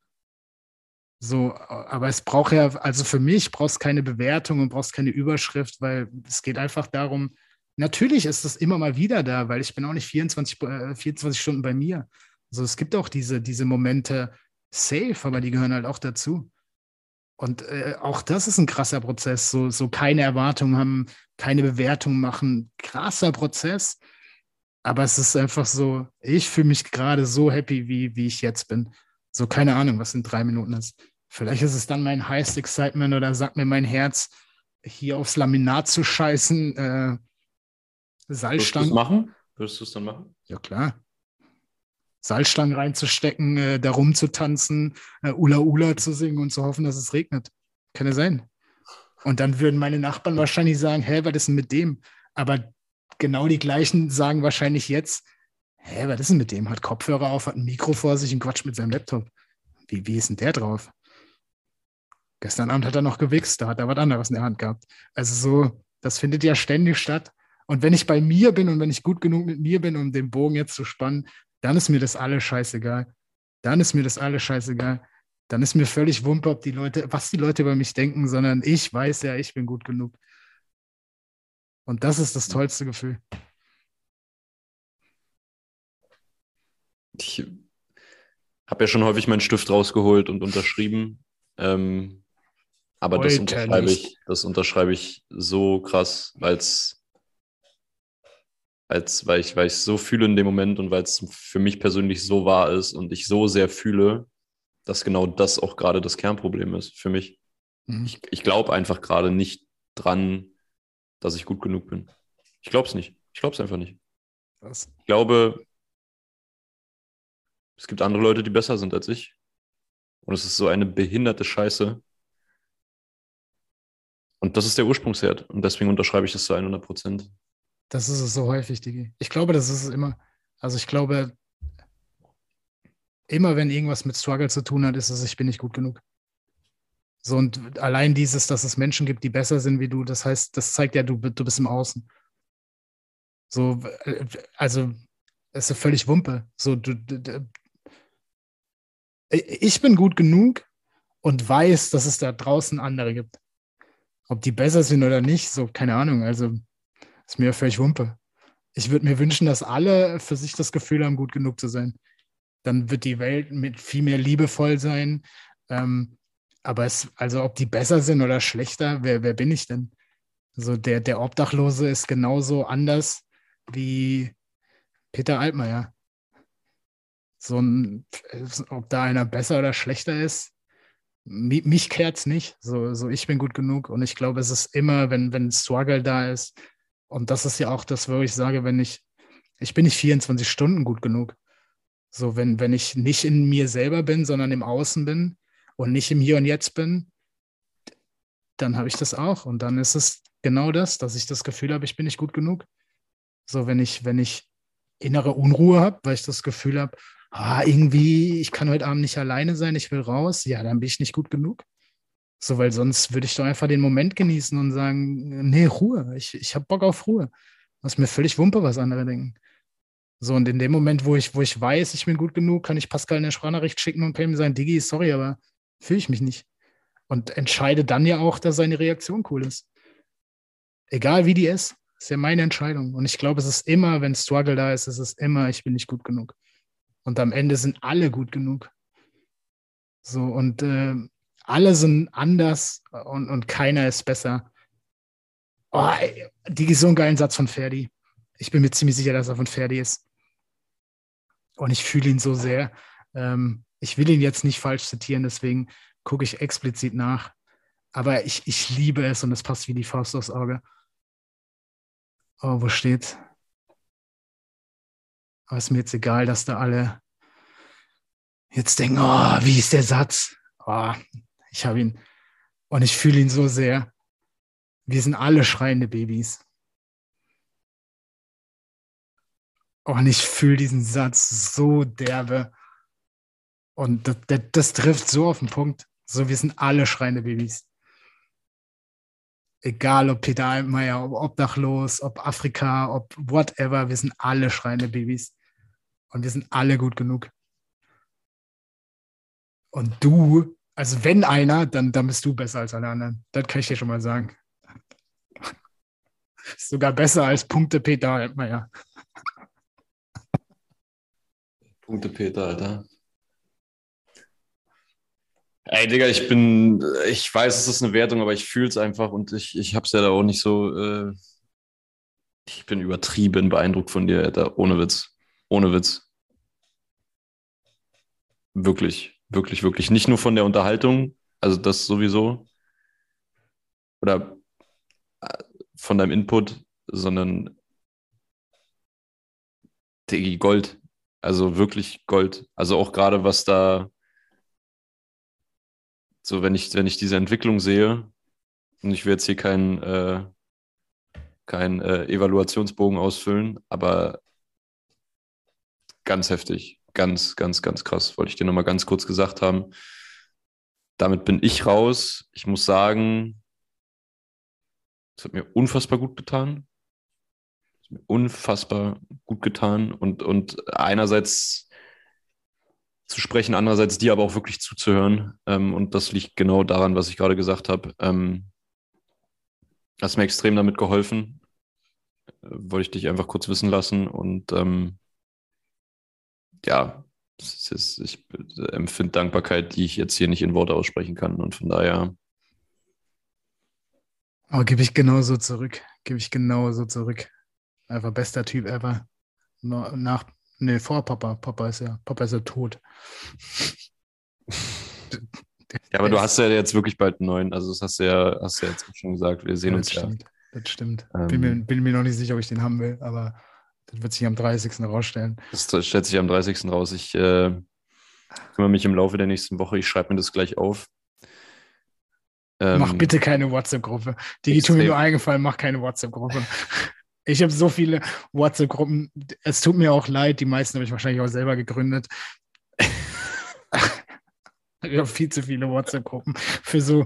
So, aber es braucht ja, also für mich brauchst keine Bewertung und brauchst keine Überschrift, weil es geht einfach darum, natürlich ist es immer mal wieder da, weil ich bin auch nicht 24 Stunden bei mir. Also es gibt auch diese Momente safe, aber die gehören halt auch dazu. Und auch das ist ein krasser Prozess, so keine Erwartungen haben, keine Bewertung machen, krasser Prozess. Aber es ist einfach so, ich fühle mich gerade so happy, wie ich jetzt bin. So keine Ahnung, was in 3 Minuten ist. Vielleicht ist es dann mein Highest Excitement oder sagt mir mein Herz, hier aufs Laminat zu scheißen, Salzstangen. Würdest du es dann machen? Ja, klar. Salzstangen reinzustecken, da rumzutanzen, Ula Ula zu singen und zu hoffen, dass es regnet. Kann ja sein. Und dann würden meine Nachbarn wahrscheinlich sagen, hä, was ist denn mit dem? Aber genau die gleichen sagen wahrscheinlich jetzt, hä, was ist denn mit dem? Hat Kopfhörer auf, hat ein Mikro vor sich und quatscht mit seinem Laptop. Wie ist denn der drauf? Gestern Abend hat er noch gewichst, da hat er was anderes in der Hand gehabt. Also so, das findet ja ständig statt. Und wenn ich bei mir bin und wenn ich gut genug mit mir bin, um den Bogen jetzt zu spannen, dann ist mir das alles scheißegal. Dann ist mir das alles scheißegal. Dann ist mir völlig Wumpe, was die Leute über mich denken, sondern ich weiß ja, ich bin gut genug. Und das ist das tollste Gefühl. Ich habe ja schon häufig meinen Stift rausgeholt und unterschrieben. Aber das unterschreibe ich so krass, weil ich so fühle in dem Moment und weil es für mich persönlich so wahr ist und ich so sehr fühle, dass genau das auch gerade das Kernproblem ist für mich. Mhm. Ich glaube einfach gerade nicht dran, dass ich gut genug bin. Ich glaube es nicht. Ich glaube es einfach nicht. Was? Ich glaube, es gibt andere Leute, die besser sind als ich. Und es ist so eine behinderte Scheiße. Und das ist der Ursprungsherd. Und deswegen unterschreibe ich das zu 100%. Das ist es so häufig, Digi. Ich glaube, das ist es immer. Also ich glaube, immer wenn irgendwas mit Struggle zu tun hat, ist es, ich bin nicht gut genug. So, und allein dieses, dass es Menschen gibt, die besser sind wie du, das heißt, das zeigt ja, du bist im Außen. So, also, es ist völlig Wumpe. So, ich bin gut genug und weiß, dass es da draußen andere gibt. Ob die besser sind oder nicht, so, keine Ahnung. Also, ist mir völlig Wumpe. Ich würde mir wünschen, dass alle für sich das Gefühl haben, gut genug zu sein. Dann wird die Welt mit viel mehr liebevoll sein. Aber also ob die besser sind oder schlechter, wer bin ich denn? So der Obdachlose ist genauso anders wie Peter Altmaier. Ob da einer besser oder schlechter ist, mich kehrt's nicht. So ich bin gut genug und ich glaube, es ist immer, wenn Struggle da ist, und das ist ja auch das, wo ich sage, ich bin nicht 24 Stunden gut genug. So, wenn ich nicht in mir selber bin, sondern im Außen bin und nicht im Hier und Jetzt bin, dann habe ich das auch. Und dann ist es genau das, dass ich das Gefühl habe, ich bin nicht gut genug. So, wenn ich innere Unruhe habe, weil ich das Gefühl habe, irgendwie, ich kann heute Abend nicht alleine sein, ich will raus, ja, dann bin ich nicht gut genug. So, weil sonst würde ich doch einfach den Moment genießen und sagen, nee, Ruhe, ich habe Bock auf Ruhe. Das ist mir völlig Wumpe, was andere denken. So, und in dem Moment, wo ich weiß, ich bin gut genug, kann ich Pascal eine Sprachnachricht schicken und kann ihm sagen, Digi, sorry, aber fühle ich mich nicht. Und entscheide dann ja auch, dass seine Reaktion cool ist. Egal wie die ist ja meine Entscheidung. Und ich glaube, es ist immer, wenn Struggle da ist, es immer, ich bin nicht gut genug. Und am Ende sind alle gut genug. So, und alle sind anders und keiner ist besser. Oh, ey, Digi, so einen geilen Satz von Ferdi. Ich bin mir ziemlich sicher, dass er von Ferdi ist. Und ich fühle ihn so sehr. Ich will ihn jetzt nicht falsch zitieren, deswegen gucke ich explizit nach. Aber ich liebe es und es passt wie die Faust aufs Auge. Oh, wo steht? Aber ist mir jetzt egal, dass da alle jetzt denken, oh, wie ist der Satz? Oh, ich habe ihn und ich fühle ihn so sehr. Wir sind alle schreiende Babys. Oh, und ich fühle diesen Satz so derbe. Und das trifft so auf den Punkt. So, wir sind alle schreiende Babys. Egal ob Peter Altmaier, ob obdachlos, ob Afrika, ob whatever, wir sind alle schreiende Babys. Und wir sind alle gut genug. Und du, also wenn einer, dann bist du besser als alle anderen. Das kann ich dir schon mal sagen. Sogar besser als Punkte Peter Altmaier. Punkte Peter, Alter. Ey, Digga, ich weiß, es ist eine Wertung, aber ich fühle es einfach und ich hab's ja da auch nicht so, ich bin übertrieben beeindruckt von dir, Alter, ohne Witz. Ohne Witz. Wirklich, wirklich, wirklich. Nicht nur von der Unterhaltung, also das sowieso, oder von deinem Input, sondern Diggi, Gold. Also wirklich Gold. Also auch gerade was da, so wenn ich diese Entwicklung sehe, und ich will jetzt hier keinen Evaluationsbogen ausfüllen, aber ganz heftig. Ganz, ganz, ganz krass. Wollte ich dir nochmal ganz kurz gesagt haben. Damit bin ich raus. Ich muss sagen, es hat mir unfassbar gut getan. unfassbar gut getan und einerseits zu sprechen, andererseits dir aber auch wirklich zuzuhören. Und das liegt genau daran, was ich gerade gesagt habe. Hast mir extrem damit geholfen. Wollte ich dich einfach kurz wissen lassen. Und ja, ich empfinde Dankbarkeit, die ich jetzt hier nicht in Worte aussprechen kann. Und von daher. Oh, gebe ich genauso zurück. Gebe ich genauso zurück. Einfach bester Typ ever. Vor Papa. Papa ist ja tot. Ja, aber du hast ja jetzt wirklich bald einen neuen. Also das hast du ja jetzt auch schon gesagt. Wir sehen uns ja. Das stimmt. Bin mir noch nicht sicher, ob ich den haben will, aber das wird sich am 30. rausstellen. Das stellt sich am 30. raus. Ich kümmere mich im Laufe der nächsten Woche. Ich schreibe mir das gleich auf. Mach bitte keine WhatsApp-Gruppe. Die tut mir nur eingefallen, mach keine WhatsApp-Gruppe. Ich habe so viele WhatsApp-Gruppen. Es tut mir auch leid, die meisten habe ich wahrscheinlich auch selber gegründet. Ich habe viel zu viele WhatsApp-Gruppen für so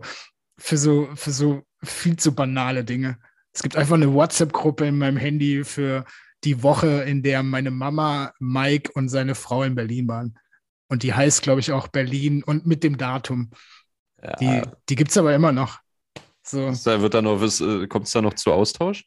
viel zu banale Dinge. Es gibt einfach eine WhatsApp-Gruppe in meinem Handy für die Woche, in der meine Mama, Mike und seine Frau in Berlin waren. Und die heißt, glaube ich, auch Berlin und mit dem Datum. Ja. Die gibt es aber immer noch. So. Kommt es da noch zu Austausch?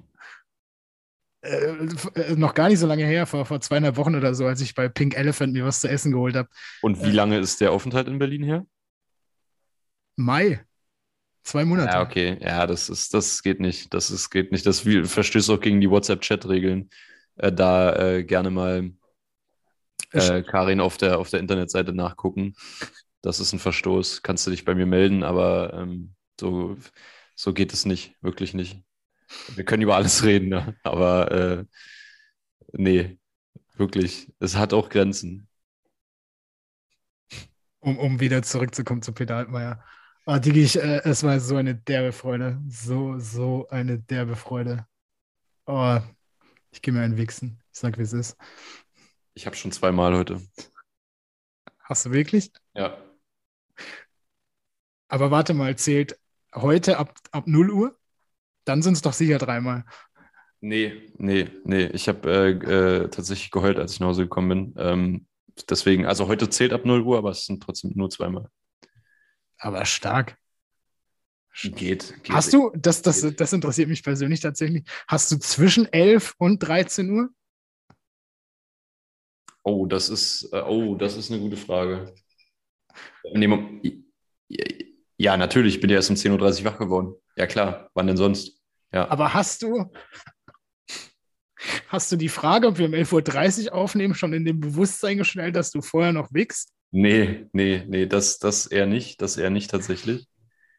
Noch gar nicht so lange her, vor 2,5 Wochen oder so, als ich bei Pink Elephant mir was zu essen geholt habe. Und wie lange ist der Aufenthalt in Berlin her? Mai. 2 Monate. Ja, okay. Ja, das geht nicht. Das geht nicht. Das verstößt auch gegen die WhatsApp-Chat-Regeln. Gerne mal Karin auf der Internetseite nachgucken. Das ist ein Verstoß. Kannst du dich bei mir melden, aber so geht es nicht. Wirklich nicht. Wir können über alles reden, ne? Aber nee, wirklich. Es hat auch Grenzen. Um wieder zurückzukommen zu Peter Altmaier. Oh, Digi, es war so eine derbe Freude. So eine derbe Freude. Oh, ich gehe mir einen wichsen. Ich sag, wie es ist. Ich habe schon 2-mal heute. Hast du wirklich? Ja. Aber warte mal, zählt heute ab 0 Uhr? Dann sind es doch sicher 3-mal. Nee. Ich habe tatsächlich geheult, als ich nach Hause gekommen bin. Deswegen, also heute zählt ab 0 Uhr, aber es sind trotzdem nur 2-mal. Aber stark. Geht. Hast du, das interessiert mich persönlich tatsächlich, hast du zwischen 11 und 13 Uhr? Oh, das ist eine gute Frage. Ja, natürlich, ich bin ja erst um 10:30 Uhr wach geworden. Ja klar, wann denn sonst? Ja. Aber hast du die Frage, ob wir um 11:30 Uhr aufnehmen, schon in dem Bewusstsein gestellt, dass du vorher noch wichst? Nee, das eher nicht. Das eher nicht tatsächlich.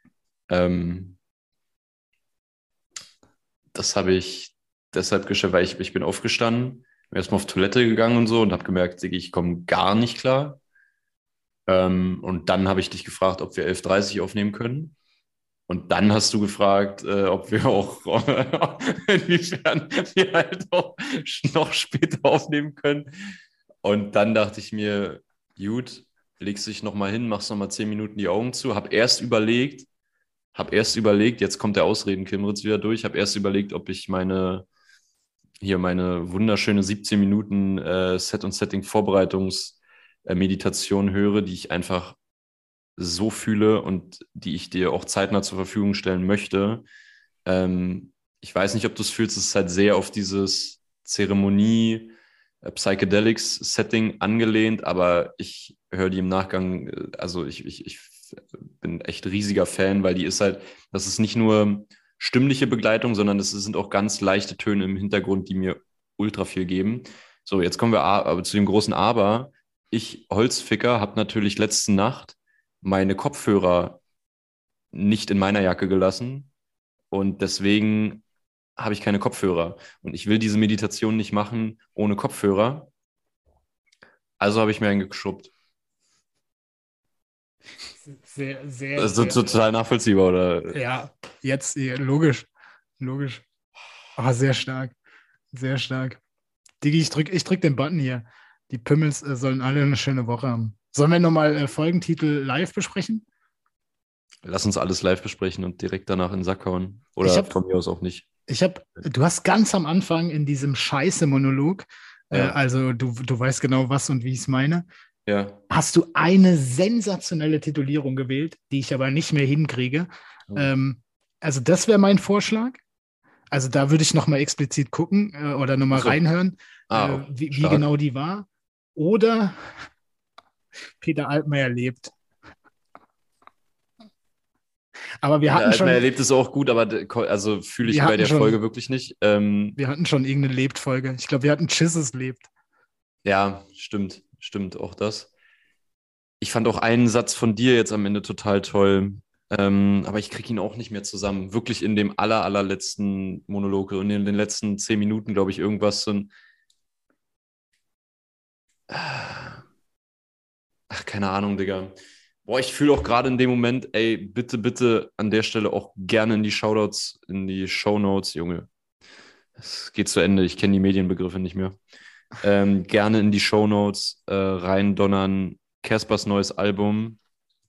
Das habe ich deshalb gestellt, weil ich bin aufgestanden, bin erstmal auf Toilette gegangen und so und habe gemerkt, Sigi, ich komme gar nicht klar. Und dann habe ich dich gefragt, ob wir 11:30 Uhr aufnehmen können. Und dann hast du gefragt, ob wir auch, inwiefern wir halt auch noch später aufnehmen können. Und dann dachte ich mir, gut, legst dich nochmal hin, machst nochmal 10 Minuten die Augen zu. Hab erst überlegt, jetzt kommt der Ausreden-Kimritz wieder durch, habe erst überlegt, ob ich meine wunderschöne 17 Minuten Set- und Setting-Vorbereitungs-Meditation höre, die ich einfach so fühle und die ich dir auch zeitnah zur Verfügung stellen möchte. Ich weiß nicht, ob du es fühlst, es ist halt sehr auf dieses Zeremonie, Psychedelics-Setting angelehnt, aber ich höre die im Nachgang, also ich bin echt riesiger Fan, weil das ist nicht nur stimmliche Begleitung, sondern es sind auch ganz leichte Töne im Hintergrund, die mir ultra viel geben. So, jetzt kommen wir aber zu dem großen Aber. Ich, Holzficker, habe natürlich letzte Nacht meine Kopfhörer nicht in meiner Jacke gelassen und deswegen habe ich keine Kopfhörer. Und ich will diese Meditation nicht machen ohne Kopfhörer. Also habe ich mir einen geschrubbt. Sehr, sehr. Das ist total nachvollziehbar, oder? Ja, jetzt, logisch. Sehr stark. Sehr stark. Digi, ich drück den Button hier. Die Pimmels sollen alle eine schöne Woche haben. Sollen wir nochmal Folgentitel live besprechen? Lass uns alles live besprechen und direkt danach in den Sack hauen. Oder von mir aus auch nicht. Du hast ganz am Anfang in diesem Scheiße-Monolog, Ja, also du weißt genau, was und wie ich es meine, ja. hast du eine sensationelle Titulierung gewählt, die ich aber nicht mehr hinkriege. Oh. Ähm, also das wäre mein Vorschlag. Also da würde ich nochmal explizit gucken oder nochmal Achso. reinhören, Oh, wie stark. genau die war. Oder Peter Altmaier lebt. Aber Peter Altmaier erlebt es auch gut, aber also fühle ich wir bei hatten der Folge schon, wirklich nicht. wir hatten schon irgendeine Lebt-Folge. Ich glaube, wir hatten Chisses lebt. Ja, stimmt auch das. Ich fand auch einen Satz von dir jetzt am Ende total toll, aber ich kriege ihn auch nicht mehr zusammen. Wirklich in dem allerletzten Monolog und in den letzten 10 Minuten, glaube ich, irgendwas so ein. Ach, keine Ahnung, Digga. Boah, ich fühle auch gerade in dem Moment, ey, bitte an der Stelle auch gerne in die Shoutouts, in die Shownotes, Junge. Es geht zu Ende, ich kenne die Medienbegriffe nicht mehr. Gerne in die Shownotes reindonnern. Caspers neues Album.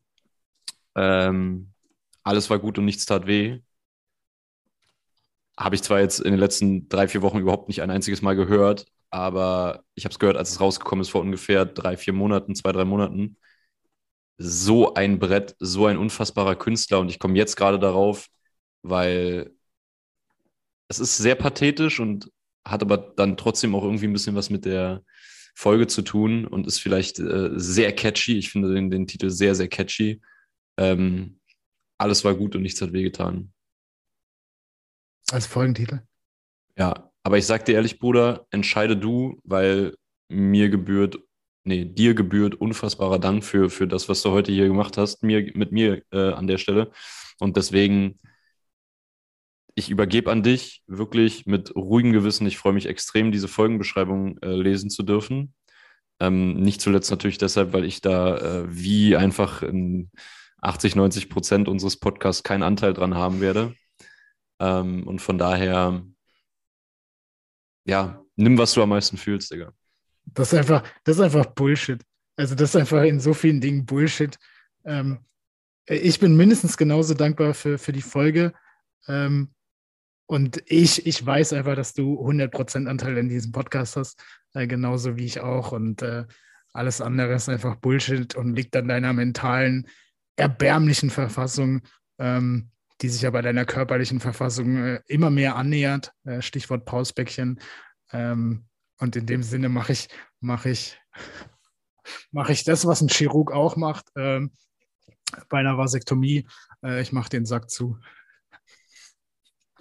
Ähm, Alles war gut und nichts tat weh. Habe ich zwar jetzt in den letzten 3, 4 Wochen überhaupt nicht ein einziges Mal gehört, aber ich habe es gehört, als es rausgekommen ist vor ungefähr 3, 4 Monaten, 2, 3 Monaten. So ein Brett, so ein unfassbarer Künstler und ich komme jetzt gerade darauf, weil es ist sehr pathetisch und hat aber dann trotzdem auch irgendwie ein bisschen was mit der Folge zu tun und ist vielleicht sehr catchy. Ich finde den Titel sehr catchy. Ähm, Alles war gut und nichts hat wehgetan. Als Folgentitel. Ja, aber ich sag dir ehrlich, Bruder, entscheide du, weil dir gebührt unfassbarer Dank für das, was du heute hier gemacht hast, mit mir an der Stelle. Und deswegen, ich übergebe an dich wirklich mit ruhigem Gewissen. Ich freue mich extrem, diese Folgenbeschreibung lesen zu dürfen. Nicht zuletzt natürlich deshalb, weil ich da wie einfach in 80, 90% unseres Podcasts keinen Anteil dran haben werde. Und von daher, ja, nimm, was du am meisten fühlst, Digga. Das ist einfach Bullshit. Also das ist einfach in so vielen Dingen Bullshit. Ähm, ich bin mindestens genauso dankbar für die Folge. Ähm, und ich weiß einfach, dass du 100% Anteil in diesem Podcast hast, genauso wie ich auch. Und alles andere ist einfach Bullshit und liegt an deiner mentalen, erbärmlichen Verfassung, die sich aber deiner körperlichen Verfassung immer mehr annähert. Stichwort Pausbäckchen. Ähm, und in dem Sinne mache ich, mache ich das, was ein Chirurg auch macht, bei einer Vasektomie. Ich mache den Sack zu.